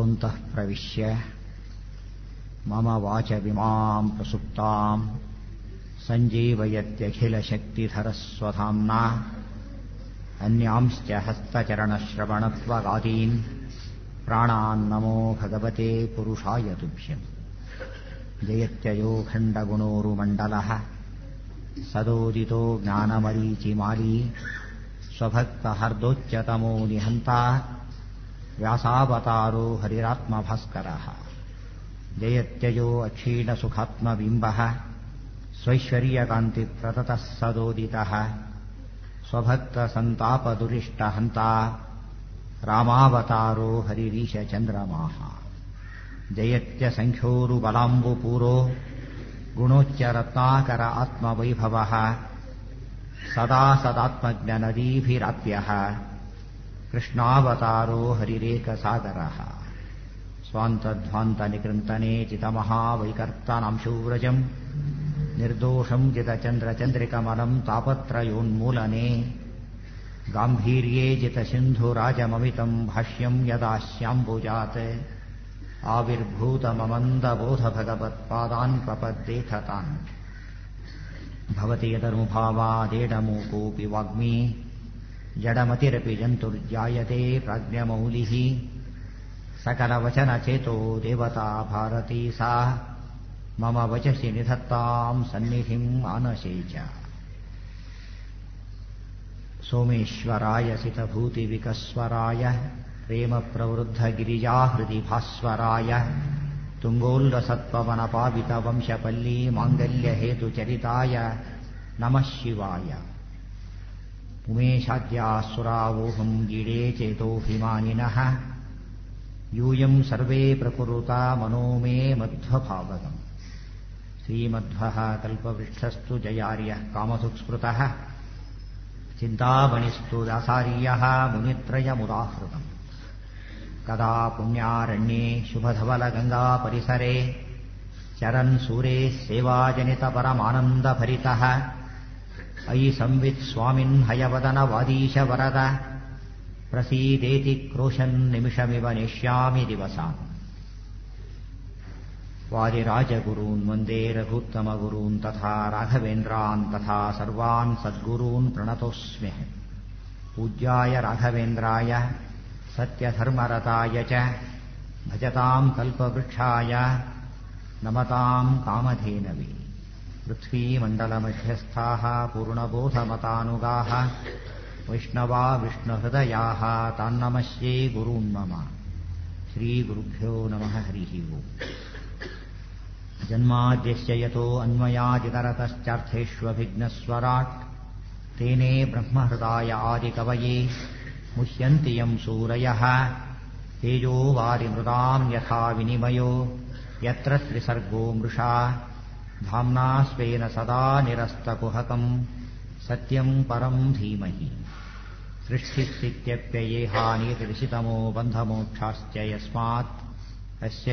योऽन्तः प्रविश्य मम वाचमिमां प्रसुप्ताम् सञ्जीवयत्यखिलशक्तिधरस्वधाम्ना अन्यांश्च हस्तचरणश्रवणत्वगादीन् प्राणान्नमो भगवते पुरुषाय तुभ्यम्। जयत्ययोखण्डगुणोरुमण्डलः सदोदितो ज्ञानमरीचिमाली स्वभक्तहर्दोच्चतमो निहन्ता व्यासावतारो हरिरात्मभास्करः। जयत्ययो अक्षीणसुखात्मबिम्बः स्वैश्वर्यकान्तिप्रततः सदोदितः स्वभक्तसन्तापदुरिष्टहन्ता रामावतारो हरिरीशचन्द्रमाः। जयत्यसङ्ख्योरुबलाम्बुपूरो गुणोच्चरत्नाकर आत्मवैभवः सदा सदात्मज्ञनदीभिराप्यः कृष्णावतारो हरिरेकसागरः। स्वान्तध्वान्तनिकृन्तने चितमहावैकर्तनां शूरजम् निर्दोषं जितचन्द्रचन्द्रिकमलं तापत्रयोन्मूलने गाम्भीर्ये जितसिन्धुराजममितं भाष्यं यदास्याम्बुजात् आविर्भूतममन्दबोधभगवत्पादान् प्रपद्येथ तान्। भवति यदनुभावादेडमूकोऽपि वाग्मी जडमतिरपि जन्तुर्जायते प्राज्ञमौलिः सकलवचनचेतो देवता भारती सा मम वचसि निधत्तां सन्निधिं मानसे च। सोमेश्वराय सितभूतिविकस्वराय प्रेमप्रवृद्धगिरिजाहृदि भास्वराय तुङ्गोल्लसत्पवनपावितवंशपल्ली माङ्गल्यहेतुचरिताय नमः शिवाय। उमेशाद्यासुरावोहं गीडे चेतोऽभिमानिनः यूयं सर्वे प्रकुरुता मनो मे मध्वभावगम्। श्रीमध्वः कल्पवृक्षस्तु जयार्यः कामधुक्स्मृतः चिन्तामणिस्तु दासार्यः मुनित्रयमुदाहृतम्। कदा पुण्यारण्ये शुभधवलगङ्गापरिसरे चरन् सूरेः सेवाजनितपरमानन्दभरितः अयि संवित् स्वामिन् हयवदनवादीश वरद प्रसीदेति क्रोशन् निमिषमिव नेष्यामि दिवसान्। वादिराजगुरून् वन्दे रघुत्तमगुरून् तथा राघवेन्द्रान् तथा सर्वान् सद्गुरून् प्रणतोऽस्म्यहम्। पूज्याय राघवेन्द्राय सत्यधर्मरताय च भजताम् कल्पवृक्षाय नमताम् कामधेनवे। पृथ्वीमण्डलमध्यस्थाः पूर्णबोधमतानुगाः वैष्णवा विष्णुहृदयाः तान्नमस्ये गुरून् मम। श्रीगुरुभ्यो नमः। हरिः ओम्। जन्माद्यस्य यतो अन्वयादितरतश्चार्थेष्वभिघ्नस्वराट् तेने ब्रह्महृदाय आदिकवये मुह्यन्ति यं सूरयः। तेजो वारिमृदां यथा विनिमयो यत्र त्रिसर्गो मृषा धाम्ना स्वेन सदा निरस्तकुहकम् सत्यं परं धीमहि। सृष्टिस्थित्यप्ययेहानीतिरिषितमो बन्धमोक्षाश्च यस्मात् अस्य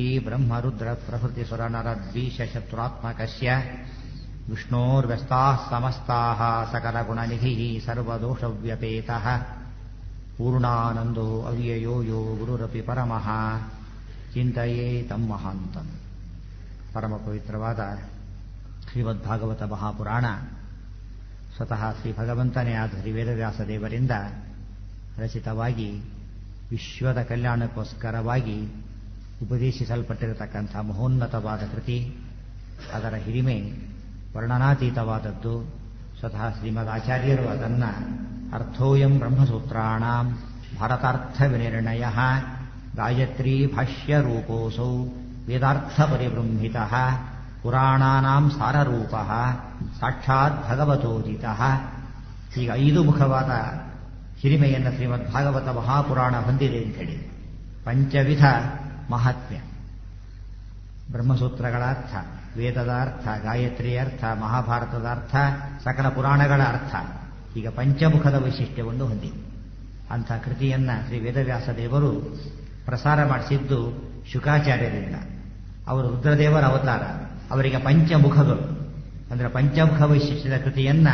श्रीब्रह्मरुद्रप्रभृतिसुरनरद्वीषशत्रुरात्मकस्य विष्णोर्व्यस्ताः समस्ताः सकलगुणनिधिः सर्वदोषव्यपेतः पूर्णानन्दो अव्ययो यो गुरुरपि परमः ಚಿಂತೆಯೇತಂ ಮಹಾಂತಂ. ಪರಮ ಪವಿತ್ರವಾದ ಶ್ರೀಮದ್ಭಾಗವತ ಮಹಾಪುರಾಣ ಸ್ವತಃ ಶ್ರೀ ಭಗವಂತನೇ ಆದ ಶ್ರೀ ವೇದವ್ಯಾಸ ದೇವರಿಂದ ರಚಿತವಾಗಿ ವಿಶ್ವದ ಕಲ್ಯಾಣಕ್ಕೋಸ್ಕರವಾಗಿ ಉಪದೇಶಿಸಲ್ಪಟ್ಟಿರತಕ್ಕಂಥ ಮಹೋನ್ನತವಾದ ಕೃತಿ. ಅದರ ಹಿರಿಮೆ ವರ್ಣನಾತೀತವಾದದ್ದು. ಸ್ವತಃ ಶ್ರೀಮದ್ ಆಚಾರ್ಯರು ಅದನ್ನು ಅರ್ಥೋಯಂ ಬ್ರಹ್ಮಸೂತ್ರಾಣಾಂ ಭಾರತಾರ್ಥ ವಿನಿರ್ಣಯಃ ಗಾಯತ್ರಿ ಭಾಷ್ಯರೂಪೋಸೌ ವೇದಾರ್ಥ ಪರಿಬೃಂಹಿತಃ ಪುರಾಣಾನಾಂ ಸಾರರೂಪಃ ಸಾಕ್ಷಾತ್ ಭಗವತೋದಿತಃ. ಈಗ 5 ಮುಖವಾದ ಹಿರಿಮೆಯನ್ನು ಶ್ರೀಮದ್ ಭಾಗವತ ಮಹಾಪುರಾಣ ಹೊಂದಿದೆ ಅಂತ ಹೇಳಿ ಪಂಚವಿಧ ಮಹಾತ್ಮ್ಯ. ಬ್ರಹ್ಮಸೂತ್ರಗಳ ಅರ್ಥ, ವೇದದ ಅರ್ಥ, ಗಾಯತ್ರಿಯ ಅರ್ಥ, ಮಹಾಭಾರತದ ಅರ್ಥ, ಸಕಲ ಪುರಾಣಗಳ ಅರ್ಥ. ಈಗ ಪಂಚಮುಖದ ವೈಶಿಷ್ಟ್ಯವನ್ನು ಹೊಂದಿದೆ. ಅಂಥ ಕೃತಿಯನ್ನ ಶ್ರೀ ವೇದವ್ಯಾಸ ದೇವರು ಪ್ರಸಾರ ಮಾಡಿಸಿದ್ದು ಶುಕಾಚಾರ್ಯರಿಂದ. ಅವರು ರುದ್ರದೇವರ ಅವತಾರ, ಅವರಿಗೆ ಪಂಚಮುಖಗಳು ಅಂದರೆ ಪಂಚಮುಖ ವೈಶಿಷ್ಟ್ಯದ ಕೃತಿಯನ್ನ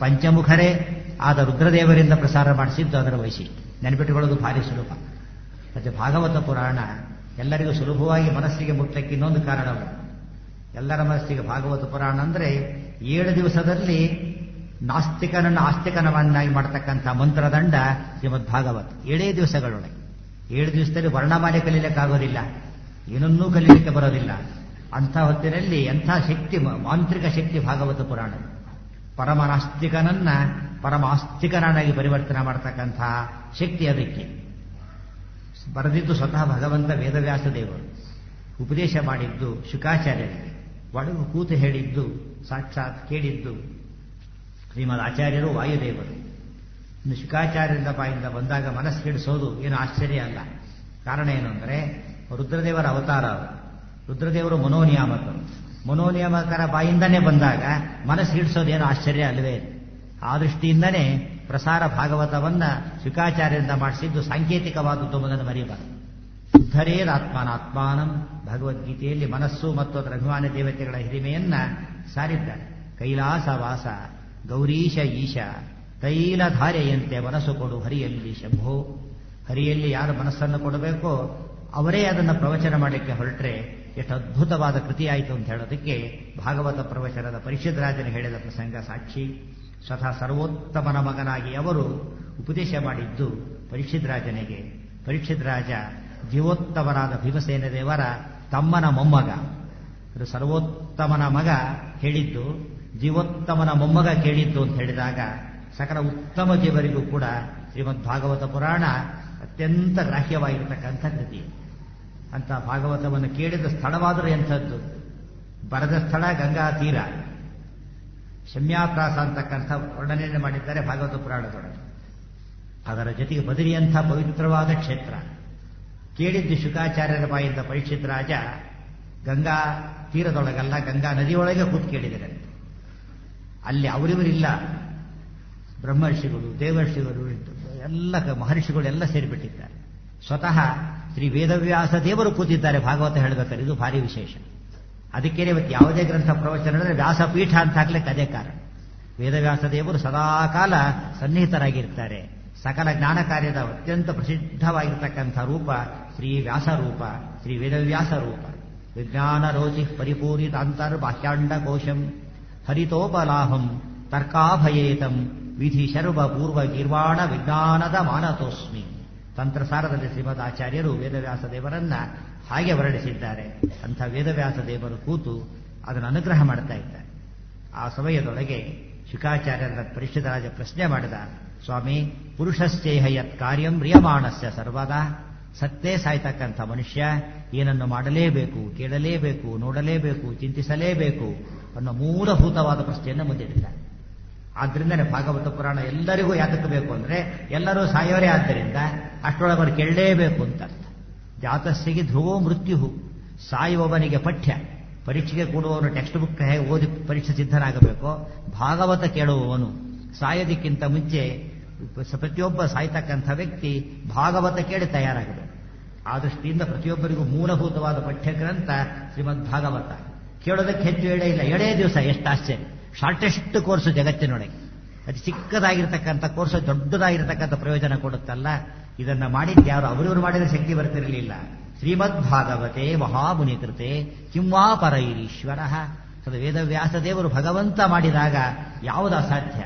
ಪಂಚಮುಖರೇ ಆದ ರುದ್ರದೇವರಿಂದ ಪ್ರಸಾರ ಮಾಡಿಸಿದ್ದು ಅದರ ವೈಶಿಷ್ಟ್ಯ. ನೆನಪಿಟ್ಟುಕೊಳ್ಳೋದು ಭಾರಿ ಸುಲಭ. ಮತ್ತೆ ಭಾಗವತ ಪುರಾಣ ಎಲ್ಲರಿಗೂ ಸುಲಭವಾಗಿ ಮನಸ್ಸಿಗೆ ಮುಟ್ಟಕ್ಕೆ ಇನ್ನೊಂದು ಕಾರಣ. ಎಲ್ಲರ ಮನಸ್ಸಿಗೆ ಭಾಗವತ ಪುರಾಣ ಅಂದ್ರೆ 7 ದಿವಸದಲ್ಲಿ ನಾಸ್ತಿಕನನ್ನು ಆಸ್ತಿಕನವನ್ನಾಗಿ ಮಾಡತಕ್ಕಂಥ ಮಂತ್ರದಂಡ ಶ್ರೀಮದ್ ಭಾಗವತ. 7 ದಿವಸಗಳೊಳಗೆ 7 ದಿವಸದಲ್ಲಿ ವರ್ಣಮಾಲೆ ಕಲೀಲಿಕ್ಕಾಗೋದಿಲ್ಲ, ಏನನ್ನೂ ಕಲೀಲಿಕ್ಕೆ ಬರೋದಿಲ್ಲ. ಅಂಥ ಹೊತ್ತಿನಲ್ಲಿ ಎಂಥ ಶಕ್ತಿ, ಮಾಂತ್ರಿಕ ಶಕ್ತಿ ಭಾಗವತ ಪುರಾಣ. ಪರಮ ನಾಸ್ತಿಕನನ್ನ ಪರಮ ಆಸ್ತಿಕನಾಗಿ ಪರಿವರ್ತನೆ ಮಾಡತಕ್ಕಂಥ ಶಕ್ತಿ ಅದಕ್ಕೆ. ಬರೆದಿದ್ದು ಸ್ವತಃ ಭಗವಂತ ವೇದವ್ಯಾಸ ದೇವರು, ಉಪದೇಶ ಮಾಡಿದ್ದು ಶುಕಾಚಾರ್ಯರಿಗೆ, ಒಳಗು ಕೂತು ಹೇಳಿದ್ದು ಸಾಕ್ಷಾತ್ ಕೇಳಿದ್ದು ಶ್ರೀಮದ್ ಆಚಾರ್ಯರು ವಾಯುದೇವರು. ಇನ್ನು ಶುಕಾಚಾರ್ಯರಿಂದ ಬಾಯಿಂದ ಬಂದಾಗ ಮನಸ್ಸು ಹಿಡಿಸೋದು ಏನು ಆಶ್ಚರ್ಯ ಅಲ್ಲ. ಕಾರಣ ಏನು ಅಂದರೆ ರುದ್ರದೇವರ ಅವತಾರ ಅವರು. ರುದ್ರದೇವರು ಮನೋನಿಯಾಮಕರು. ಮನೋನಿಯಾಮಕರ ಬಾಯಿಂದನೇ ಬಂದಾಗ ಮನಸ್ಸು ಹಿಡಿಸೋದೇನು ಆಶ್ಚರ್ಯ ಅಲ್ಲವೇ. ಆ ದೃಷ್ಟಿಯಿಂದನೇ ಪ್ರಸಾರ ಭಾಗವತವನ್ನ ಶುಕಾಚಾರ್ಯರಿಂದ ಮಾಡಿಸಿದ್ದು ಸಾಂಕೇತಿಕವಾದದ್ದು ಎಂಬುದನ್ನು ಮರೆಯಬಾರದು. ಶುದ್ಧರೇರಾತ್ಮನಾತ್ಮಾನಂ, ಭಗವದ್ಗೀತೆಯಲ್ಲಿ ಮನಸ್ಸು ಮತ್ತು ಅದರ ಅಭಿಮಾನಿ ದೇವತೆಗಳ ಹಿರಿಮೆಯನ್ನ ಸಾರಿದ್ದಾರೆ. ಕೈಲಾಸವಾಸ ಗೌರೀಶ ಈಶ ತೈಲಧಾರೆಯಂತೆ ಮನಸ್ಸು ಕೊಡು ಹರಿಯಲ್ಲಿ ಶಂಭೋ. ಹರಿಯಲ್ಲಿ ಯಾರು ಮನಸ್ಸನ್ನು ಕೊಡಬೇಕೋ ಅವರೇ ಅದನ್ನು ಪ್ರವಚನ ಮಾಡಲಿಕ್ಕೆ ಹೊರಟ್ರೆ ಎಷ್ಟು ಅದ್ಭುತವಾದ ಕೃತಿಯಾಯಿತು ಅಂತ ಹೇಳೋದಕ್ಕೆ ಭಾಗವತ ಪ್ರವಚನದ ಪರಿಷದ್ ರಾಜನು ಹೇಳಿದ ಪ್ರಸಂಗ ಸಾಕ್ಷಿ. ಸ್ವತಃ ಸರ್ವೋತ್ತಮನ ಮಗನಾಗಿ ಅವರು ಉಪದೇಶ ಮಾಡಿದ್ದು ಪರೀಕ್ಷಿತ್ ರಾಜನಿಗೆ. ಪರೀಕ್ಷಿತ್ ರಾಜ ಜೀವೋತ್ತಮರಾದ ಭೀಮಸೇನ ದೇವರ ತಮ್ಮನ ಮೊಮ್ಮಗ. ಸರ್ವೋತ್ತಮನ ಮಗ ಹೇಳಿದ್ದು, ಜೀವೋತ್ತಮನ ಮೊಮ್ಮಗ ಕೇಳಿದ್ದು ಅಂತ ಹೇಳಿದಾಗ ಸಕಲ ಉತ್ತಮ ಜೀವರಿಗೂ ಕೂಡ ಶ್ರೀಮದ್ ಭಾಗವತ ಪುರಾಣ ಅತ್ಯಂತ ಗ್ರಾಹ್ಯವಾಗಿರತಕ್ಕಂಥ ಕೃತಿ. ಅಂತ ಭಾಗವತವನ್ನು ಕೇಳಿದ ಸ್ಥಳವಾದರೂ ಎಂಥದ್ದು, ಬರೆದ ಸ್ಥಳ ಗಂಗಾ ತೀರ, ಶಮ್ಯಾಪ್ರಾಸ ಅಂತಕ್ಕಂಥ ವರ್ಣನೆಯನ್ನು ಮಾಡಿದ್ದಾರೆ ಭಾಗವತ ಪುರಾಣದೊಳಗೆ. ಅದರ ಜೊತೆಗೆ ಬದರಿಯಂಥ ಪವಿತ್ರವಾದ ಕ್ಷೇತ್ರ. ಕೇಳಿದ್ದು ಶುಕಾಚಾರ್ಯರ ಬಾಯಿಂದ ಪರೀಕ್ಷಿತ್ ರಾಜ ಗಂಗಾ ತೀರದೊಳಗಲ್ಲ, ಗಂಗಾ ನದಿಯೊಳಗೆ ಕೂತು ಕೇಳಿದರೆ. ಅಲ್ಲಿ ಅವರಿವರಿಲ್ಲ, ಬ್ರಹ್ಮರ್ಷಿಗಳು, ದೇವರ್ಷಿಗಳು, ಎಲ್ಲ ಮಹರ್ಷಿಗಳು ಎಲ್ಲ ಸೇರಿಬಿಟ್ಟಿದ್ದಾರೆ. ಸ್ವತಃ ಶ್ರೀ ವೇದವ್ಯಾಸ ದೇವರು ಕೂತಿದ್ದಾರೆ ಭಾಗವತ ಹೇಳಬೇಕಾದ್ರೆ. ಇದು ಭಾರಿ ವಿಶೇಷ. ಅದಕ್ಕೇನೆ ಇವತ್ತು ಯಾವುದೇ ಗ್ರಂಥ ಪ್ರವಚನ ಹೇಳಿದ್ರೆ ವ್ಯಾಸಪೀಠ ಅಂತ ಹಾಕ್ಲಿಕ್ಕೆ ಅದೇ ಕಾರಣ. ವೇದವ್ಯಾಸ ದೇವರು ಸದಾಕಾಲ ಸನ್ನಿಹಿತರಾಗಿರ್ತಾರೆ. ಸಕಲ ಜ್ಞಾನ ಕಾರ್ಯದ ಅತ್ಯಂತ ಪ್ರಸಿದ್ಧವಾಗಿರ್ತಕ್ಕಂಥ ರೂಪ ಶ್ರೀ ವ್ಯಾಸ ರೂಪ, ಶ್ರೀ ವೇದವ್ಯಾಸ ರೂಪ. ವಿಜ್ಞಾನ ರೋಚಿ ಪರಿಪೂರಿತಾಂತರ್ ಬಾಹ್ಯಾಂಡ ಕೋಶಂ ಹರಿತೋಪಲಾಭಂ ತರ್ಕಾಭಯೇತಂ ವಿಧಿ ಶರ್ವ ಪೂರ್ವ ಗೀರ್ವಾಣ ವಿಜ್ಞಾನದ ಮಾನತೋಸ್ಮಿ. ತಂತ್ರಸಾರದಲ್ಲಿ ಶ್ರೀಮದ್ ಆಚಾರ್ಯರು ವೇದವ್ಯಾಸ ದೇವರನ್ನ ಹಾಗೆ ವರ್ಣಿಸಿದ್ದಾರೆ. ಅಂಥ ವೇದವ್ಯಾಸ ದೇವರು ಕೂತು ಅದನ್ನು ಅನುಗ್ರಹ ಮಾಡ್ತಾ ಇದ್ದಾರೆ. ಆ ಸಮಯದೊಳಗೆ ಶುಕಾಚಾರ್ಯರ ಪರಿಷದ ರಾಜ ಪ್ರಶ್ನೆ ಮಾಡಿದ, ಸ್ವಾಮಿ, ಪುರುಷಶ್ಚೇಹ ಯತ್ ಕಾರ್ಯಂ ಮ್ರಿಯಮಾಣಸ್ಯ ಸರ್ವದಾ. ಸತ್ತೇ ಸಾಯ್ತಕ್ಕಂಥ ಮನುಷ್ಯ ಏನನ್ನು ಮಾಡಲೇಬೇಕು, ಕೇಳಲೇಬೇಕು, ನೋಡಲೇಬೇಕು, ಚಿಂತಿಸಲೇಬೇಕು ಅನ್ನೋ ಮೂಲಭೂತವಾದ ಪ್ರಶ್ನೆಯನ್ನು ಮುಂದಿಟ್ಟಿದ್ದಾರೆ. ಆದ್ರಿಂದನೇ ಭಾಗವತ ಪುರಾಣ ಎಲ್ಲರಿಗೂ ಯಾತಕ್ಕೆ ಬೇಕು ಅಂದ್ರೆ ಎಲ್ಲರೂ ಸಾಯೋರೇ, ಆದ್ದರಿಂದ ಅಷ್ಟರೊಳಗೆ ಕೇಳಲೇಬೇಕು ಅಂತ ಅರ್ಥ. ಜಾತಸ್ಸಿಗೆ ಧ್ರುವೋ ಮೃತ್ಯು, ಸಾಯುವವನಿಗೆ ಪಠ್ಯ. ಪರೀಕ್ಷೆಗೆ ಕೂಡುವವನು ಟೆಕ್ಸ್ಟ್ ಬುಕ್ ಹೇಗೆ ಓದಿ ಪರೀಕ್ಷೆ ಸಿದ್ಧನಾಗಬೇಕು, ಭಾಗವತ ಕೇಳುವವನು ಸಾಯೋದಕ್ಕಿಂತ ಮುಂಚೆ ಪ್ರತಿಯೊಬ್ಬ ಸಾಯ್ತಕ್ಕಂಥ ವ್ಯಕ್ತಿ ಭಾಗವತ ಕೇಳಿ ತಯಾರಾಗಬೇಕು. ಆ ದೃಷ್ಟಿಯಿಂದ ಪ್ರತಿಯೊಬ್ಬರಿಗೂ ಮೂಲಭೂತವಾದ ಪಠ್ಯಗ್ರಂಥ ಶ್ರೀಮದ್ ಭಾಗವತ. ಕೇಳೋದಕ್ಕೆ ಹೆಚ್ಚು ಎಡೆ ಇಲ್ಲ, 7 ದಿವಸ. ಎಷ್ಟು ಆಶ್ಚರ್ಯ! ಶಾರ್ಟೆಸ್ಟ್ ಕೋರ್ಸ್ ಜಗತ್ತಿನೊಳಗೆ. ಅತಿ ಚಿಕ್ಕದಾಗಿರ್ತಕ್ಕಂಥ ಕೋರ್ಸ್ ದೊಡ್ಡದಾಗಿರ್ತಕ್ಕಂಥ ಪ್ರಯೋಜನ ಕೊಡುತ್ತಲ್ಲ. ಇದನ್ನ ಮಾಡಿದ್ದು ಯಾರು? ಅವರವರು ಮಾಡಿದ ಶಕ್ತಿ ಬರ್ತಿರಲಿಲ್ಲ. ಶ್ರೀಮದ್ ಭಾಗವತೆ ಮಹಾಮುನಿಕೃತೆ ಕಿಂವಾ ಪರೈರೀಶ್ವರ. ಅದು ವೇದವ್ಯಾಸ ದೇವರು ಭಗವಂತ ಮಾಡಿದಾಗ ಯಾವುದು ಅಸಾಧ್ಯ.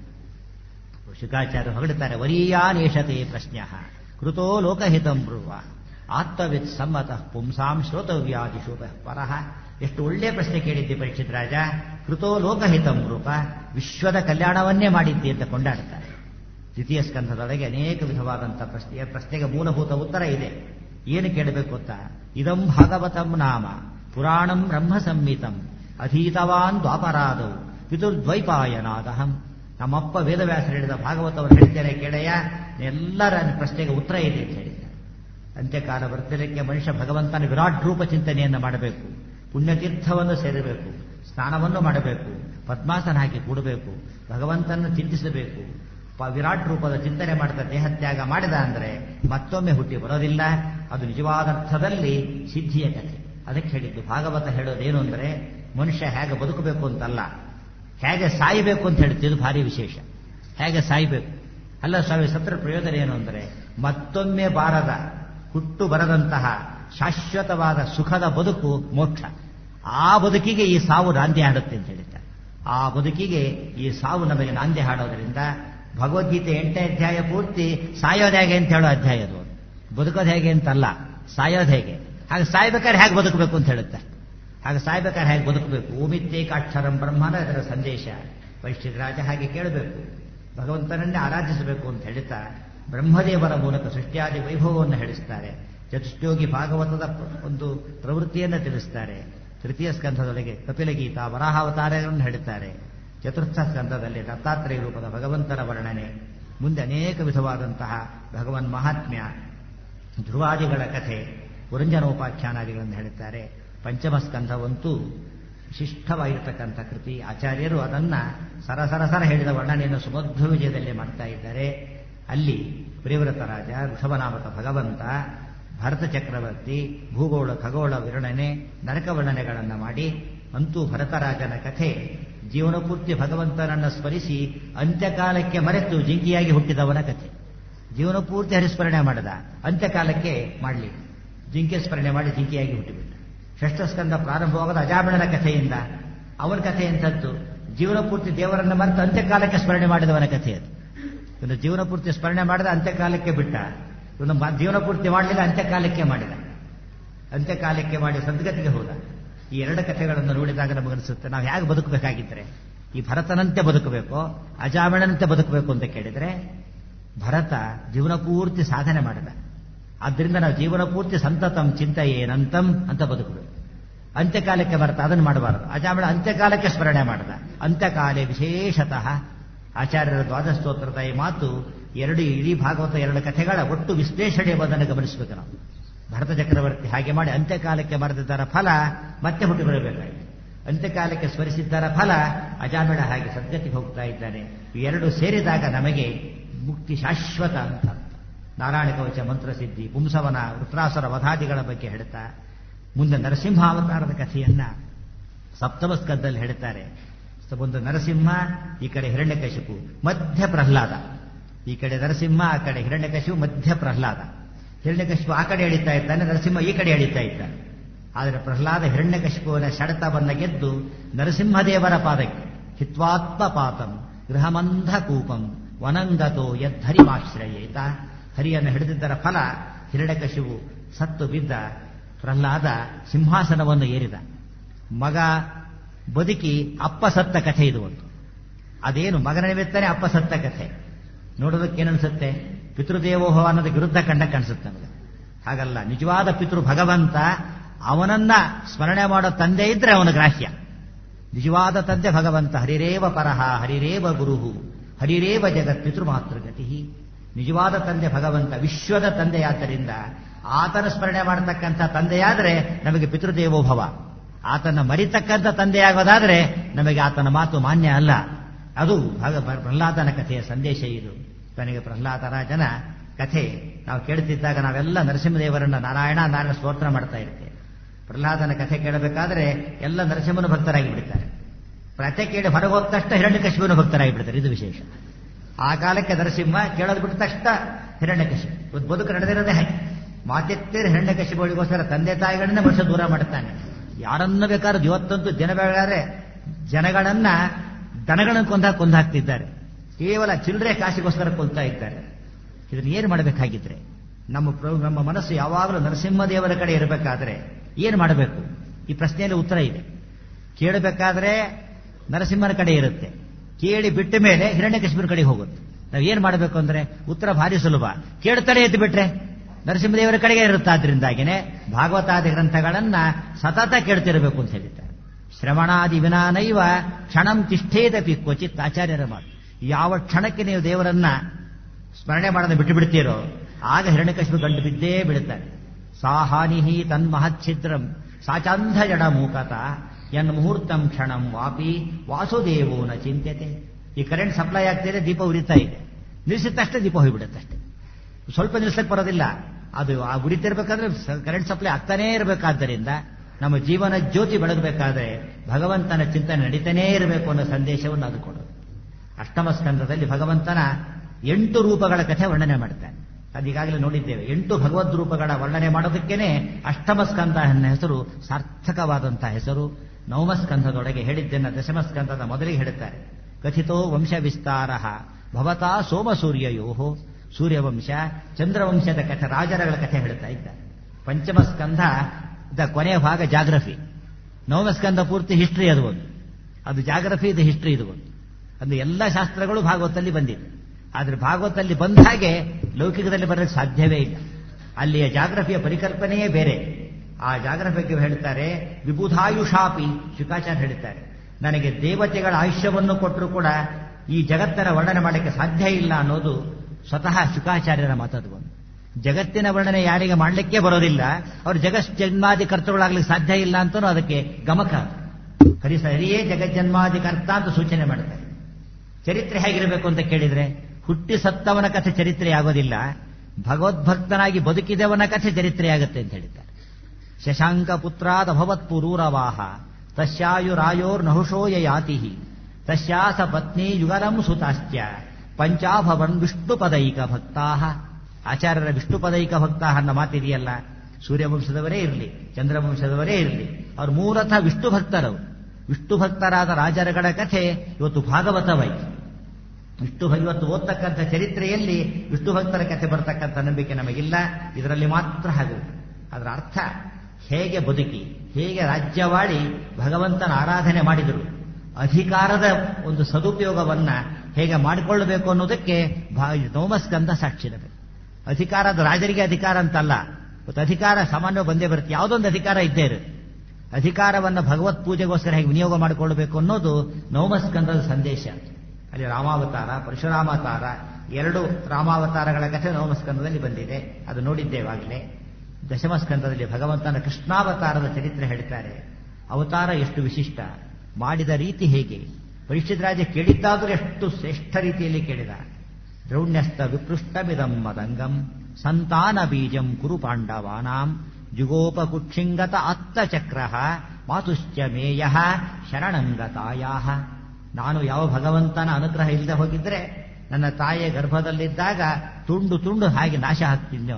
ಶುಕಾಚಾರ್ಯರು ಹೊಗಳುತ್ತಾರೆ, ವರೀಯಾನೇಷತೆ ಪ್ರಶ್ನ ಕೃತೋ ಲೋಕಹಿತಂ ಬ್ರುವ ಆತ್ಮವಿತ್ ಸಮ್ಮತಃ ಪುಂಸಾಂ ಶ್ರೋತವ್ಯಾದಿಶೋಭ ಪರಃ. ಎಷ್ಟು ಒಳ್ಳೆಯ ಪ್ರಶ್ನೆ ಕೇಳಿದ್ದೆ ಪರೀಕ್ಷಿತ್ ರಾಜ. ಕೃತೋ ಲೋಕಹಿತಂ ರೂಪ, ವಿಶ್ವದ ಕಲ್ಯಾಣವನ್ನೇ ಮಾಡಿದ್ದೆ ಅಂತ ಕೊಂಡಾಡ್ತಾರೆ. ದ್ವಿತೀಯ ಸ್ಕಂಧದೊಳಗೆ ಅನೇಕ ವಿಧವಾದಂಥ ಪ್ರಶ್ನೆಗೆ ಮೂಲಭೂತ ಉತ್ತರ ಇದೆ. ಏನು ಕೇಳಬೇಕು ಗೊತ್ತಾ? ಇದಂ ಭಾಗವತಂ ನಾಮ ಪುರಾಣಂ ಬ್ರಹ್ಮ ಸಂಹಿತಂ ಅಧೀತವಾನ್ ದ್ವಾಪರಾದೌ ಪಿತುರ್ದ್ವೈಪಾಯನಾದಹಂ. ನಮ್ಮಪ್ಪ ವೇದವ್ಯಾಸರು ಹೇಳಿದ ಭಾಗವತವನ್ನು ಹೇಳ್ತೇನೆ ಕೇಳೆಯ, ಎಲ್ಲರ ಪ್ರಶ್ನೆಗೆ ಉತ್ತರ ಇದೆ ಅಂತ ಹೇಳಿದ್ದಾರೆ. ಅಂತ್ಯಕಾಲ ಬರ್ತಿರಕ್ಕೆ ಮನುಷ್ಯ ಭಗವಂತನ ವಿರಾಟ್ ರೂಪ ಚಿಂತನೆಯನ್ನು ಮಾಡಬೇಕು, ಪುಣ್ಯತೀರ್ಥವನ್ನು ಸೇರಬೇಕು, ಸ್ನಾನವನ್ನು ಮಾಡಬೇಕು, ಪದ್ಮಾಸನ ಹಾಕಿ ಕೂಡಬೇಕು, ಭಗವಂತನನ್ನು ಚಿಂತಿಸಬೇಕು. ವಿರಾಟ್ ರೂಪದ ಚಿಂತನೆ ಮಾಡಿದ ದೇಹತ್ಯಾಗ ಮಾಡಿದ ಅಂದರೆ ಮತ್ತೊಮ್ಮೆ ಹುಟ್ಟಿ ಬರೋದಿಲ್ಲ. ಅದು ನಿಜವಾದ ಅರ್ಥದಲ್ಲಿ ಸಿದ್ಧಿಯ ಕಥೆ. ಅದಕ್ಕೆ ಹೇಳಿದ್ದು ಭಾಗವತ ಹೇಳೋದೇನು ಅಂದರೆ ಮನುಷ್ಯ ಹೇಗೆ ಬದುಕಬೇಕು ಅಂತಲ್ಲ, ಹೇಗೆ ಸಾಯಬೇಕು ಅಂತ ಹೇಳ್ತಿದ್ದು ಭಾರಿ ವಿಶೇಷ. ಹೇಗೆ ಸಾಯಬೇಕು ಅಲ್ಲ ಸ್ವಾಮಿ, ಸತ್ರ ಪ್ರಯೋಜನ ಏನು ಅಂದರೆ ಮತ್ತೊಮ್ಮೆ ಬಾರದ ಹುಟ್ಟು ಬರದಂತಹ ಶಾಶ್ವತವಾದ ಸುಖದ ಬದುಕು ಮೋಕ್ಷ. ಆ ಬದುಕಿಗೆ ಈ ಸಾವು ನಾಂದಿ ಹಾಡುತ್ತೆ ಅಂತ ಹೇಳಿದ್ದಾರೆ. ಆ ಬದುಕಿಗೆ ಈ ಸಾವು ನಮಗೆ ನಾಂದಿ ಹಾಡೋದ್ರಿಂದ ಭಗವದ್ಗೀತೆ 8ನೇ ಅಧ್ಯಾಯ ಪೂರ್ತಿ ಸಾಯೋದು ಹೇಗೆ ಅಂತ ಹೇಳೋ ಅಧ್ಯಾಯ ಅದು. ಬದುಕೋದು ಹೇಗೆ ಅಂತಲ್ಲ, ಸಾಯೋದು ಹೇಗೆ. ಹಾಗೆ ಸಾಯ್ಬೇಕಾದ್ರೆ ಹೇಗೆ ಬದುಕಬೇಕು ಅಂತ ಹೇಳುತ್ತೆ. ಹಾಗೆ ಸಾಯ್ಬೇಕಾದ್ರೆ ಹೇಗೆ ಬದುಕಬೇಕು. ಓಮಿತ್ತೇಕಾಕ್ಷರಂ ಬ್ರಹ್ಮನ ಅದರ ಸಂದೇಶ. ವೈಶ್ಚಿಕರಾಜ ಹಾಗೆ ಕೇಳಬೇಕು, ಭಗವಂತನನ್ನೇ ಆರಾಧಿಸಬೇಕು ಅಂತ ಹೇಳ್ತಾ ಬ್ರಹ್ಮದೇವರ ಮೂಲಕ ಸೃಷ್ಟಿಯಾದಿ ವೈಭವವನ್ನು ಹೇಳಿಸ್ತಾರೆ. ಚತುಶ್ಲೋಕಿ ಭಾಗವತದ ಒಂದು ಪ್ರವೃತ್ತಿಯನ್ನು ತಿಳಿಸ್ತಾರೆ. ತೃತೀಯ ಸ್ಕಂಧದೊಳಗೆ ಕಪಿಲಗೀತಾ ವರಾಹಾವತಾರಗಳನ್ನು ಹೇಳುತ್ತಾರೆ. ಚತುರ್ಥ ಸ್ಕಂಧದಲ್ಲಿ ದತ್ತಾತ್ರೇಯ ರೂಪದ ಭಗವಂತನ ವರ್ಣನೆ, ಮುಂದೆ ಅನೇಕ ವಿಧವಾದಂತಹ ಭಗವನ್ ಮಹಾತ್ಮ್ಯ, ಧ್ರುವಾದಿಗಳ ಕಥೆ, ಪುರಂಜನೋಪಾಖ್ಯಾನಾದಿಗಳನ್ನು ಹೇಳುತ್ತಾರೆ. ಪಂಚಮ ಸ್ಕಂಧವಂತೂ ವಿಶಿಷ್ಟವಾಗಿರತಕ್ಕಂಥ ಕೃತಿ. ಆಚಾರ್ಯರು ಅದನ್ನ ಸರಸರಸರ ಹೇಳಿದ ವರ್ಣನೆಯನ್ನು ಸುಮಧ್ವ ವಿಜಯದಲ್ಲಿ ಮಾಡ್ತಾ ಇದ್ದಾರೆ. ಅಲ್ಲಿ ಪ್ರಿಯವ್ರತ ರಾಜ, ಋಷಭನಾಮಕ ಭಗವಂತ, ಭರತ ಚಕ್ರವರ್ತಿ, ಭೂಗೋಳ ಖಗೋಳ ವರ್ಣನೆ, ನರಕ ವರ್ಣನೆಗಳನ್ನು ಮಾಡಿ, ಅಂತೂ ಭರತರಾಜನ ಕಥೆ ಜೀವನಪೂರ್ತಿ ಭಗವಂತನನ್ನು ಸ್ಮರಿಸಿ ಅಂತ್ಯಕಾಲಕ್ಕೆ ಮರೆತು ಜಿಂಕಿಯಾಗಿ ಹುಟ್ಟಿದವನ ಕಥೆ. ಜೀವನಪೂರ್ತಿ ಹರಿಸ್ಮರಣೆ ಮಾಡದ, ಅಂತ್ಯಕಾಲಕ್ಕೆ ಮಾಡಲಿ ಜಿಂಕೆ ಸ್ಮರಣೆ ಮಾಡಿ ಜಿಂಕಿಯಾಗಿ ಹುಟ್ಟಿಬಿಟ್ಟ. ಷಷ್ಠಸ್ಕಂದ ಪ್ರಾರಂಭವಾಗದ ಅಜಾಮಿಳನ ಕಥೆಯಿಂದ. ಅವನ ಕಥೆ ಎಂಥದ್ದು? ಜೀವನಪೂರ್ತಿ ದೇವರನ್ನು ಮರೆತು ಅಂತ್ಯಕಾಲಕ್ಕೆ ಸ್ಮರಣೆ ಮಾಡಿದವನ ಕಥೆ ಅದು. ಇವನು ಜೀವನಪೂರ್ತಿ ಸ್ಮರಣೆ ಮಾಡಿದ, ಅಂತ್ಯಕಾಲಕ್ಕೆ ಬಿಟ್ಟ. ಇವನು ಜೀವನಪೂರ್ತಿ ಮಾಡಲಿಲ್ಲ, ಅಂತ್ಯಕಾಲಕ್ಕೆ ಮಾಡಿದ. ಅಂತ್ಯಕಾಲಕ್ಕೆ ಮಾಡಿ ಸದ್ಗತಿಗೆ ಹೋದ. ಈ ಎರಡು ಕಥೆಗಳನ್ನು ನೋಡಿದಾಗ ನಮಗನಿಸುತ್ತೆ ನಾವು ಹೇಗೆ ಬದುಕಬೇಕಾಗಿದ್ರೆ, ಈ ಭರತನಂತೆ ಬದುಕಬೇಕು, ಅಜಾಮಿಳನಂತೆ ಬದುಕಬೇಕು ಅಂತ ಕೇಳಿದ್ರೆ, ಭರತ ಜೀವನಪೂರ್ತಿ ಸಾಧನೆ ಮಾಡಿದ. ಆದ್ದರಿಂದ ನಾವು ಜೀವನಪೂರ್ತಿ ಸಂತತಂ ಚಿಂತೆಯೇನಂತಂ ಅಂತ ಬದುಕಬೇಕು. ಅಂತ್ಯಕಾಲಕ್ಕೆ ಭರತ ಅದನ್ನು ಮಾಡಬಾರದು. ಅಜಾಮಿಳ ಅಂತ್ಯಕಾಲಕ್ಕೆ ಸ್ಮರಣೆ ಮಾಡಿದ. ಅಂತ್ಯಕಾಲೇ ವಿಶೇಷತಃ ಆಚಾರ್ಯರ ದ್ವಾದಸ್ತೋತ್ರದ ಈ ಮಾತು ಇಡೀ ಭಾಗವತ 2 ಕಥೆಗಳ ಒಟ್ಟು ವಿಶ್ಲೇಷಣೆ ಎಂಬುದನ್ನು ಗಮನಿಸಬೇಕು ನಾವು. ಭರತ ಚಕ್ರವರ್ತಿ ಹಾಗೆ ಮಾಡಿ ಅಂತ್ಯಕಾಲಕ್ಕೆ ಮರೆದಿದ್ದರ ಫಲ ಮತ್ತೆ ಹುಟ್ಟಿ ಬರಬೇಕಾಗಿದೆ. ಅಂತ್ಯಕಾಲಕ್ಕೆ ಸ್ಮರಿಸಿದ್ದರ ಫಲ ಅಜಾಮಿಳ ಹಾಗೆ ಸದ್ಗತಿಗೆ ಹೋಗ್ತಾ ಇದ್ದಾನೆ. ಇವೆರಡು ಸೇರಿದಾಗ ನಮಗೆ ಮುಕ್ತಿ ಶಾಶ್ವತ ಅಂತ. ನಾರಾಯಣ ಕವಚ ಮಂತ್ರಸಿದ್ಧಿ, ಪುಂಸವನ, ವೃತ್ರಾಸುರ ವಧಾದಿಗಳ ಬಗ್ಗೆ ಹೇಳ್ತಾ ಮುಂದೆ ನರಸಿಂಹಾವತಾರದ ಕಥೆಯನ್ನ ಸಪ್ತಮ ಸ್ಕಂಧದಲ್ಲಿ ಹೇಳ್ತಾರೆ. ಒಂದು ನರಸಿಂಹ, ಈ ಕಡೆ ಹಿರಣ್ಯಕಶಿಪು, ಮಧ್ಯ ಪ್ರಹ್ಲಾದ. ಈ ಕಡೆ ನರಸಿಂಹ, ಆ ಕಡೆ ಹಿರಣ್ಯಕಶಿಪು, ಮಧ್ಯ ಪ್ರಹ್ಲಾದ. ಹಿರಣ್ಯಕಶಿಪು ಆ ಕಡೆ ಎಳಿತಾ ಇದ್ದಾನೆ, ನರಸಿಂಹ ಈ ಕಡೆ ಎಳಿತಾ ಇದ್ದಾನೆ. ಆದರೆ ಪ್ರಹ್ಲಾದ ಹಿರಣ್ಯಕಶಿಪುವಿನ ಶಡತವನ್ನ ಗೆದ್ದು ನರಸಿಂಹದೇವರ ಪಾದಕ್ಕೆ ಹಿತ್ವಾತ್ಮ ಪಾತಂ ಗೃಹಮಂಧ ಕೂಪಂ ವನಂಗತೋ ಯದ್ಧರಿಮಾಶ್ರಯೇತ. ಹರಿಯನ್ನು ಹಿಡಿದಿದ್ದರ ಫಲ ಹಿರಣ್ಯಕಶಿಪು ಸತ್ತು ಬಿದ್ದ. ಪ್ರಹ್ಲಾದ ಸಿಂಹಾಸನವನ್ನು ಏರಿದ. ಮಗ ಬದುಕಿ ಅಪ್ಪ ಸತ್ತ ಕಥೆ ಇದು ಒಂದು. ಅದೇನು ಮಗನ ನಿಮಿತ್ತನೇ ಅಪ್ಪ ಸತ್ತ ಕಥೆ ನೋಡೋದಕ್ಕೇನನ್ಸುತ್ತೆ? ಪಿತೃದೇವೋಭವ ಅನ್ನೋದಕ್ಕೆ ವಿರುದ್ಧ ಕಂಡ ಕಾಣಿಸುತ್ತೆ ನಮಗೆ. ಹಾಗಲ್ಲ, ನಿಜವಾದ ಪಿತೃ ಭಗವಂತ. ಅವನನ್ನ ಸ್ಮರಣೆ ಮಾಡೋ ತಂದೆ ಇದ್ರೆ ಅವನ ಗ್ರಾಹ್ಯ. ನಿಜವಾದ ತಂದೆ ಭಗವಂತ. ಹರಿರೇವ ಪರಹ ಹರಿರೇವ ಗುರುಹು ಹರಿರೇವ ಜಗತ್ ಪಿತೃಮಾತೃಗತಿ. ನಿಜವಾದ ತಂದೆ ಭಗವಂತ, ವಿಶ್ವದ ತಂದೆಯಾದ್ದರಿಂದ ಆತನ ಸ್ಮರಣೆ ಮಾಡತಕ್ಕಂಥ ತಂದೆಯಾದರೆ ನಮಗೆ ಪಿತೃದೇವೋಭವ. ಆತನ ಮರಿತಕ್ಕಂಥ ತಂದೆಯಾಗೋದಾದ್ರೆ ನಮಗೆ ಆತನ ಮಾತು ಮಾನ್ಯ ಅಲ್ಲ. ಅದು ಪ್ರಹ್ಲಾದನ ಕಥೆಯ ಸಂದೇಶ ಇದು. ತನಗೆ ಪ್ರಹ್ಲಾದರಾಜನ ಕಥೆ ನಾವು ಕೇಳುತ್ತಿದ್ದಾಗ ನಾವೆಲ್ಲ ನರಸಿಂಹದೇವರನ್ನ ನಾರಾಯಣ ನಾರಾಯಣ ಸ್ತೋತ್ರ ಮಾಡ್ತಾ ಇರ್ತೇವೆ. ಪ್ರಹ್ಲಾದನ ಕಥೆ ಕೇಳಬೇಕಾದ್ರೆ ಎಲ್ಲ ನರಸಿಂಹನ ಭಕ್ತರಾಗಿ ಬಿಡ್ತಾರೆ. ಕಥೆ ಕೇಳಿ ಹೊರಗೆ ಹೋದ ತಕ್ಷಣ ಹಿರಣ್ಯಕಶಿಪುವಿನ ಭಕ್ತರಾಗಿ ಬಿಡ್ತಾರೆ. ಇದು ವಿಶೇಷ. ಆ ಕಾಲಕ್ಕೆ ನರಸಿಂಹ, ಕೇಳೋದು ಬಿಟ್ಟ ತಕ್ಷಣ ಹಿರಣ್ಯಕಶಿಪು. ಇವತ್ತು ಬದುಕು ನಡೆದಿರೋದೇ ಹಾಗೆ. ಮಾತೆತ್ತೇರಿ ಹಿರಣ್ಯಕಶಿಪುಗಳಿಗೋಸ್ಕರ ತಂದೆ ತಾಯಿಗಳನ್ನೇ ಮನುಷ್ಯ ದೂರ ಮಾಡುತ್ತಾನೆ. ಯಾರನ್ನ ಬೇಕಾದ್ರೂ ಇವತ್ತಂತೂ ಜನ ಬೇಕಾದ್ರೆ ಜನಗಳನ್ನ ದನಗಳನ್ನು ಕೊಂದಾಕ್ತಿದ್ದಾರೆ. ಕೇವಲ ಚಿಲ್ಲರೆ ಕಾಸಿಗೋಸ್ಕರ ಕೊಲ್ತಾ ಇದ್ದಾರೆ. ಇದನ್ನು ಏನು ಮಾಡಬೇಕಾಗಿದ್ರೆ, ನಮ್ಮ ಮನಸ್ಸು ಯಾವಾಗಲೂ ನರಸಿಂಹದೇವರ ಕಡೆ ಇರಬೇಕಾದ್ರೆ ಏನು ಮಾಡಬೇಕು? ಈ ಪ್ರಶ್ನೆಯಲ್ಲಿ ಉತ್ತರ ಇದೆ. ಕೇಳಬೇಕಾದ್ರೆ ನರಸಿಂಹನ ಕಡೆ ಇರುತ್ತೆ, ಕೇಳಿ ಬಿಟ್ಟ ಮೇಲೆ ಹಿರಣ್ಯಕಶಿಪುರ ಕಡೆಗೆ ಹೋಗುತ್ತೆ. ನಾವು ಏನು ಮಾಡಬೇಕು ಅಂದ್ರೆ ಉತ್ತರ ಭಾರಿ ಸುಲಭ. ಕೇಳ್ತಾನೆ ಎದ್ದು ಬಿಟ್ರೆ ನರಸಿಂಹದೇವರ ಕಡೆಗೆ ಇರುತ್ತೆ. ಆದ್ರಿಂದಾಗಿನೇ ಭಾಗವತಾದಿ ಗ್ರಂಥಗಳನ್ನ ಸತತ ಕೇಳ್ತಿರಬೇಕು ಅಂತ ಹೇಳಿದ್ದಾರೆ. ಶ್ರವಣಾದಿ ವಿನಾನೈವ ಕ್ಷಣಂ ತಿಷ್ಠೇದಪಿ ಕ್ವಚಿತ್. ಆಚಾರ್ಯರ ಮಾತು. ಯಾವ ಕ್ಷಣಕ್ಕೆ ನೀವು ದೇವರನ್ನ ಸ್ಮರಣೆ ಮಾಡೋದು ಬಿಟ್ಟು ಬಿಡ್ತೀರೋ ಆಗ ಹಿರಣ್ಯಕಶಿಪು ಗಂಟು ಬಿದ್ದೇ ಬಿಡುತ್ತಾರೆ. ಸಾಹಾನಿಹಿ ತನ್ಮಹಚ್ಛಿದ್ರಂ ಸಾಚಾಂಧ ಜಡ ಮೂಕತ ಎನ್ ಮುಹೂರ್ತಂ ಕ್ಷಣಂ ವಾಪಿ ವಾಸುದೇವೋ ನ ಚಿಂತ್ಯತೆ. ಈ ಕರೆಂಟ್ ಸಪ್ಲೈ ಆಗ್ತಿದೆ, ದೀಪ ಉರಿತಾ ಇದೆ, ನಿಲ್ಲಿಸಿದ ತಕ್ಷಣ ದೀಪ ಹೋಗಿಬಿಡುತ್ತೆ ಅಷ್ಟೇ. ಸ್ವಲ್ಪ ನಿಲ್ಸಕ್ಕೆ ಬರೋದಿಲ್ಲ. ಅದು ಆ ಉರಿತಿರ್ಬೇಕಾದ್ರೆ ಕರೆಂಟ್ ಸಪ್ಲೈ ಆಗ್ತಾನೇ ಇರಬೇಕಾದ್ದರಿಂದ ನಮ್ಮ ಜೀವನ ಜ್ಯೋತಿ ಬೆಳಗಬೇಕಾದ್ರೆ ಭಗವಂತನ ಚಿಂತನೆ ನಡೀತಾನೇ ಇರಬೇಕು ಅನ್ನೋ ಸಂದೇಶವನ್ನು ಅದು ಕೊಡೋದು. ಅಷ್ಟಮ ಸ್ಕಂದದಲ್ಲಿ ಭಗವಂತನ 8 ರೂಪಗಳ ಕಥೆ ವರ್ಣನೆ ಮಾಡ್ತಾನೆ. ಅದೀಗಾಗಲೇ ನೋಡಿದ್ದೇವೆ. 8 ಭಗವದ್ ರೂಪಗಳ ವರ್ಣನೆ ಮಾಡೋದಕ್ಕೇನೆ ಅಷ್ಟಮಸ್ಕಂಧ ಎನ್ನ ಹೆಸರು ಸಾರ್ಥಕವಾದಂತಹ ಹೆಸರು. ನವಮಸ್ಕಂಧದೊಳಗೆ ಹೇಳಿದ್ದೆನ್ನ ದಶಮಸ್ಕಂಧದ ಮೊದಲಿಗೆ ಹೇಳುತ್ತಾರೆ. ಕಥಿತೋ ವಂಶ ವಿಸ್ತಾರ ಭವತಾ ಸೋಮಸೂರ್ಯಯೋ. ಸೂರ್ಯವಂಶ ಚಂದ್ರವಂಶದ ಕಥೆ, ರಾಜರಗಳ ಕಥೆ ಹೇಳ್ತಾ ಇದ್ದಾರೆ. ಪಂಚಮಸ್ಕಂಧ ಕೊನೆಯ ಭಾಗ ಜಾಗ್ರಫಿ. ನವಮಸ್ಕಂಧ ಪೂರ್ತಿ ಹಿಸ್ಟ್ರಿ ಅದು ಒಂದು, ಅದು ಜಾಗ್ರಫಿ, ಇದು ಹಿಸ್ಟ್ರಿ ಇದು ಒಂದು. ಅದು ಎಲ್ಲ ಶಾಸ್ತ್ರಗಳು ಭಾಗವತದಲ್ಲಿ ಬಂದಿದೆ. ಆದರೆ ಭಾಗವತದಲ್ಲಿ ಬಂದ ಹಾಗೆ ಲೌಕಿಕದಲ್ಲಿ ಬರಲಿಕ್ಕೆ ಸಾಧ್ಯವೇ ಇಲ್ಲ. ಅಲ್ಲಿಯ ಜಾಗ್ರಫಿಯ ಪರಿಕಲ್ಪನೆಯೇ ಬೇರೆ. ಆ ಜಾಗ್ರಫಿಗೆ ಹೇಳ್ತಾರೆ ವಿಬುಧಾಯುಷಾಪಿ. ಶುಕಾಚಾರ್ಯ ಹೇಳ್ತಾರೆ, ನನಗೆ ದೇವತೆಗಳ ಆಯುಷ್ಯವನ್ನು ಕೊಟ್ಟರೂ ಕೂಡ ಈ ಜಗತ್ತನ ವರ್ಣನೆ ಮಾಡಲಿಕ್ಕೆ ಸಾಧ್ಯ ಇಲ್ಲ ಅನ್ನೋದು ಸ್ವತಃ ಶುಕಾಚಾರ್ಯರ ಮಾತದು. ಒಂದು ಜಗತ್ತಿನ ವರ್ಣನೆ ಯಾರಿಗೆ ಮಾಡಲಿಕ್ಕೆ ಬರೋದಿಲ್ಲ, ಅವರು ಜಗಜ್ಜನ್ಮಾದಿ ಕರ್ತೃಗಳಾಗ್ಲಿಕ್ಕೆ ಸಾಧ್ಯ ಇಲ್ಲ ಅಂತನೂ ಅದಕ್ಕೆ ಗಮಕ. ಹರಿಯೇ ಜಗಜ್ಜನ್ಮಾದಿಕರ್ತ ಅಂತ ಸೂಚನೆ ಮಾಡ್ತಾರೆ. ಚರಿತ್ರೆ ಹೇಗಿರಬೇಕು ಅಂತ ಕೇಳಿದ್ರೆ, ಹುಟ್ಟಿ ಸತ್ತವನ ಕಥೆ ಚರಿತ್ರೆ ಆಗೋದಿಲ್ಲ, ಭಗವದ್ಭಕ್ತನಾಗಿ ಬದುಕಿದವನ ಕಥೆ ಚರಿತ್ರೆ ಆಗುತ್ತೆ ಅಂತ ಹೇಳಿದ್ದಾರೆ. ಶಶಾಂಕ ಪುತ್ರಾದ ಭವತ್ಪುರೂರವಾಹ ತಸ್ಯಾಯುರಾಯೋರ್ನಹುಷೋ ಯಯಾತಿ ತಸ್ಯಾಸ ಪತ್ನಿ ಯುಗಲಂ ಸುತಾಶ್ಚ್ಯ ಪಂಚಾಭವನ್ ವಿಷ್ಣುಪದೈಕ ಭಕ್ತಾ. ಆಚಾರ್ಯರ ವಿಷ್ಣುಪದೈಕ ಭಕ್ತ ಅನ್ನೋ ಮಾತಿದೆಯಲ್ಲ, ಸೂರ್ಯವಂಶದವರೇ ಇರಲಿ, ಚಂದ್ರವಂಶದವರೇ ಇರಲಿ, ಅವರು ಮೂಲತಃ ವಿಷ್ಣು ಭಕ್ತರವರು. ವಿಷ್ಣು ಭಕ್ತರಾದ ರಾಜರುಗಳ ಕಥೆ ಇವತ್ತು ಭಾಗವತವಾಯಿತು. ವಿಷ್ಣು ಇವತ್ತು ಓದ್ತಕ್ಕಂಥ ಚರಿತ್ರೆಯಲ್ಲಿ ವಿಷ್ಣು ಭಕ್ತರ ಕಥೆ ಬರ್ತಕ್ಕಂಥ ನಂಬಿಕೆ ನಮಗಿಲ್ಲ. ಇದರಲ್ಲಿ ಮಾತ್ರ ಹಾಗೂ ಅದರ ಅರ್ಥ ಹೇಗೆ ಬದುಕಿ, ಹೇಗೆ ರಾಜ್ಯವಾಡಿ ಭಗವಂತನ ಆರಾಧನೆ ಮಾಡಿದರು, ಅಧಿಕಾರದ ಒಂದು ಸದುಪಯೋಗವನ್ನ ಹೇಗೆ ಮಾಡಿಕೊಳ್ಳಬೇಕು ಅನ್ನೋದಕ್ಕೆ ನವಮಸ್ಕಂಧ ಸಾಕ್ಷಿರಬೇಕು. ಅಧಿಕಾರದ ರಾಜರಿಗೆ ಅಧಿಕಾರ ಅಂತಲ್ಲ, ಇವತ್ತು ಅಧಿಕಾರ ಸಾಮಾನ್ಯ ಬಂದೇ ಬರುತ್ತೆ, ಯಾವುದೊಂದು ಅಧಿಕಾರ ಇದ್ದೇ ಇರುತ್ತೆ. ಅಧಿಕಾರವನ್ನು ಭಗವತ್ ಪೂಜೆಗೋಸ್ಕರ ಹೇಗೆ ವಿನಿಯೋಗ ಮಾಡಿಕೊಳ್ಳಬೇಕು ಅನ್ನೋದು ನವಮಸ್ಕಂಧದ ಸಂದೇಶ. ಅಲ್ಲಿ ರಾಮಾವತಾರ, ಪರಶುರಾಮಾವತಾರ, 2 ರಾಮಾವತಾರಗಳ ಕಥೆ ನವಮಸ್ಕಂಧದಲ್ಲಿ ಬಂದಿದೆ, ಅದು ನೋಡಿದ್ದೇವಾಗಲೇ. ದಶಮಸ್ಕಂಧದಲ್ಲಿ ಭಗವಂತನ ಕೃಷ್ಣಾವತಾರದ ಚರಿತ್ರೆ ಹೇಳ್ತಾರೆ. ಅವತಾರ ಎಷ್ಟು ವಿಶಿಷ್ಟ, ಮಾಡಿದ ರೀತಿ ಹೇಗೆ. ಪರೀಕ್ಷಿತ ರಾಜ ಕೇಳಿದ್ದಾದರೂ ಎಷ್ಟು ಶ್ರೇಷ್ಠ ರೀತಿಯಲ್ಲಿ ಕೇಳಿದ. ದ್ರೌಣ್ಯಸ್ತ ವಿಪೃಷ್ಟಮಿದಂ ಮದಂಗಂ ಸಂತಾನ ಬೀಜಂ ಕುರು ಪಾಂಡವಾನಾಂ ಜುಗೋಪಕುಕ್ಷಿಂಗತ ಆತ್ತಚಕ್ರ ಮಾತುಶ್ಚ ಮೇಯ ಶರಣಂಗತಾಯಾ. ನಾನು ಯಾವ ಭಗವಂತನ ಅನುಗ್ರಹ ಇಲ್ಲದೆ ಹೋಗಿದ್ರೆ ನನ್ನ ತಾಯಿಯ ಗರ್ಭದಲ್ಲಿದ್ದಾಗ ತುಂಡು ತುಂಡು ಹಾಗೆ ನಾಶ ಆಗ್ತಿದ್ನೋ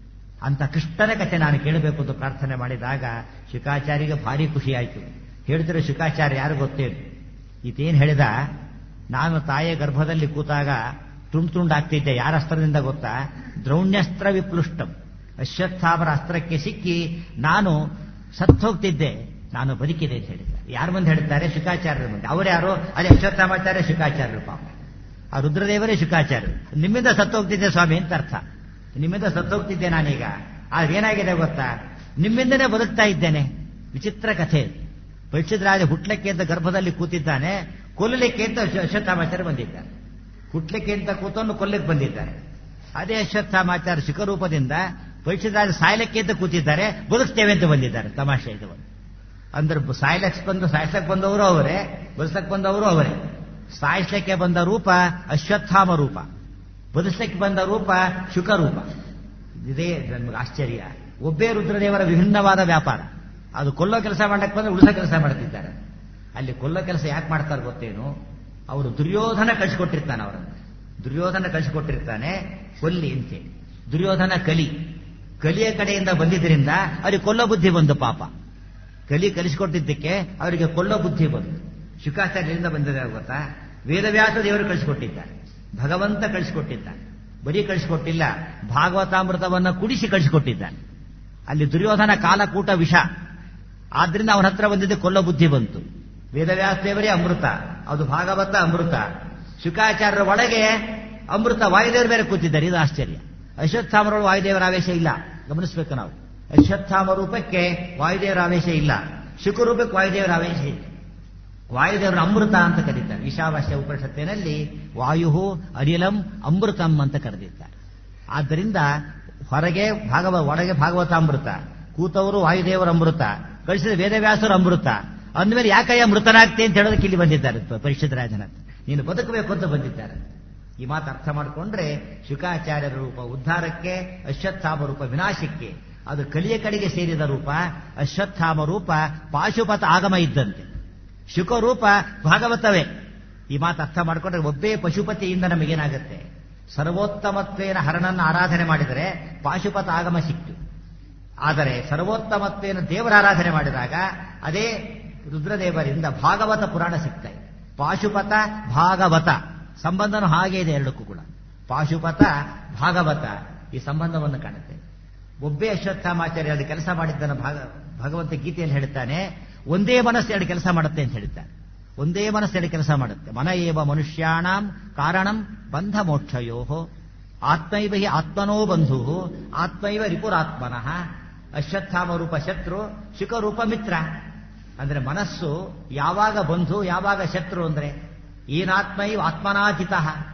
ಅಂತ ಕೃಷ್ಣನ ಕಥೆ ನಾನು ಕೇಳಬೇಕು ಅಂತ ಪ್ರಾರ್ಥನೆ ಮಾಡಿದಾಗ ಶುಕಾಚಾರ್ಯಗೆ ಭಾರಿ ಖುಷಿಯಾಯಿತು. ಹೇಳಿದ್ರೆ ಶುಕಾಚಾರ್ಯ ಯಾರು ಗೊತ್ತೇನು, ಈತೇನು ಹೇಳಿದ, ನಾನು ತಾಯಿಯ ಗರ್ಭದಲ್ಲಿ ಕೂತಾಗ ತುಂಡು ತುಂಡಾಗ್ತಿದ್ದೆ. ಯಾರ ಅಸ್ತ್ರದಿಂದ ಗೊತ್ತಾ? ದ್ರೌಣ್ಯಸ್ತ್ರ ವಿಪ್ಲುಷ್ಟಂ, ಅಶ್ವತ್ಥಾಮರ ಅಸ್ತ್ರಕ್ಕೆ ಸಿಕ್ಕಿ ನಾನು ಸತ್ತು ಹೋಗ್ತಿದ್ದೆ, ನಾನು ಬದುಕಿದೆ ಅಂತ ಹೇಳಿದ್ದಾರೆ. ಯಾರ ಮುಂದೆ ಹೇಳ್ತಾರೆ? ಶುಕಾಚಾರ್ಯರ ಮುಂದೆ. ಅವರ್ಯಾರು? ಅಲ್ಲಿ ಅಶ್ವತ್ಥಾಮಾಚಾರ್ಯ ಶುಕಾಚಾರ್ಯರು. ಪಾಪ ಆ ರುದ್ರದೇವರೇ ಶುಕಾಚಾರ್ಯರು. ನಿಮ್ಮಿಂದ ಸತ್ತೋಗ್ತಿದ್ದೆ ಸ್ವಾಮಿ ಅಂತ ಅರ್ಥ. ನಿಮ್ಮಿಂದ ಸತ್ತೋಗ್ತಿದ್ದೆ ನಾನೀಗ, ಆದ್ರೆ ಏನಾಗಿದೆ ಗೊತ್ತಾ, ನಿಮ್ಮಿಂದನೇ ಬದುಕ್ತಾ ಇದ್ದೇನೆ. ವಿಚಿತ್ರ ಕಥೆ. ಪರೀಕ್ಷಿತ ರಾಜ ಹುಟ್ಲಕ್ಕೆ ಅಂತ ಗರ್ಭದಲ್ಲಿ ಕೂತಿದ್ದಾನೆ, ಕೊಲ್ಲಲಿಕ್ಕೆ ಅಂತ ಅಶ್ವತ್ಥಾಮಾಚಾರ್ಯ ಬಂದಿದ್ದಾರೆ. ಹುಟ್ಲಿಕ್ಕೆ ಅಂತ ಕೂತನ್ನು ಕೊಲ್ಲಕ್ಕೆ ಬಂದಿದ್ದಾರೆ. ಅದೇ ಅಶ್ವತ್ಥಾಮಾಚಾರ್ಯ ಶಿಖರೂಪದಿಂದ ಪರೀಕ್ಷಿತ ರಾಜ ಸಾಯ್ಲಿಕ್ಕೆ ಅಂತ ಕೂತಿದ್ದಾರೆ, ಬದುಕ್ತೇವೆ ಅಂತ ಬಂದಿದ್ದಾರೆ. ತಮಾಷೆ ಇದು ಅಂದ್ರೆ ಸಾಯ್ಸಕ್ಕೆ ಬಂದವರು ಅವರೇ, ಬದುಸಕ್ಕೆ ಬಂದವರು ಅವರೇ. ಸಾಯಿಸ್ಲಿಕ್ಕೆ ಬಂದ ರೂಪ ಅಶ್ವತ್ಥಾಮ ರೂಪ, ಬದುಸ್ಲಿಕ್ಕೆ ಬಂದ ರೂಪ ಶುಕರೂಪ. ಇದೇ ನಮ್ಗೆ ಆಶ್ಚರ್ಯ. ಒಬ್ಬೇ ರುದ್ರದೇವರ ವಿಭಿನ್ನವಾದ ವ್ಯಾಪಾರ. ಅದು ಕೊಲ್ಲೋ ಕೆಲಸ ಮಾಡಕ್ಕೆ ಬಂದ್ರೆ ಉಳಿಸೋ ಕೆಲಸ ಮಾಡ್ತಿದ್ದಾರೆ. ಅಲ್ಲಿ ಕೊಲ್ಲೋ ಕೆಲಸ ಯಾಕೆ ಮಾಡ್ತಾರೆ ಗೊತ್ತೇನು? ಅವರು ದುರ್ಯೋಧನ ಕಳಿಸಿಕೊಟ್ಟಿರ್ತಾನೆ, ಅವರನ್ನು ದುರ್ಯೋಧನ ಕಳಿಸಿಕೊಟ್ಟಿರ್ತಾನೆ ಕೊಲ್ಲಿ ಅಂತೇಳಿ. ದುರ್ಯೋಧನ ಕಲಿಯ ಕಡೆಯಿಂದ ಬಂದಿದ್ದರಿಂದ ಅವರಿಗೆ ಕೊಲ್ಲೋ ಬುದ್ಧಿ ಬಂದು. ಪಾಪ ಕಲಿ ಕಲಿಸಿಕೊಟ್ಟಿದ್ದಕ್ಕೆ ಅವರಿಗೆ ಕೊಲ್ಲೋ ಬುದ್ಧಿ ಬಂತು. ಶುಕಾಚಾರ್ಯರಿಂದ ಬಂದಿದೆ ಗೊತ್ತಾ? ವೇದವ್ಯಾಸ ದೇವರು ಕಳಿಸಿಕೊಟ್ಟಿದ್ದಾರೆ, ಭಗವಂತ ಕಳಿಸಿಕೊಟ್ಟಿದ್ದಾನೆ. ಬರೀ ಕಳಿಸಿಕೊಟ್ಟಿಲ್ಲ, ಭಾಗವತಾಮೃತವನ್ನು ಕುಡಿಸಿ ಕಳಿಸಿಕೊಟ್ಟಿದ್ದಾನೆ. ಅಲ್ಲಿ ದುರ್ಯೋಧನ ಕಾಲಕೂಟ ವಿಷ, ಆದ್ರಿಂದ ಅವನ ಹತ್ರ ಬಂದಿದ್ದೆ ಕೊಲ್ಲೋ ಬುದ್ಧಿ ಬಂತು. ವೇದವ್ಯಾಸ ದೇವರೇ ಅಮೃತ, ಅದು ಭಾಗವತ ಅಮೃತ. ಶುಕಾಚಾರ್ಯರ ಒಳಗೆ ಅಮೃತ, ವಾಯುದೇವರು ಬೇರೆ ಕೂತಿದ್ದಾರೆ. ಇದು ಆಶ್ಚರ್ಯ. ಅಶ್ವತ್ಥಾಮರೊಳಗೆ ವಾಯುದೇವರ ಆವೇಶ ಇಲ್ಲ, ಗಮನಿಸಬೇಕು ನಾವು. ಅಶ್ವತ್ಥಾಮ ರೂಪಕ್ಕೆ ವಾಯುದೇವರ ಆವೇಶ ಇಲ್ಲ, ಶುಕರೂಪಕ್ಕೆ ವಾಯುದೇವರ ಆವೇಶ ಇಲ್ಲ. ವಾಯುದೇವರ ಅಮೃತ ಅಂತ ಕರೀತಾರೆ. ಈಶಾವಾಸ್ಯ ಉಪನಿಷತ್ತಿನಲ್ಲಿ ವಾಯು ಅನಿಲಂ ಅಮೃತಂ ಅಂತ ಕರೆದಿದ್ದಾರೆ. ಆದ್ದರಿಂದ ಒಳಗೆ ಭಾಗವತಾಮೃತ, ಕೂತವರು ವಾಯುದೇವರ ಅಮೃತ, ಕಳಿಸಿದ ವೇದವ್ಯಾಸರ ಅಮೃತ ಅಂದಮೇಲೆ ಯಾಕಯ್ಯ ಮೃತನಾಗ್ತೆ ಅಂತ ಹೇಳೋದಕ್ಕೆ ಇಲ್ಲಿ ಬಂದಿದ್ದಾರೆ ಪರೀಕ್ಷಿತ ರಾಜನ. ನೀನು ಬದುಕಬೇಕು ಅಂತ ಬಂದಿದ್ದಾರೆ. ಈ ಮಾತು ಅರ್ಥ ಮಾಡಿಕೊಂಡ್ರೆ ಶುಕಾಚಾರ್ಯರ ರೂಪ ಉದ್ಧಾರಕ್ಕೆ, ಅಶ್ವತ್ಥಾಮ ರೂಪ ವಿನಾಶಕ್ಕೆ. ಅದು ಕಲಿಯ ಕಡೆಗೆ ಸೇರಿದ ರೂಪ. ಅಶ್ವತ್ಥಾಮ ರೂಪ ಪಾಶುಪತ ಆಗಮ ಇದ್ದಂತೆ, ಶುಕರೂಪ ಭಾಗವತವೇ. ಈ ಮಾತು ಅರ್ಥ ಮಾಡಿಕೊಂಡ್ರೆ ಒಬ್ಬೇ ಪಶುಪತಿಯಿಂದ ನಮಗೇನಾಗುತ್ತೆ? ಸರ್ವೋತ್ತಮತ್ವೇನ ಹರನನ್ನು ಆರಾಧನೆ ಮಾಡಿದರೆ ಪಾಶುಪತ ಆಗಮ ಸಿಕ್ತು. ಆದರೆ ಸರ್ವೋತ್ತಮತ್ವೇನ ದೇವರ ಆರಾಧನೆ ಮಾಡಿದಾಗ ಅದೇ ರುದ್ರದೇವರಿಂದ ಭಾಗವತ ಪುರಾಣ ಸಿಗ್ತಾ ಇದೆ. ಪಾಶುಪತ ಭಾಗವತ ಸಂಬಂಧನೂ ಹಾಗೆ ಇದೆ ಎರಡಕ್ಕೂ ಕೂಡ. ಪಾಶುಪತ ಭಾಗವತ ಈ ಸಂಬಂಧವನ್ನು ಕಾಣುತ್ತೆ. ಒಬ್ಬೇ ಅಶ್ವತ್ಥಾಮಾಚಾರ್ಯ ಎರಡು ಕೆಲಸ ಮಾಡಿದ್ದನ್ನು ಭಗವಂತ ಗೀತೆಯಲ್ಲಿ ಹೇಳ್ತಾನೆ, ಒಂದೇ ಮನಸ್ಸು ಎರಡು ಕೆಲಸ ಮಾಡುತ್ತೆ ಅಂತ ಹೇಳ್ತಾನೆ. ಒಂದೇ ಮನಸ್ಸು ಎರಡು ಕೆಲಸ ಮಾಡುತ್ತೆ. ಮನ ಏವ ಮನುಷ್ಯಾಣಾಂ ಕಾರಣಂ ಬಂಧ ಮೋಕ್ಷಯೋ ಆತ್ಮೈವ ಹಿ ಆತ್ಮನೋ ಬಂಧು ಆತ್ಮೈವ ರಿಪುರಾತ್ಮನಃ ಅಶ್ವತ್ಥಾಮ ರೂಪ ಶತ್ರು ಶುಕರೂಪ ಮಿತ್ರ. ಅಂದ್ರೆ ಮನಸ್ಸು ಯಾವಾಗ ಬಂಧು ಯಾವಾಗ ಶತ್ರು ಅಂದ್ರೆ ಏನಾತ್ಮೈವ ಆತ್ಮನಾಜಿತ.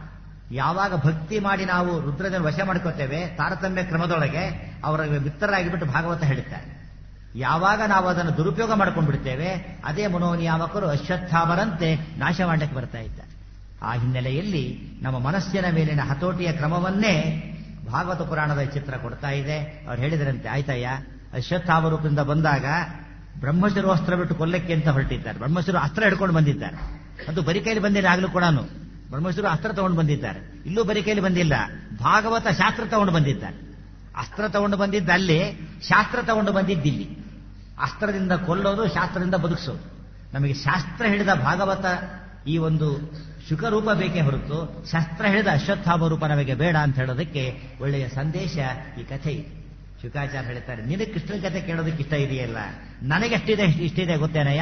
ಯಾವಾಗ ಭಕ್ತಿ ಮಾಡಿ ನಾವು ರುದ್ರನ ವಶ ಮಾಡ್ಕೋತೇವೆ ತಾರತಮ್ಯ ಕ್ರಮದೊಳಗೆ ಅವರ ಮಿತ್ರರಾಗಿಬಿಟ್ಟು ಭಾಗವತ ಹೇಳುತ್ತಾರೆ. ಯಾವಾಗ ನಾವು ಅದನ್ನು ದುರುಪಯೋಗ ಮಾಡ್ಕೊಂಡ್ಬಿಡ್ತೇವೆ ಅದೇ ಮನೋನಿಯಾಮಕರು ಅಶ್ವತ್ಥಾಮರಂತೆ ನಾಶ ಮಾಡಲಿಕ್ಕೆ ಬರ್ತಾ ಇದ್ದಾರೆ. ಆ ಹಿನ್ನೆಲೆಯಲ್ಲಿ ನಮ್ಮ ಮನಸ್ಸಿನ ಮೇಲಿನ ಹತೋಟಿಯ ಕ್ರಮವನ್ನೇ ಭಾಗವತ ಪುರಾಣದ ಚಿತ್ರ ಕೊಡ್ತಾ ಇದೆ. ಅವ್ರು ಹೇಳಿದ್ರಂತೆ, ಆಯ್ತಯ್ಯ, ಅಶ್ವತ್ಥಾಮ ರೂಪದಿಂದ ಬಂದಾಗ ಬ್ರಹ್ಮಶಿರು ಅಸ್ತ್ರ ಬಿಟ್ಟು ಕೊಲ್ಲಕ್ಕೆ ಅಂತ ಹೊರಟಿದ್ದಾರೆ. ಬ್ರಹ್ಮಶಿರು ಅಸ್ತ್ರ ಹಿಡ್ಕೊಂಡು ಬಂದಿದ್ದಾರೆ. ಅದು ಬರಿ ಕೈಲಿ ಬಂದಿಲ್ಲ. ಆಗ್ಲೂ ಕೂಡ ಬ್ರಹ್ಮಶಿರು ಅಸ್ತ್ರ ತಗೊಂಡು ಬಂದಿದ್ದಾರೆ. ಇಲ್ಲೂ ಬರಿ ಕೈಲಿ ಬಂದಿಲ್ಲ, ಭಾಗವತ ಶಾಸ್ತ್ರ ತಗೊಂಡು ಬಂದಿದ್ದಾರೆ. ಅಸ್ತ್ರ ತಗೊಂಡು ಬಂದಿದ್ದ ಅಲ್ಲಿ, ಶಾಸ್ತ್ರ ತಗೊಂಡು ಬಂದಿದ್ದಿಲ್ಲಿ. ಅಸ್ತ್ರದಿಂದ ಕೊಲ್ಲೋದು, ಶಾಸ್ತ್ರದಿಂದ ಬದುಕಿಸೋದು. ನಮಗೆ ಶಾಸ್ತ್ರ ಹಿಡಿದ ಭಾಗವತ ಈ ಒಂದು ಶುಕರೂಪ ಬೇಕೇ ಹೊರತು ಶಾಸ್ತ್ರ ಹಿಡಿದ ಅಶ್ವತ್ಥಾಮ ರೂಪ ನಮಗೆ ಬೇಡ ಅಂತ ಹೇಳೋದಕ್ಕೆ ಒಳ್ಳೆಯ ಸಂದೇಶ ಈ ಕಥೆ ಇದೆ. ಶುಕಾಚಾರ್ಯ ಹೇಳ್ತಾರೆ, ನಿನಗೆ ಕೃಷ್ಣನ ಕಥೆ ಕೇಳೋದಕ್ಕೆ ಇಷ್ಟ ಇದೆಯಲ್ಲ, ನನಗೆಷ್ಟಿದೆ ಇಷ್ಟಿದೆ ಗೊತ್ತೇನಯ್ಯ,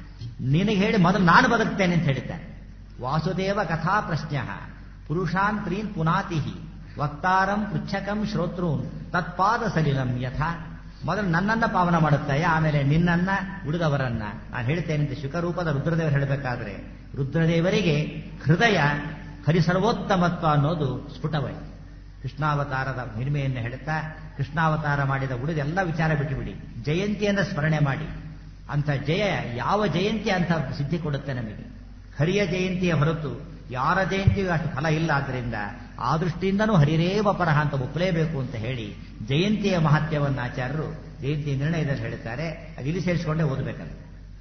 ನಿನಗೆ ಹೇಳಿ ಮೊದಲು ನಾನು ಬದುಕ್ತೇನೆ ಅಂತ ಹೇಳಿದ್ದಾರೆ. ವಾಸುದೇವ ಕಥಾ ಪ್ರಶ್ನ ಪುರುಷಾನ್ ತ್ರೀನ್ ಪುನಾತಿ ವಕ್ತಾರಂ ಪೃಚ್ಛಕಂ ಶ್ರೋತೃನ್ ತತ್ಪಾದ ಸಲಿಲಂ ಯಥಾ. ಮೊದಲು ನನ್ನನ್ನ ಪಾವನ ಮಾಡುತ್ತಾಯ, ಆಮೇಲೆ ನಿನ್ನನ್ನ ಉಳಿದವರನ್ನ ನಾನು ಹೇಳ್ತೇನೆ ಅಂತ ಶುಕರೂಪದ ರುದ್ರದೇವರು ಹೇಳಬೇಕಾದ್ರೆ ರುದ್ರದೇವರಿಗೆ ಹೃದಯ ಹರಿಸರ್ವೋತ್ತಮತ್ವ ಅನ್ನೋದು ಸ್ಫುಟವಾಯಿತು. ಕೃಷ್ಣಾವತಾರದ ಹಿರಿಮೆಯನ್ನು ಹೇಳುತ್ತಾ ಕೃಷ್ಣಾವತಾರ ಮಾಡಿದ ಉಳಿದೆಲ್ಲ ವಿಚಾರ ಬಿಟ್ಟುಬಿಡಿ, ಜಯಂತಿಯನ್ನು ಸ್ಮರಣೆ ಮಾಡಿ. ಅಂತ ಜಯ ಯಾವ ಜಯಂತಿ ಅಂತ ಸಿದ್ಧಿ ಕೊಡುತ್ತೆ ನಮಗೆ. ಹರಿಯ ಜಯಂತಿಯ ಹೊರತು ಯಾರ ಜಯಂತಿಯೂ ಅಷ್ಟು ಫಲ ಇಲ್ಲ. ಆದ್ದರಿಂದ ಆ ದೃಷ್ಟಿಯಿಂದನೂ ಹರಿರೇವ ಪರಹ ಅಂತ ಒಪ್ಪಲೇಬೇಕು ಅಂತ ಹೇಳಿ ಜಯಂತಿಯ ಮಹತ್ಯವನ್ನು ಆಚಾರ್ಯರು ಜಯಂತಿ ನಿರ್ಣಯದಲ್ಲಿ ಹೇಳುತ್ತಾರೆ. ಅದು ಇಲ್ಲಿ ಸೇರಿಸಿಕೊಂಡೇ ಓದಬೇಕಲ್ಲ.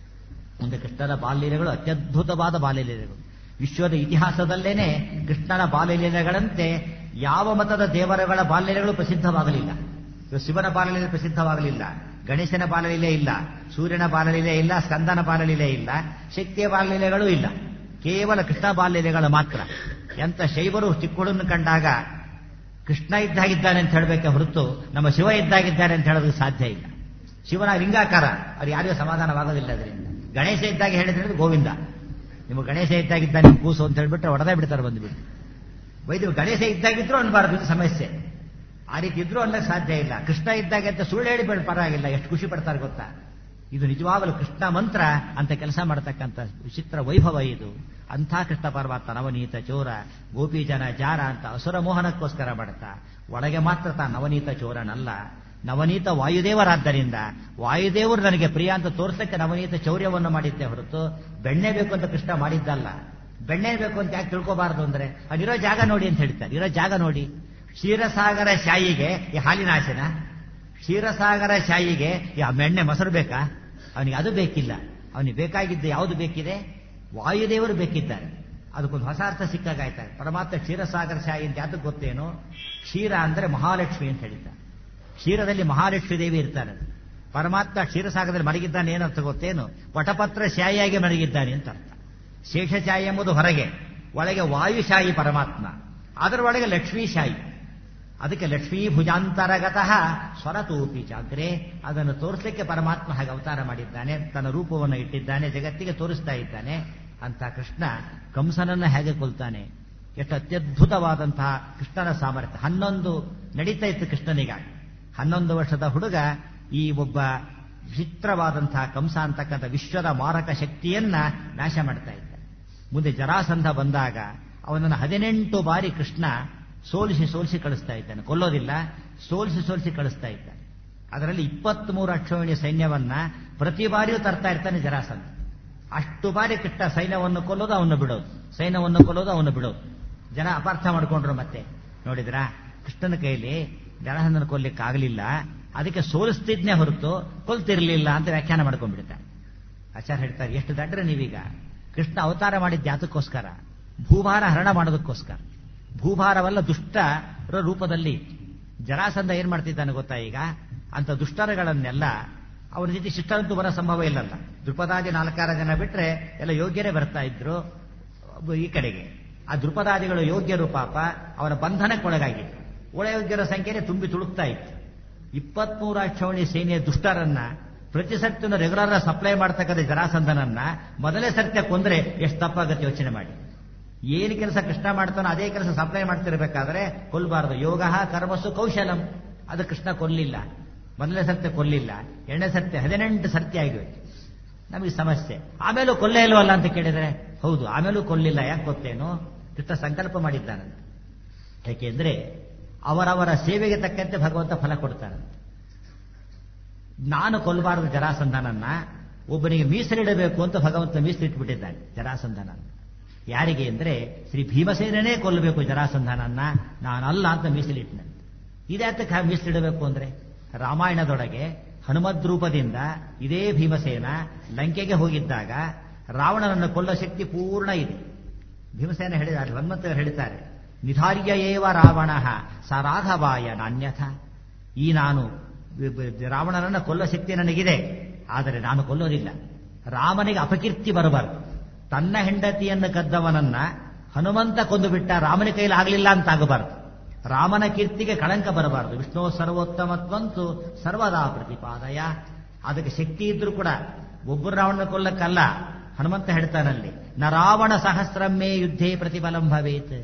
ಒಂದು ಕೃಷ್ಣನ ಬಾಲ್ಯಲೀಲೆಗಳು ಅತ್ಯದ್ಭುತವಾದ ಬಾಲ್ಯಲೀಲೆಗಳು. ವಿಶ್ವದ ಇತಿಹಾಸದಲ್ಲೇನೆ ಕೃಷ್ಣನ ಬಾಲ್ಯಲೀಲೆಗಳಂತೆ ಯಾವ ಮತದ ದೇವರುಗಳ ಬಾಲ್ಯಲೀಲೆಗಳು ಪ್ರಸಿದ್ಧವಾಗಲಿಲ್ಲ. ಶಿವನ ಬಾಲಲೀಲೆ ಪ್ರಸಿದ್ಧವಾಗಲಿಲ್ಲ, ಗಣೇಶನ ಬಾಲಲೀಲೆ ಇಲ್ಲ, ಸೂರ್ಯನ ಬಾಲಲೀಲೆ ಇಲ್ಲ, ಸ್ಕಂದನ ಬಾಲಲೀಲೆ ಇಲ್ಲ, ಶಕ್ತಿಯ ಬಾಲಲೀಲೆಗಳೂ ಇಲ್ಲ. ಕೇವಲ ಕೃಷ್ಣ ಬಾಲ್ಯಲೀಲೆಗಳು ಮಾತ್ರ. ಎಂತ ಶೈವರು ಚಿಕ್ಕುಳನ್ನು ಕಂಡಾಗ ಕೃಷ್ಣ ಇದ್ದಾಗಿದ್ದಾನೆ ಅಂತ ಹೇಳಬೇಕೆ ಹೊರತು ನಮ್ಮ ಶಿವ ಇದ್ದಾಗಿದ್ದಾನೆ ಅಂತ ಹೇಳೋದಕ್ಕೆ ಸಾಧ್ಯ ಇಲ್ಲ. ಶಿವನ ಲಿಂಗಾಕಾರ, ಅವ್ರು ಯಾರಿಗೂ ಸಮಾಧಾನವಾಗೋದಿಲ್ಲ. ಅದರಿಂದ ಗಣೇಶ ಇದ್ದಾಗ ಹೇಳಿದ್ರೆ ಗೋವಿಂದ, ನಿಮಗೆ ಗಣೇಶ ಇದ್ದಾಗಿದ್ದಾನೆ ಕೂಸು ಅಂತ ಹೇಳ್ಬಿಟ್ರೆ ಹೊಡೆದೇ ಬಿಡ್ತಾರೆ ಬಂದುಬಿಟ್ಟು. ವೈದ್ಯರು ಗಣೇಶ ಇದ್ದಾಗಿದ್ರು ಅನ್ಬಾರ್ದು, ಇದು ಸಮಸ್ಯೆ. ಆ ರೀತಿ ಇದ್ರೂ ಅನ್ನಕ್ಕೆ ಸಾಧ್ಯ ಇಲ್ಲ. ಕೃಷ್ಣ ಇದ್ದಾಗ ಅಂತ ಸುಳ್ಳು ಹೇಳಿ ಪರವಾಗಿಲ್ಲ, ಎಷ್ಟು ಖುಷಿ ಪಡ್ತಾರೆ ಗೊತ್ತಾ. ಇದು ನಿಜವಾಗಲೂ ಕೃಷ್ಣ ಮಂತ್ರ ಅಂತ ಕೆಲಸ ಮಾಡತಕ್ಕಂಥ ವಿಚಿತ್ರ ವೈಭವ ಇದು. ಅಂಥ ಕೃಷ್ಣ ಪರಮಾತ್ಮ ನವನೀತ ಚೋರ ಗೋಪೀಜನ ಜಾರ ಅಂತ ಅಸುರ ಮೋಹನಕ್ಕೋಸ್ಕರ ಮಾಡುತ್ತಾ ಒಳಗೆ ಮಾತ್ರ ತಾ ನವನೀತ ಚೋರನಲ್ಲ, ನವನೀತ ವಾಯುದೇವರಾದ್ದರಿಂದ ವಾಯುದೇವರು ನನಗೆ ಪ್ರಿಯ ಅಂತ ತೋರ್ಸಕ್ಕೆ ನವನೀತ ಚೌರ್ಯವನ್ನು ಮಾಡಿದ್ದೆ ಹೊರತು ಬೆಣ್ಣೆ ಬೇಕು ಅಂತ ಕೃಷ್ಣ ಮಾಡಿದ್ದಲ್ಲ. ಬೆಣ್ಣೆ ಬೇಕು ಅಂತ ಯಾಕೆ ತಿಳ್ಕೋಬಾರದು ಅಂದ್ರೆ ಅದಿರೋ ಜಾಗ ನೋಡಿ ಅಂತ ಹೇಳ್ತಾರೆ. ಇರೋ ಜಾಗ ನೋಡಿ. ಕ್ಷೀರಸಾಗರ ಶಾಯಿಗೆ ಈ ಹಾಲಿನ ಆಸೆನ, ಕ್ಷೀರಸಾಗರ ಶಾಯಿಗೆ ಈ ಬೆಣ್ಣೆ ಮೊಸರು ಬೇಕಾ? ಅವನಿಗೆ ಅದು ಬೇಕಿಲ್ಲ. ಅವನಿಗೆ ಬೇಕಾಗಿದ್ದು ಯಾವುದು ಬೇಕಿದೆ? ವಾಯುದೇವರು ಬೇಕಿದ್ದಾರೆ. ಅದಕ್ಕೊಂದು ಹೊಸ ಅರ್ಥ ಸಿಕ್ಕಾಗಾಯ್ತಾರೆ. ಪರಮಾತ್ಮ ಕ್ಷೀರಸಾಗರ ಶಾಯಿ ಅಂತ ಯಾತಕ್ಕೆ ಗೊತ್ತೇನು? ಕ್ಷೀರ ಅಂದ್ರೆ ಮಹಾಲಕ್ಷ್ಮಿ ಅಂತ ಹೇಳಿದ್ದಾರೆ. ಕ್ಷೀರದಲ್ಲಿ ಮಹಾಲಕ್ಷ್ಮೀ ದೇವಿ ಇರ್ತಾರೆ. ಪರಮಾತ್ಮ ಕ್ಷೀರಸಾಗರದಲ್ಲಿ ಮಲಗಿದ್ದಾನೆ ಏನರ್ಥ ಗೊತ್ತೇನು? ವಟಪತ್ರ ಶಾಯಿಯಾಗಿ ಮಲಗಿದ್ದಾನೆ ಅಂತ ಅರ್ಥ. ಶೇಷಶಾಯಿ ಎಂಬುದು ಹೊರಗೆ, ಒಳಗೆ ವಾಯುಶಾಹಿ ಪರಮಾತ್ಮ, ಅದರೊಳಗೆ ಲಕ್ಷ್ಮೀ ಶಾಯಿ. ಅದಕ್ಕೆ ಲಕ್ಷ್ಮೀ ಭುಜಾಂತರಗತಃ ಸ್ವರತೋಪಿ ಚಾಗ್ರೆ. ಅದನ್ನು ತೋರಿಸಲಿಕ್ಕೆ ಪರಮಾತ್ಮ ಹಾಗೆ ಅವತಾರ ಮಾಡಿದ್ದಾನೆ, ತನ್ನ ರೂಪವನ್ನು ಇಟ್ಟಿದ್ದಾನೆ, ಜಗತ್ತಿಗೆ ತೋರಿಸ್ತಾ ಇದ್ದಾನೆ. ಅಂತ ಕೃಷ್ಣ ಕಂಸನನ್ನ ಹೇಗೆ ಕೊಲ್ತಾನೆ, ಎಷ್ಟು ಅತ್ಯದ್ಭುತವಾದಂತಹ ಕೃಷ್ಣನ ಸಾಮರ್ಥ್ಯ. 11 ನಡೀತಾ ಇತ್ತು ಕೃಷ್ಣನಿಗಾಗಿ. 11 ವರ್ಷದ ಹುಡುಗ ಈ ಒಬ್ಬ ವಿಚಿತ್ರವಾದಂತಹ ಕಂಸ ಅಂತಕ್ಕಂಥ ವಿಶ್ವದ ಮಾರಕ ಶಕ್ತಿಯನ್ನ ನಾಶ ಮಾಡ್ತಾ ಇದ್ದ. ಮುಂದೆ ಜರಾಸಂಧ ಬಂದಾಗ ಅವನನ್ನು 18 ಬಾರಿ ಕೃಷ್ಣ ಸೋಲಿಸಿ ಕಳಿಸ್ತಾ ಇದ್ದಾನೆ. ಕೊಲ್ಲೋದಿಲ್ಲ, ಸೋಲಿಸಿ ಕಳಿಸ್ತಾ ಇದ್ದಾನೆ. ಅದರಲ್ಲಿ 23 ಅಕ್ಷೋಹಿಣಿ ಸೈನ್ಯವನ್ನ ಪ್ರತಿ ಬಾರಿಯೂ ತರ್ತಾ ಇರ್ತಾನೆ ಜರಾಸಂಧ. ಅಷ್ಟು ಬಾರಿ ಕೃಷ್ಣ ಸೈನ್ಯವನ್ನು ಕೊಲ್ಲೋದು, ಅವನು ಬಿಡೋದು, ಸೈನ್ಯವನ್ನು ಕೊಲ್ಲೋದು, ಅವನು ಬಿಡೋದು. ಜನ ಅಪಾರ್ಥ ಮಾಡ್ಕೊಂಡ್ರು. ಮತ್ತೆ ನೋಡಿದ್ರ ಕೃಷ್ಣನ ಕೈಲಿ ಜರಾಸಂಧನ ಕೊಲ್ಲಿಕ್ಕಾಗಲಿಲ್ಲ, ಅದಕ್ಕೆ ಸೋಲಿಸ್ತಿದ್ನೇ ಹೊರತು ಕೊಲ್ತಿರ್ಲಿಲ್ಲ ಅಂತ ವ್ಯಾಖ್ಯಾನ ಮಾಡ್ಕೊಂಡ್ಬಿಡ್ತಾರೆ. ಆಚಾರ್ಯ ಹೇಳ್ತಾರೆ, ಎಷ್ಟು ದಡ್ರೆ ನೀವೀಗ. ಕೃಷ್ಣ ಅವತಾರ ಮಾಡಿದ್ದ ಯಾತಕ್ಕೋಸ್ಕರ? ಭೂಭಾರ ಹರಣ ಮಾಡೋದಕ್ಕೋಸ್ಕರ. ಭೂಭಾರವಲ್ಲ ದುಷ್ಟರ ರೂಪದಲ್ಲಿ. ಜರಾಸಂಧ ಏನ್ ಮಾಡ್ತಿದ್ದಾನೆ ಗೊತ್ತಾ ಈಗ? ಅಂತ ದುಷ್ಟರಗಳನ್ನೆಲ್ಲ ಅವನ ಜೊತೆ ಶಿಷ್ಟರಂತೂ ಬರೋ ಸಂಭವ ಇಲ್ಲಲ್ಲ. ದೃಪದಾದಿ 4-6 ಜನ ಬಿಟ್ರೆ ಎಲ್ಲ ಯೋಗ್ಯರೇ ಬರ್ತಾ ಇದ್ರು ಈ ಕಡೆಗೆ. ಆ ದೃಪದಾದಿಗಳು ಯೋಗ್ಯರು ಪಾಪ ಅವರ ಬಂಧನಕ್ಕೊಳಗಾಗಿತ್ತು. ಒಳಯೋಗ್ಯರ ಸಂಖ್ಯೆನೇ ತುಂಬಿ ತುಳುಕ್ತಾ ಇತ್ತು. 23 ಅಕ್ಷೋಣಿ ಸೇನೆಯ ದುಷ್ಟರನ್ನ ಪ್ರತಿ ಸರ್ತಿನ ರೆಗ್ಯುಲರ್ ಸಪ್ಲೈ ಮಾಡ್ತಕ್ಕಂಥ ಜರಾಸಂಧನನ್ನ ಮೊದಲೇ ಸರ್ತ್ಯ ಕೊಂದ್ರೆ ಎಷ್ಟು ತಪ್ಪಾಗತ್ತೆ ಯೋಚನೆ ಮಾಡಿ. ಏನು ಕೆಲಸ ಕೃಷ್ಣ ಮಾಡ್ತಾನೋ ಅದೇ ಕೆಲಸ ಸಪ್ಲೈ ಮಾಡ್ತಿರ್ಬೇಕಾದ್ರೆ ಕೊಲ್ಲಬಾರದು. ಯೋಗ ಕರ್ಮಸು ಕೌಶಲಂ. ಅದು ಕೃಷ್ಣ ಕೊಲ್ಲಿಲ್ಲ, ಮೊದಲನೇ ಸರ್ತಿ ಕೊಲ್ಲಿಲ್ಲ, ಎರಡನೇ ಸರ್ತಿ 18 ಸರ್ತಿ ಆಗಿವೆ. ನಮಗೆ ಸಮಸ್ಯೆ. ಆಮೇಲೂ ಕೊಲ್ಲೇ ಇಲ್ವಲ್ಲ ಅಂತ ಕೇಳಿದ್ರೆ ಹೌದು, ಆಮೇಲೂ ಕೊಲ್ಲಿಲ್ಲ. ಯಾಕೆ ಗೊತ್ತೇನು? ಕೃಷ್ಣ ಸಂಕಲ್ಪ ಮಾಡಿದ್ದಾನಂತೆ. ಯಾಕೆಂದ್ರೆ ಅವರವರ ಸೇವೆಗೆ ತಕ್ಕಂತೆ ಭಗವಂತ ಫಲ ಕೊಡ್ತಾನಂತೆ. ನಾನು ಕೊಲ್ಲಬಾರದು ಜರಾಸಂಧನನ್ನ, ಒಬ್ಬನಿಗೆ ಮೀಸಲಿಡಬೇಕು ಅಂತ ಭಗವಂತ ಮೀಸಲಿಟ್ಬಿಟ್ಟಿದ್ದಾನೆ ಜರಾಸಂಧನನ್ನ. ಯಾರಿಗೆ ಅಂದ್ರೆ ಶ್ರೀ ಭೀಮಸೇನನೇ ಕೊಲ್ಲಬೇಕು ಜರಾಸಂಧನನ್ನ, ನಾನಲ್ಲ ಅಂತ ಮೀಸಲಿಟ್ಟನಂತೆ. ಇದ್ಯಾತಕ್ಕೆ ಮೀಸಲಿಡಬೇಕು ಅಂದ್ರೆ ರಾಮಾಯಣದೊಳಗೆ ಹನುಮದ್ ರೂಪದಿಂದ ಇದೇ ಭೀಮಸೇನ ಲಂಕೆಗೆ ಹೋಗಿದ್ದಾಗ ರಾವಣನನ್ನು ಕೊಲ್ಲೋ ಶಕ್ತಿ ಪೂರ್ಣ ಇದೆ. ಭೀಮಸೇನ ಹೇಳಿದ್ದಾರೆ, ಹನುಮಂತ ಹೇಳ್ತಾರೆ, ನಿಧಾರ್ಯ ಏವ ರಾವಣ ಸ ರಾಘವಾಯ ನಾನ್ಯಥ. ಈ ನಾನು ರಾವಣನನ್ನ ಕೊಲ್ಲೋ ಶಕ್ತಿ ನನಗಿದೆ, ಆದರೆ ನಾನು ಕೊಲ್ಲೋದಿಲ್ಲ. ರಾಮನಿಗೆ ಅಪಕೀರ್ತಿ ಬರಬಾರದು. ತನ್ನ ಹೆಂಡತಿಯನ್ನು ಕದ್ದವನನ್ನ ಹನುಮಂತ ಕೊಂದು ಬಿಟ್ಟ, ರಾಮನ ಕೈಲಿ ಆಗಲಿಲ್ಲ ಅಂತ ಆಗಬಾರದು. ರಾಮನ ಕೀರ್ತಿಗೆ ಕಳಂಕ ಬರಬಾರದು. ವಿಷ್ಣು ಸರ್ವೋತ್ತಮತ್ವಂತು ಸರ್ವದಾ ಪ್ರತಿಪಾದಯ. ಅದಕ್ಕೆ ಶಕ್ತಿ ಇದ್ರೂ ಕೂಡ ಒಬ್ಬರು ರಾವಣನ ಕೊಲ್ಲಕ್ಕಲ್ಲ. ಹನುಮಂತ ಹೇಳ್ತಾನಲ್ಲಿ, ನ ರಾವಣ ಸಹಸ್ರಮ್ಮೇ ಯುದ್ಧೇ ಪ್ರತಿಫಲಂ ಭವೇತ್.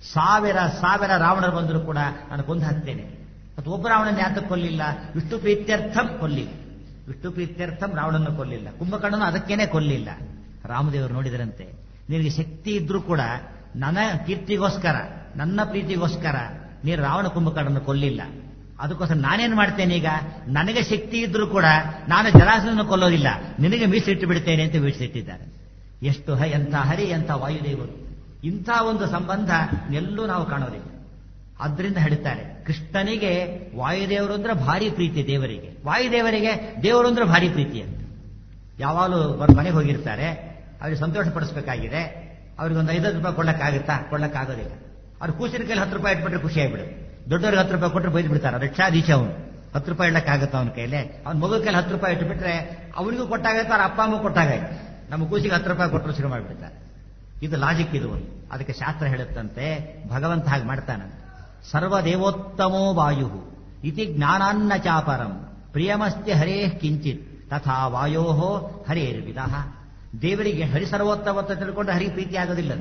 ಸಾವಿರ ರಾವಣರು ಬಂದರೂ ಕೂಡ ನಾನು ಕೊಂದು ಹಾಕ್ತೇನೆ. ಮತ್ತು ಒಬ್ಬ ರಾವಣನ ಯಾತಕ್ಕೆ ಕೊಲ್ಲಿಲ್ಲ? ವಿಷ್ಣು ಪ್ರೀತ್ಯರ್ಥಂ ಕೊಲ್ಲಿಲ್ಲ. ವಿಷ್ಣು ಪ್ರೀತ್ಯರ್ಥಂ ರಾವಣನ ಕೊಲ್ಲಿಲ್ಲ. ಕುಂಭಕರ್ಣನು ಅದಕ್ಕೇನೆ ಕೊಲ್ಲಿಲ್ಲ. ರಾಮದೇವರು ನೋಡಿದರಂತೆ, ನಿನಗೆ ಶಕ್ತಿ ಇದ್ರೂ ಕೂಡ ನನ್ನ ಕೀರ್ತಿಗೋಸ್ಕರ, ನನ್ನ ಪ್ರೀತಿಗೋಸ್ಕರ ನೀನು ರಾವಣ ಕುಂಭಕರ್ಣನ ಕೊಲ್ಲಿಲ್ಲ. ಅದಕ್ಕೋಸ್ಕರ ನಾನೇನ್ ಮಾಡ್ತೇನೆ ಈಗ? ನನಗೆ ಶಕ್ತಿ ಇದ್ರೂ ಕೂಡ ನಾನು ಜರಾಸಂಧನನ್ನು ಕೊಲ್ಲೋದಿಲ್ಲ, ನಿನಗೆ ಮೀಸಲಿಟ್ಟು ಬಿಡ್ತೇನೆ ಅಂತ ಮೀಸಲಿಟ್ಟಿದ್ದಾರೆ. ಎಷ್ಟು ಎಂಥ ಹರಿ, ಎಂಥ ವಾಯುದೇವರು. ಇಂಥ ಒಂದು ಸಂಬಂಧ ಎಲ್ಲೂ ನಾವು ಕಾಣೋದಿಲ್ಲ. ಆದ್ರಿಂದ ಹೇಳ್ತಾರೆ, ಕೃಷ್ಣನಿಗೆ ವಾಯುದೇವರು ಅಂದ್ರೆ ಭಾರಿ ಪ್ರೀತಿ ದೇವರಿಗೆ, ವಾಯುದೇವರಿಗೆ ದೇವರು ಅಂದ್ರೆ ಭಾರಿ ಪ್ರೀತಿ ಅಂತ. ಯಾವಾಗಲೂ ಮನೆಗೆ ಹೋಗಿರ್ತಾರೆ, ಅವ್ರಿಗೆ ಸಂತೋಷ ಪಡಿಸಬೇಕಾಗಿದೆ, ಅವ್ರಿಗೆ ಒಂದು 5 ರೂಪಾಯಿ ಕೊಡಕ್ಕಾಗುತ್ತಾ? ಕೊಡಕ್ಕಾಗೋದಿಲ್ಲ. ಅವ್ರು ಕೂಸಿನ ಕೈಲಿ 10 ರೂಪಾಯಿ ಇಟ್ಬಿಟ್ರೆ ಖುಷಿ ಆಗ್ಬಿಡುತ್ತೆ. ದೊಡ್ಡವ್ರಿಗೆ 10 ರೂಪಾಯಿ ಕೊಟ್ಟರೆ ಬೈದು ಬಿಡ್ತಾರೆ, ರಿಕ್ಷಾಧೀಶ ಅವನು. 10 ರೂಪಾಯಿ ಇಡಕ್ಕಾಗುತ್ತ ಅವನ ಕೈಲಿ? ಅವ್ನ ಮಗು ಕೈಲಿ 10 ರೂಪಾಯಿ ಇಟ್ಟುಬಿಟ್ರೆ ಅವನಿಗೂ ಕೊಟ್ಟಾಗತ್ತೆ, ಅವ್ರ ಅಪ್ಪ ಅಮ್ಮ ಕೊಟ್ಟಾಗಾಯ್ತು. ನಮ್ಮ ಕೂಸಿಗೆ 10 ರೂಪಾಯಿ ಕೊಟ್ಟರು ಶುರು ಮಾಡಿಬಿಡ್ತಾರೆ. ಇದು ಲಾಜಿಕ್ ಇದು. ಅದಕ್ಕೆ ಶಾಸ್ತ್ರ ಹೇಳುತ್ತಂತೆ, ಭಗವಂತ ಹಾಗೆ ಮಾಡ್ತಾನಂತೆ. ಸರ್ವದೇವೋತ್ತಮೋ ವಾಯು ಇತಿ ಜ್ಞಾನಾನ್ನ ಚಾಪರಂ ಪ್ರಿಯಮಸ್ತಿ ಹರೇ ಕಿಂಚಿತ್ ತಥಾ ವಾಯೋ ಹರೇರ್ವಿಧ. ದೇವರಿಗೆ ಹರಿ ಸರ್ವೋತ್ತಮತ್ವ ತಿಳ್ಕೊಂಡ್ರೆ ಹರಿ ಪ್ರೀತಿ ಆಗೋದಿಲ್ಲ.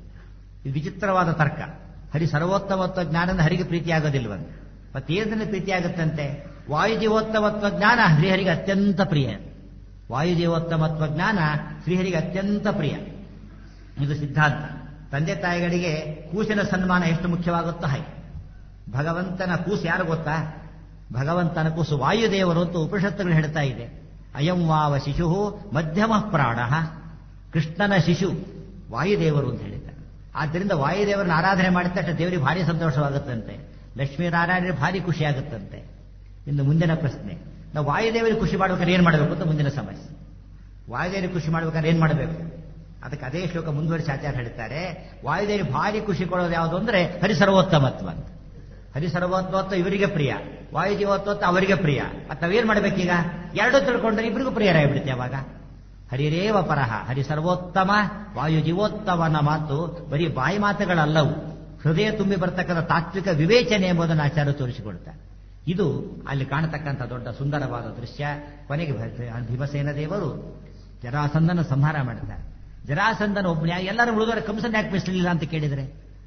ಇದು ವಿಚಿತ್ರವಾದ ತರ್ಕ. ಹರಿ ಸರ್ವೋತ್ತಮತ್ವ ಜ್ಞಾನದಿಂದ ಹರಿಗೆ ಪ್ರೀತಿ ಆಗೋದಿಲ್ವಂತೆ. ಮತ್ತೇನಂದ್ರೆ ಪ್ರೀತಿ ಆಗುತ್ತಂತೆ? ವಾಯುಜೀವೋತ್ತಮತ್ವ ಜ್ಞಾನ ಶ್ರೀಹರಿಗೆ ಅತ್ಯಂತ ಪ್ರಿಯ. ವಾಯುಜೀವೋತ್ತಮತ್ವ ಜ್ಞಾನ ಶ್ರೀಹರಿಗೆ ಅತ್ಯಂತ ಪ್ರಿಯ. ಇದು ಸಿದ್ಧಾಂತ. ತಂದೆ ತಾಯಿಗಳಿಗೆ ಕೂಸಿನ ಸನ್ಮಾನ ಎಷ್ಟು ಮುಖ್ಯವಾಗುತ್ತೋ ಹಾಗೆ ಭಗವಂತನ ಕೂಸು ಯಾರು ಗೊತ್ತಾ? ಭಗವಂತನ ಕೂಸು ವಾಯುದೇವರು ಅಂತ ಉಪನಿಷತ್ತುಗಳು ಹೇಳ್ತಾ ಇದೆ. ಅಯಂ ವಾವ ಶಿಶು ಮಧ್ಯಮ ಪ್ರಾಣ. ಕೃಷ್ಣನ ಶಿಶು ವಾಯುದೇವರು ಅಂತ ಹೇಳಿದ್ದಾರೆ. ಆದ್ದರಿಂದ ವಾಯುದೇವರನ್ನ ಆರಾಧನೆ ಮಾಡಿದ ತಕ್ಷಣ ದೇವರಿಗೆ ಭಾರಿ ಸಂತೋಷವಾಗುತ್ತಂತೆ, ಲಕ್ಷ್ಮೀನಾರಾಯಣರಿಗೆ ಭಾರಿ ಖುಷಿ ಆಗುತ್ತಂತೆ. ಇನ್ನು ಮುಂದಿನ ಪ್ರಶ್ನೆ, ನಾವು ವಾಯುದೇವರಿಗೆ ಖುಷಿ ಮಾಡ್ಬೇಕಾದ್ರೆ ಏನ್ ಮಾಡಬೇಕು ಅಂತ ಮುಂದಿನ ಸಮಸ್ಯೆ. ವಾಯುದೇವರಿಗೆ ಖುಷಿ ಮಾಡ್ಬೇಕಾದ್ರೆ ಏನ್ ಮಾಡಬೇಕು? ಅದಕ್ಕೆ ಅದೇ ಶ್ಲೋಕ ಮುಂದುವರಿಸಿ ಆಚಾರ್ಯ ಹೇಳ್ತಾರೆ, ವಾಯುದೇವರಿಗೆ ಭಾರಿ ಖುಷಿ ಕೊಡೋದು ಯಾವುದು ಅಂದ್ರೆ ಹರಿಸರ್ವೋತ್ತಮತ್ವ ಅಂತ. ಹರಿಸರ್ವೋತ್ತಮತ್ವ ಇವರಿಗೆ ಪ್ರಿಯ, ವಾಯುಜೀವೋತ್ತಮತ್ವ ಅವರಿಗೆ ಪ್ರಿಯ. ಮತ್ತೆ ನಾವೇನ್ ಮಾಡ್ಬೇಕೀಗ? ಎರಡೂ ತಿಳ್ಕೊಂಡ್ರೆ ಇಬ್ಬರಿಗೂ ಪ್ರಿಯರಾಗ್ಬಿಡುತ್ತೆ. ಅವಾಗ ಹರಿರೇವ ಪರಹ, ಹರಿ ಸರ್ವೋತ್ತಮ ವಾಯುಜೀವೋತ್ತಮನ ಮಾತು ಬರೀ ಬಾಯಿ ಮಾತುಗಳಲ್ಲವು, ಹೃದಯ ತುಂಬಿ ಬರ್ತಕ್ಕಂಥ ತಾತ್ವಿಕ ವಿವೇಚನೆ ಎಂಬುದನ್ನು ಆಚಾರ್ಯ ತೋರಿಸಿಕೊಡ್ತಾರೆ. ಇದು ಅಲ್ಲಿ ಕಾಣತಕ್ಕಂಥ ದೊಡ್ಡ ಸುಂದರವಾದ ದೃಶ್ಯ. ಕೊನೆಗೆ ಭೀಮಸೇನ ದೇವರು ಜರಾಸಂಧನ ಸಂಹಾರ ಮಾಡ್ತಾರೆ. ಜರಾಸಂಧನ ಒಬ್ಬನೇ, ಎಲ್ಲರೂ ಉಳಿದವರ ಕಂಸನ ಯಾಕೆ ಮೆಚ್ಚಲಿಲ್ಲ ಅಂತ ಕೇಳಿದರೆ,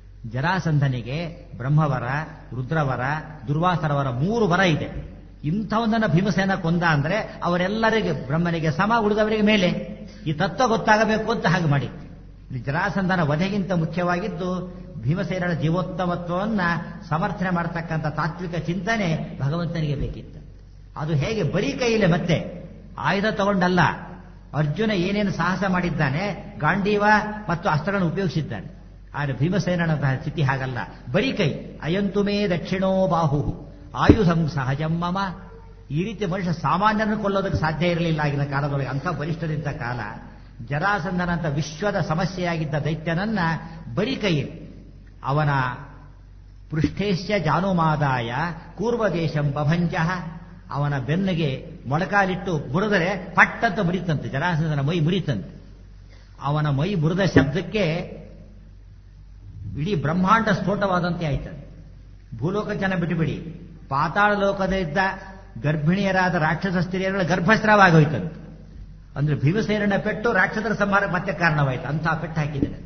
ಜರಾಸಂಧನಿಗೆ ಬ್ರಹ್ಮವರ, ರುದ್ರವರ, ದುರ್ವಾಸರವರ 3 ವರ ಇದೆ. ಇಂಥವನ್ನ ಭೀಮಸೇನ ಕೊಂದ ಅಂದ್ರೆ ಅವರೆಲ್ಲರಿಗೆ ಬ್ರಹ್ಮನಿಗೆ ಸಮ, ಉಳಿದವರಿಗೆ ಮೇಲೆ. ಈ ತತ್ವ ಗೊತ್ತಾಗಬೇಕು ಅಂತ ಹಾಗೆ ಮಾಡಿ. ಜರಾಸಂಧನ ವಧೆಗಿಂತ ಮುಖ್ಯವಾಗಿದ್ದು ಭೀಮಸೇನನ ಜೀವೋತ್ತಮತ್ವವನ್ನ ಸಮರ್ಥನೆ ಮಾಡತಕ್ಕಂಥ ತಾತ್ವಿಕ ಚಿಂತನೆ ಭಗವಂತನಿಗೆ ಬೇಕಿತ್ತು. ಅದು ಹೇಗೆ? ಬರೀ ಕೈಯಿಲೆ, ಮತ್ತೆ ಆಯುಧ ತಗೊಂಡಲ್ಲ. ಅರ್ಜುನ ಏನೇನು ಸಾಹಸ ಮಾಡಿದ್ದಾನೆ, ಗಾಂಡೀವ ಮತ್ತು ಅಸ್ತ್ರಗಳನ್ನು ಉಪಯೋಗಿಸಿದ್ದಾನೆ. ಆದರೆ ಭೀಮಸೇನನ ಸ್ಥಿತಿ ಹಾಗಲ್ಲ, ಬರೀ ಕೈ. ಅಯಂತು ಮೇ ದಕ್ಷಿಣೋ ಬಾಹು ಆಯುಧಂ ಸಹಜಂ ಮಮ. ಈ ರೀತಿ ಮನುಷ್ಯ ಸಾಮಾನ್ಯರನ್ನು ಕೊಲ್ಲೋದಕ್ಕೆ ಸಾಧ್ಯ ಇರಲಿಲ್ಲ ಆಗಿನ ಕಾಲದೊಳಗೆ. ಅಂಥ ಬಲಿಷ್ಠರಿದ್ದ ಕಾಲ. ಜರಾಸಂಧನಂತ ವಿಶ್ವದ ಸಮಸ್ಯೆಯಾಗಿದ್ದ ದೈತ್ಯನನ್ನ ಬರೀ ಕೈ, ಅವನ ಪೃಷ್ಠೇಶ್ಯ ಜಾನುಮಾದಾಯ ಕೂರ್ವದೇಶಂ ಬಭಂಜ. ಅವನ ಬೆನ್ನಿಗೆ ಮೊಳಕಾಲಿಟ್ಟು ಮುರಿದರೆ ಪಟ್ಟಂತ ಮುರಿತಂತೆ, ಜರಾಸಂಧನ ಮೈ ಮುರಿತಂತೆ. ಅವನ ಮೈ ಮುರಿದ ಶಬ್ದಕ್ಕೆ ಇಡೀ ಬ್ರಹ್ಮಾಂಡ ಸ್ಫೋಟವಾದಂತೆ ಆಯ್ತದೆ. ಭೂಲೋಕ ಜನ ಬಿಟ್ಟುಬಿಡಿ, ಪಾತಾಳ ಲೋಕದಲ್ಲಿದ್ದ ಗರ್ಭಿಣಿಯರಾದ ರಾಕ್ಷಸ ಸ್ತ್ರೀಯರ ಗರ್ಭಸ್ರಾವಾಗೋಯ್ತಂತೆ. ಅಂದ್ರೆ ಭೀಮಸೇನನ ಪೆಟ್ಟು ರಾಕ್ಷಸರ ಸಂಹಾರ ಮತ್ತೆ ಕಾರಣವಾಯಿತು. ಅಂತಹ ಪೆಟ್ಟು ಹಾಕಿದ್ದಾನೆ.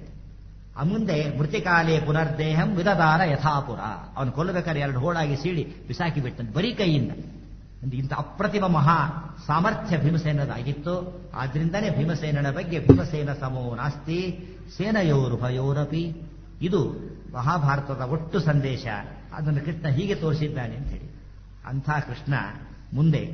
ಮುಂದೆ ಮೃತಿಕಾಲೇ ಪುನರ್ದೇಹಂ ವಿದದಾರ ಯಥಾಪುರ. ಅವನು ಕೊಲ್ಲಬೇಕಾದ್ರೆ 2 ಹೋಳಾಗಿ ಸೀಳಿ ಬಿಸಾಕಿ ಬಿಟ್ಟಂತೆ ಬರೀ ಕೈಯಿಂದ. ಇಂಥ ಅಪ್ರತಿಮ ಮಹಾ ಸಾಮರ್ಥ್ಯ ಭೀಮಸೇನದಾಗಿತ್ತು. ಆದ್ರಿಂದನೇ ಭೀಮಸೇನನ ಬಗ್ಗೆ ಭೀಮಸೇನ ಸಮೋ ನಾಸ್ತಿ ಸೇನಯೋರುಭಯೋರಪಿ. ಇದು ಮಹಾಭಾರತದ ಒಟ್ಟು ಸಂದೇಶ. ಅದನ್ನು ಕೃಷ್ಣ ಹೀಗೆ ತೋರಿಸಿದ್ದಾನೆ ಅಂತ ಹೇಳಿ. ಅಂಥ ಕೃಷ್ಣ ಮುಂದೆ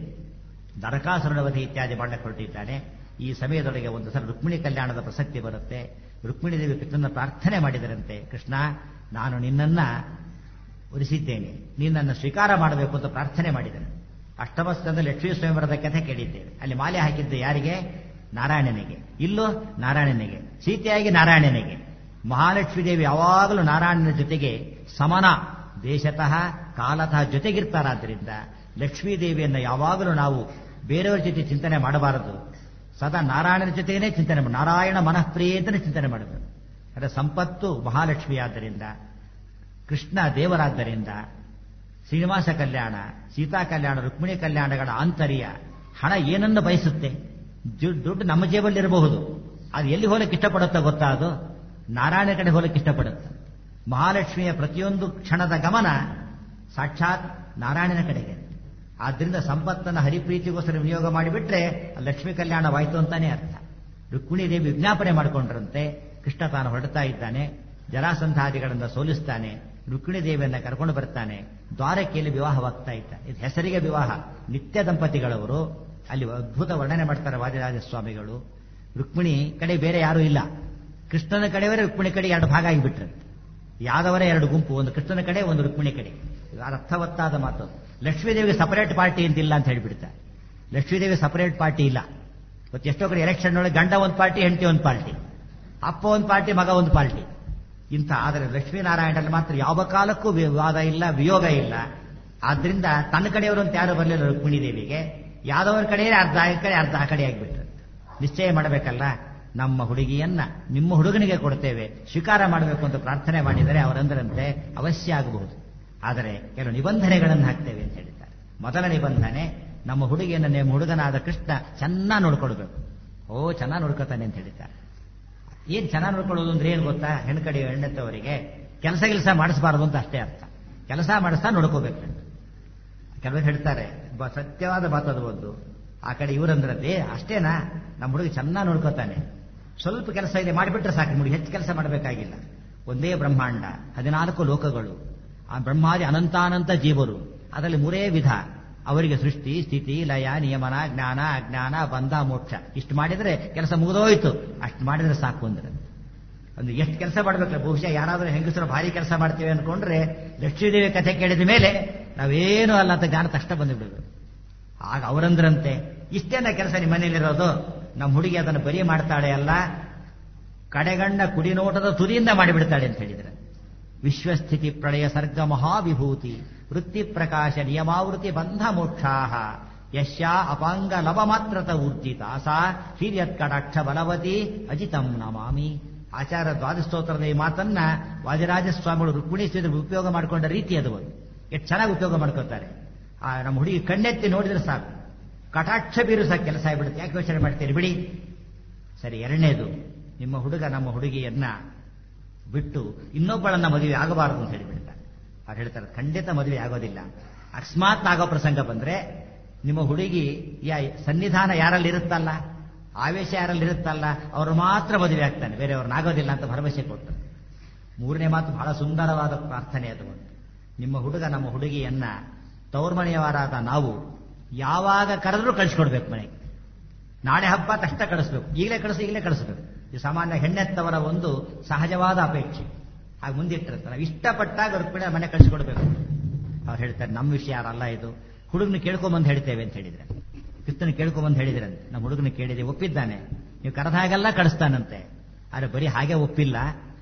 ನರಕಾಸುರನ ವಧೆ ಇತ್ಯಾದಿ ಮಾಡಕ್ಕೆ ಹೊರಟಿದ್ದಾನೆ. ಈ ಸಮಯದೊಳಗೆ ಒಂದು ಸಲ ರುಕ್ಮಿಣಿ ಕಲ್ಯಾಣದ ಪ್ರಸಕ್ತಿ ಬರುತ್ತೆ. ರುಕ್ಮಿಣಿ ದೇವಿ ಕೃಷ್ಣನ ಪ್ರಾರ್ಥನೆ ಮಾಡಿದರಂತೆ, ಕೃಷ್ಣ ನಾನು ನಿನ್ನನ್ನ ಉರಿಸಿದ್ದೇನೆ, ನೀನನ್ನು ಸ್ವೀಕಾರ ಮಾಡಬೇಕು ಅಂತ ಪ್ರಾರ್ಥನೆ ಮಾಡಿದನು. ಅಷ್ಟಮಸ್ಕಂದಲ್ಲಿ ಲಕ್ಷ್ಮೀ ಸ್ವಯಂವರದ ಕಥೆ ಕೇಳಿದ್ದೇವೆ. ಅಲ್ಲಿ ಮಾಲೆ ಹಾಕಿದ್ದು ಯಾರಿಗೆ? ನಾರಾಯಣನಿಗೆ. ಇಲ್ಲೂ ನಾರಾಯಣನಿಗೆ, ಸೀತೆಯಾಗಿ ನಾರಾಯಣನಿಗೆ. ಮಹಾಲಕ್ಷ್ಮೀ ದೇವಿ ಯಾವಾಗಲೂ ನಾರಾಯಣನ ಜೊತೆಗೆ ಸಮನ ದೇಶತಃ ಕಾಲತಃ ಜೊತೆಗಿರ್ತಾರಾದ್ರಿಂದ ಲಕ್ಷ್ಮೀದೇವಿಯನ್ನು ಯಾವಾಗಲೂ ನಾವು ಬೇರೆಯವರ ಜೊತೆ ಚಿಂತನೆ ಮಾಡಬಾರದು. ಸದಾ ನಾರಾಯಣನ ಜೊತೆಗೇ ಚಿಂತನೆ ಮಾಡಿ, ನಾರಾಯಣ ಮನಃಪ್ರಿಯೇ ಅಂತಲೇ ಚಿಂತನೆ ಮಾಡಬೇಕು. ಅದರ ಸಂಪತ್ತು ಮಹಾಲಕ್ಷ್ಮಿಯಾದ್ದರಿಂದ, ಕೃಷ್ಣ ದೇವರಾದ್ದರಿಂದ, ಶ್ರೀನಿವಾಸ ಕಲ್ಯಾಣ, ಸೀತಾ ಕಲ್ಯಾಣ, ರುಕ್ಮಿಣಿ ಕಲ್ಯಾಣಗಳ ಆಂತರ್ಯ ಹಣ ಏನನ್ನು ಬಯಸುತ್ತೆ? ದುಡ್ಡು ನಮ್ಮ ಜೇಬಲ್ಲಿರಬಹುದು, ಅದು ಎಲ್ಲಿ ಹೋಲಕ್ಕೆ ಇಷ್ಟಪಡುತ್ತಾ ಗೊತ್ತಾ? ಅದು ನಾರಾಯಣ ಕಡೆ ಹೋಲಕ್ಕೆ ಇಷ್ಟಪಡುತ್ತೆ. ಮಹಾಲಕ್ಷ್ಮಿಯ ಪ್ರತಿಯೊಂದು ಕ್ಷಣದ ಗಮನ ಸಾಕ್ಷಾತ್ ನಾರಾಯಣನ ಕಡೆಗೆ. ಆದ್ದರಿಂದ ಸಂಪತ್ತನ್ನು ಹರಿಪ್ರೀತಿಗೋಸ್ಕರ ವಿನಿಯೋಗ ಮಾಡಿಬಿಟ್ರೆ ಲಕ್ಷ್ಮೀ ಕಲ್ಯಾಣವಾಯಿತು ಅಂತಾನೆ ಅರ್ಥ. ರುಕ್ಮಿಣಿ ದೇವಿ ವಿಜ್ಞಾಪನೆ ಮಾಡಿಕೊಂಡ್ರಂತೆ, ಕೃಷ್ಣ ತಾನು ಹೊರಡ್ತಾ ಇದ್ದಾನೆ, ಜರಾಸಂಧಾದಿಗಳನ್ನು ಸೋಲಿಸ್ತಾನೆ, ರುಕ್ಮಿಣಿ ದೇವಿಯನ್ನು ಕರ್ಕೊಂಡು ಬರ್ತಾನೆ. ದ್ವಾರಕೆಯಲ್ಲಿ ವಿವಾಹವಾಗ್ತಾ ಇದ್ದ. ಇದು ಹೆಸರಿಗೆ ವಿವಾಹ. ನಿತ್ಯ ದಂಪತಿಗಳವರು ಅಲ್ಲಿ ಅದ್ಭುತ ವರ್ಣನೆ ಮಾಡ್ತಾರೆ ವಾದಿರಾಜ ಸ್ವಾಮಿಗಳು. ರುಕ್ಮಿಣಿ ಕಡೆ ಬೇರೆ ಯಾರೂ ಇಲ್ಲ, ಕೃಷ್ಣನ ಕಡೆಯವರೇ ರುಕ್ಮಿಣಿ ಕಡೆ 2 ಭಾಗ ಆಗಿಬಿಟ್ರಂತೆ. ಯಾದವರೇ 2 ಗುಂಪು, ಒಂದು ಕೃಷ್ಣನ ಕಡೆ, ಒಂದು ರುಕ್ಮಿಣಿ ಕಡೆ. ಅರ್ಥವತ್ತಾದ ಮಾತು. ಲಕ್ಷ್ಮೀದೇವಿಗೆ ಸಪರೇಟ್ ಪಾರ್ಟಿ ಅಂತಿಲ್ಲ ಅಂತ ಹೇಳಿಬಿಡ್ತಾರೆ. ಲಕ್ಷ್ಮೀದೇವಿ ಸಪರೇಟ್ ಪಾರ್ಟಿ ಇಲ್ಲ. ಇವತ್ತು ಎಷ್ಟೋ ಕಡೆ ಎಲೆಕ್ಷನ್ ಒಳಗೆ ಗಂಡ ಒಂದು ಪಾರ್ಟಿ, ಹೆಂಡತಿ ಒಂದು ಪಾರ್ಟಿ, ಅಪ್ಪ ಒಂದು ಪಾರ್ಟಿ, ಮಗ ಒಂದು ಪಾರ್ಟಿ ಇಂಥ. ಆದರೆ ಲಕ್ಷ್ಮೀನಾರಾಯಣರಲ್ಲಿ ಮಾತ್ರ ಯಾವ ಕಾಲಕ್ಕೂ ವಿವಾದ ಇಲ್ಲ, ವಿಯೋಗ ಇಲ್ಲ. ಆದ್ರಿಂದ ತನ್ನ ಕಡೆಯವರು ಅಂತ ಯಾರು ಬರಲಿಲ್ಲ ರುಕ್ಮಿಣಿ ದೇವಿಗೆ. ಯಾದವರ ಕಡೆ ಅರ್ಧ ಈ ಕಡೆ ಅರ್ಧ ಆ ಕಡೆ ಆಗಿಬಿಟ್ರು. ನಿಶ್ಚಯ ಮಾಡಬೇಕಲ್ಲ, ನಮ್ಮ ಹುಡುಗಿಯನ್ನ ನಿಮ್ಮ ಹುಡುಗನಿಗೆ ಕೊಡ್ತೇವೆ, ಸ್ವೀಕಾರ ಮಾಡಬೇಕು ಅಂತ ಪ್ರಾರ್ಥನೆ ಮಾಡಿದರೆ ಅವರಂದರಂತೆ ಅವಶ್ಯ ಆಗಬಹುದು. ಆದರೆ ಕೆಲವು ನಿಬಂಧನೆಗಳನ್ನು ಹಾಕ್ತೇವೆ ಅಂತ ಹೇಳಿದ್ದಾರೆ. ಮೊದಲ ನಿಬಂಧನೆ, ನಮ್ಮ ಹುಡುಗಿಯನ್ನು ನಿಮ್ಮ ಹುಡುಗನಾದ ಕೃಷ್ಣ ಚೆನ್ನಾಗಿ ನೋಡ್ಕೊಳ್ಬೇಕು. ಚೆನ್ನಾಗಿ ನೋಡ್ಕೊತಾನೆ ಅಂತ ಹೇಳಿದ್ದಾರೆ. ಏನ್ ಚೆನ್ನಾಗಿ ನೋಡ್ಕೊಳ್ಳೋದು ಅಂದ್ರೆ ಏನ್ ಗೊತ್ತಾ? ಹೆಣ್ಣು ಕಡೆ ಹೆಣ್ಣೆತ್ತವರಿಗೆ ಕೆಲಸ ಮಾಡಿಸಬಾರದು ಅಂತ ಅಷ್ಟೇ ಅರ್ಥ. ಕೆಲಸ ಮಾಡಿಸ್ತಾ ನೋಡ್ಕೋಬೇಕು. ಕೆಲವರು ಹೇಳ್ತಾರೆ, ಸತ್ಯವಾದ ಮಾತದು ಒಂದು. ಆ ಕಡೆ ಇವರಂದ್ರದ್ದೇ ಅಷ್ಟೇನಾ, ನಮ್ಮ ಹುಡುಗಿ ಚೆನ್ನಾಗಿ ನೋಡ್ಕೋತಾನೆ, ಸ್ವಲ್ಪ ಕೆಲಸ ಇದೆ ಮಾಡಿಬಿಟ್ರೆ ಸಾಕು, ನೋಡಿ ಹೆಚ್ಚು ಕೆಲಸ ಮಾಡಬೇಕಾಗಿಲ್ಲ. ಒಂದೇ ಬ್ರಹ್ಮಾಂಡ, 14 ಲೋಕಗಳು, ಆ ಬ್ರಹ್ಮಾದಿ ಅನಂತಾನಂತ ಜೀವರು, ಅದರಲ್ಲಿ 3 ವಿಧ. ಅವರಿಗೆ ಸೃಷ್ಟಿ, ಸ್ಥಿತಿ, ಲಯ, ನಿಯಮನ, ಜ್ಞಾನ, ಅಜ್ಞಾನ, ಬಂಧ, ಮೋಕ್ಷ. ಇಷ್ಟು ಮಾಡಿದರೆ ಕೆಲಸ ಮುಗಿದೋಯ್ತು. ಅಷ್ಟು ಮಾಡಿದ್ರೆ ಸಾಕು ಅಂದ್ರೆ ಎಷ್ಟು ಕೆಲಸ ಮಾಡಬೇಕಲ್ಲ. ಬಹುಶಃ ಯಾರಾದರೂ ಹೆಂಗಸರು ಭಾರಿ ಕೆಲಸ ಮಾಡ್ತೇವೆ ಅನ್ಕೊಂಡ್ರೆ ಲಕ್ಷ್ಮೀದೇವಿ ಕಥೆ ಕೇಳಿದ ಮೇಲೆ ನಾವೇನು ಅಲ್ಲ ಅಂತ ಜ್ಞಾನ ತಕ್ಷಣ ಬಂದುಬಿಡಬೇಕು. ಆಗ ಅವರಂದ್ರಂತೆ, ಇಷ್ಟೇನ ಕೆಲಸ ನಿಮ್ಮ ಮನೇಲಿರೋದು, ನಮ್ಮ ಹುಡುಗಿ ಅದನ್ನು ಬರೀ ಮಾಡ್ತಾಳೆ ಅಲ್ಲ, ಕಡೆಗಣ್ಣ ಕುಡಿನೋಟದ ತುದಿಯಿಂದ ಮಾಡಿಬಿಡ್ತಾಳೆ ಅಂತ ಹೇಳಿದ್ರೆ. ವಿಶ್ವಸ್ಥಿತಿ ಪ್ರಳಯ ಸರ್ಗ ಮಹಾವಿಭೂತಿ ವೃತ್ತಿ ಪ್ರಕಾಶ ನಿಯಮಾವೃತಿ ಬಂಧ ಮೋಕ್ಷಾಹ ಯಶ್ಯಾ ಅಪಾಂಗ ಲವ ಮಾತ್ರತ ಊರ್ಜಿತ ಸಾ ಹಿರಿಯತ್ಕಟಾಕ್ಷ ಬಲವತಿ ಅಜಿತಂ ನಮಾಮಿ. ಆಚಾರ್ಯ ದ್ವಾದಸ್ತೋತ್ರದ ಈ ಮಾತನ್ನ ವಾದಿರಾಜ ಸ್ವಾಮಿಗಳು ರುಕ್ಮಿಣಿ ಉಪಯೋಗ ಮಾಡಿಕೊಂಡ ರೀತಿ ಅದು. ಎಷ್ಟು ಚೆನ್ನಾಗಿ ಉಪಯೋಗ ಮಾಡ್ಕೊತಾರೆ. ನಮ್ಮ ಹುಡುಗಿ ಕಣ್ಣೆತ್ತಿ ನೋಡಿದ್ರೆ ಸಾಕು, ಕಟಾಕ್ಷ ಬೀರು ಸಾಕು, ಕೆಲಸ ಆಗಿಬಿಡುತ್ತೆ. ಯಾಕೆ ಯೋಚನೆ ಮಾಡ್ತೀರಿ ಬಿಡಿ. ಸರಿ, ಎರಡನೇದು, ನಿಮ್ಮ ಹುಡುಗ ನಮ್ಮ ಹುಡುಗಿಯನ್ನ ಬಿಟ್ಟು ಇನ್ನೊಬ್ಬಳನ್ನ ಮದುವೆ ಆಗಬಾರದು ಅಂತ ಹೇಳಿಬಿಡ್ತಾರೆ. ಅವ್ರು ಹೇಳ್ತಾರೆ, ಖಂಡಿತ ಮದುವೆ ಆಗೋದಿಲ್ಲ. ಅಕಸ್ಮಾತ್ ಆಗೋ ಪ್ರಸಂಗ ಬಂದ್ರೆ ನಿಮ್ಮ ಹುಡುಗಿ ಸನ್ನಿಧಾನ ಯಾರಲ್ಲಿ ಇರುತ್ತಲ್ಲ, ಆವೇಶ ಯಾರಲ್ಲಿ ಇರುತ್ತಲ್ಲ, ಅವರು ಮಾತ್ರ ಮದುವೆ ಆಗ್ತಾನೆ, ಬೇರೆಯವ್ರನ್ನಾಗೋದಿಲ್ಲ ಅಂತ ಭರವಸೆ ಕೊಟ್ಟರು. 3ನೇ ಮಾತು ಬಹಳ ಸುಂದರವಾದ ಪ್ರಾರ್ಥನೆ ಅದು. ನಿಮ್ಮ ಹುಡುಗ ನಮ್ಮ ಹುಡುಗಿಯನ್ನ ತೌರ್ಮನೆಯವರಾದ ನಾವು ಯಾವಾಗ ಕರೆದ್ರೂ ಕಳಿಸ್ಕೊಡ್ಬೇಕು ಮನೆಗೆ. ನಾಳೆ ಹಬ್ಬ ತಕ್ಷಣ ಕಳಿಸ್ಬೇಕು, ಈಗಲೇ ಕಳಿಸ್ಬೇಕು. ಇದು ಸಾಮಾನ್ಯ ಹೆಣ್ಣೆತ್ತವರ ಒಂದು ಸಹಜವಾದ ಅಪೇಕ್ಷೆ. ಹಾಗೆ ಮುಂದಿಟ್ಟಿರ್ತಾರೆ. ನಾವು ಇಷ್ಟಪಟ್ಟಾಗ ರುಕ್ಮಿಣಿ ಮನೆ ಕಳಿಸ್ಕೊಡ್ಬೇಕು. ಅವ್ರು ಹೇಳ್ತಾರೆ, ನಮ್ಮ ವಿಷಯ ಯಾರಲ್ಲ ಇದು, ಹುಡುಗನ ಕೇಳ್ಕೊಂಬಂದು ಹೇಳ್ತೇವೆ ಅಂತ ಹೇಳಿದ್ರೆ. ಕೃಷ್ಣನ ಕೇಳ್ಕೊಂಬಂದು ಹೇಳಿದ್ರಂತೆ, ನಮ್ಮ ಹುಡುಗನ ಕೇಳಿದೆ, ಒಪ್ಪಿದ್ದಾನೆ, ನೀವು ಕರೆದ ಹಾಗೆಲ್ಲ ಕಳಿಸ್ತಾನಂತೆ. ಆದರೆ ಬರೀ ಹಾಗೆ ಒಪ್ಪಿಲ್ಲ,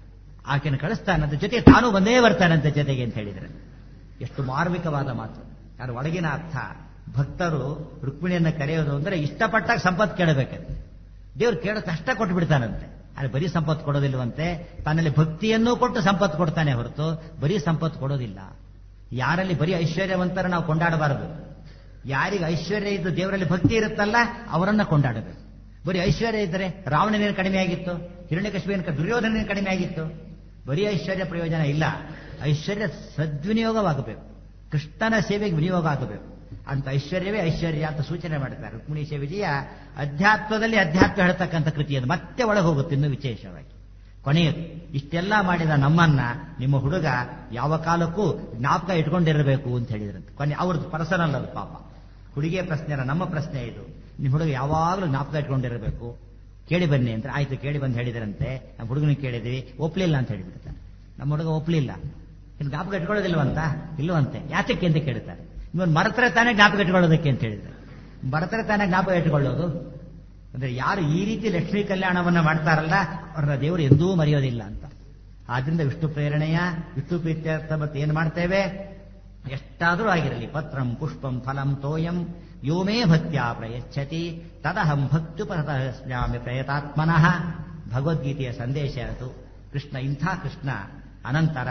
ಆಕೆಯನ್ನು ಕಳಿಸ್ತಾನಂತೆ, ಜೊತೆಗೆ ತಾನೂ ಬಂದೇ ಬರ್ತಾನಂತೆ ಜೊತೆಗೆ ಅಂತ ಹೇಳಿದ್ರೆ ಎಷ್ಟು ಮಾರ್ಮಿಕವಾದ ಮಾತು. ಯಾರು ಒಳಗಿನ ಅರ್ಥ. ಭಕ್ತರು ರುಕ್ಮಿಣಿಯನ್ನು ಕರೆಯೋದು ಅಂದ್ರೆ ಇಷ್ಟಪಟ್ಟಾಗ ಸಂಪತ್ತು ಕೇಳಬೇಕಂತೆ. ದೇವ್ರು ಕೇಳೋ ಕಷ್ಟ ಕೊಟ್ಟು ಬಿಡ್ತಾನಂತೆ. ಆದರೆ ಬರೀ ಸಂಪತ್ತು ಕೊಡೋದಿಲ್ವಂತೆ, ತನ್ನಲ್ಲಿ ಭಕ್ತಿಯನ್ನೂ ಕೊಟ್ಟು ಸಂಪತ್ತು ಕೊಡ್ತಾನೆ ಹೊರತು ಬರೀ ಸಂಪತ್ತು ಕೊಡೋದಿಲ್ಲ. ಯಾರಲ್ಲಿ ಬರೀ ಐಶ್ವರ್ಯವಂತರ ನಾವು ಕೊಂಡಾಡಬಾರದು. ಯಾರಿಗೆ ಐಶ್ವರ್ಯ ಇದ್ದು ದೇವರಲ್ಲಿ ಭಕ್ತಿ ಇರುತ್ತಲ್ಲ ಅವರನ್ನ ಕೊಂಡಾಡಬೇಕು. ಬರೀ ಐಶ್ವರ್ಯ ಇದ್ದರೆ ರಾವಣನೇನು ಕಡಿಮೆ ಆಗಿತ್ತು, ಹಿರಣ್ಯಕಶಿಪುವಿನ ದುರ್ಯೋಧನೇನು ಕಡಿಮೆ ಆಗಿತ್ತು. ಬರೀ ಐಶ್ವರ್ಯ ಪ್ರಯೋಜನ ಇಲ್ಲ. ಐಶ್ವರ್ಯ ಸದ್ವಿನಿಯೋಗವಾಗಬೇಕು, ಕೃಷ್ಣನ ಸೇವೆಗೆ ವಿನಿಯೋಗ ಆಗಬೇಕು. ಅಂತ ಐಶ್ವರ್ಯವೇ ಐಶ್ವರ್ಯ ಅಂತ ಸೂಚನೆ ಮಾಡುತ್ತಾರೆ. ರುಕ್ಮಿಣೀಶ ವಿಜಯ ಅಧ್ಯಾತ್ಮದಲ್ಲಿ ಅಧ್ಯಾತ್ಮ ಹೇಳ್ತಕ್ಕಂಥ ಕೃತಿಯನ್ನು ಮತ್ತೆ ಒಳಗೆ ಹೋಗುತ್ತೆ. ಇನ್ನೂ ವಿಶೇಷವಾಗಿ ಕೊನೆಯದು ಇಷ್ಟೆಲ್ಲ ಮಾಡಿದ ನಮ್ಮನ್ನ ನಿಮ್ಮ ಹುಡುಗ ಯಾವ ಕಾಲಕ್ಕೂ ಜ್ಞಾಪಕ ಇಟ್ಕೊಂಡಿರಬೇಕು ಅಂತ ಹೇಳಿದ್ರಂತೆ. ಕೊನೆ ಅವ್ರದ್ದು ಪರ್ಸನಲ್ ಅದು ಪಾಪ, ಹುಡುಗಿಯ ಪ್ರಶ್ನೆ ಅಲ್ಲ, ನಮ್ಮ ಪ್ರಶ್ನೆ ಇದು. ನಿಮ್ಮ ಹುಡುಗ ಯಾವಾಗಲೂ ಜ್ಞಾಪಕ ಇಟ್ಕೊಂಡಿರಬೇಕು, ಕೇಳಿ ಬನ್ನಿ ಅಂತ. ಆಯ್ತು ಕೇಳಿ ಬಂದು ಹೇಳಿದ್ರಂತೆ. ನಮ್ಮ ಹುಡುಗನಿಗೆ ಕೇಳಿದ್ವಿ, ಒಪ್ಲಿಲ್ಲ ಅಂತ ಹೇಳಿಬಿಡ್ತಾರೆ. ನಮ್ಮ ಹುಡುಗ ಒಪ್ಲಿಲ್ಲ. ಇನ್ನು ಜ್ಞಾಪಕ ಇಟ್ಕೊಳ್ಳೋದಿಲ್ವಂತ, ಇಲ್ವಂತೆ. ಯಾತಕ್ಕೆ ಅಂತ ಕೇಳ್ತಾರೆ. ಇವನು ಮರೆತರೆ ತಾನೇ ಜ್ಞಾಪಕ ಇಟ್ಕೊಳ್ಳೋದಕ್ಕೆ ಅಂತ ಹೇಳಿದ್ರೆ, ಮರೆತರೆ ತಾನೇ ಜ್ಞಾಪಕ ಇಟ್ಕೊಳ್ಳೋದು ಅಂದ್ರೆ ಯಾರು ಈ ರೀತಿ ಲಕ್ಷ್ಮೀ ಕಲ್ಯಾಣವನ್ನ ಮಾಡ್ತಾರಲ್ಲ ಅವರ ದೇವರು ಎಂದೂ ಮರೆಯೋದಿಲ್ಲ ಅಂತ. ಆದ್ರಿಂದ ವಿಷ್ಣು ಪ್ರೇರಣೆಯ ವಿಷ್ಣು ಪ್ರೀತ್ಯರ್ಥ ಮತ್ತೆ ಏನ್ ಮಾಡ್ತೇವೆ, ಎಷ್ಟಾದರೂ ಆಗಿರಲಿ, ಪತ್ರಂ ಪುಷ್ಪಂ ಫಲಂ ತೋಯಂ ಯೋಮೇ ಭಕ್ತ್ಯಾ ಪ್ರಯಚ್ಛತಿ ತದಹಂ ಭಕ್ತ್ಯುಪರತಸ್ಮ್ಯಾಮಿ ಪ್ರಯತಾತ್ಮನಃ. ಭಗವದ್ಗೀತೆಯ ಸಂದೇಶ ಅದು. ಕೃಷ್ಣ ಇಂಥ ಕೃಷ್ಣ ಅನಂತರ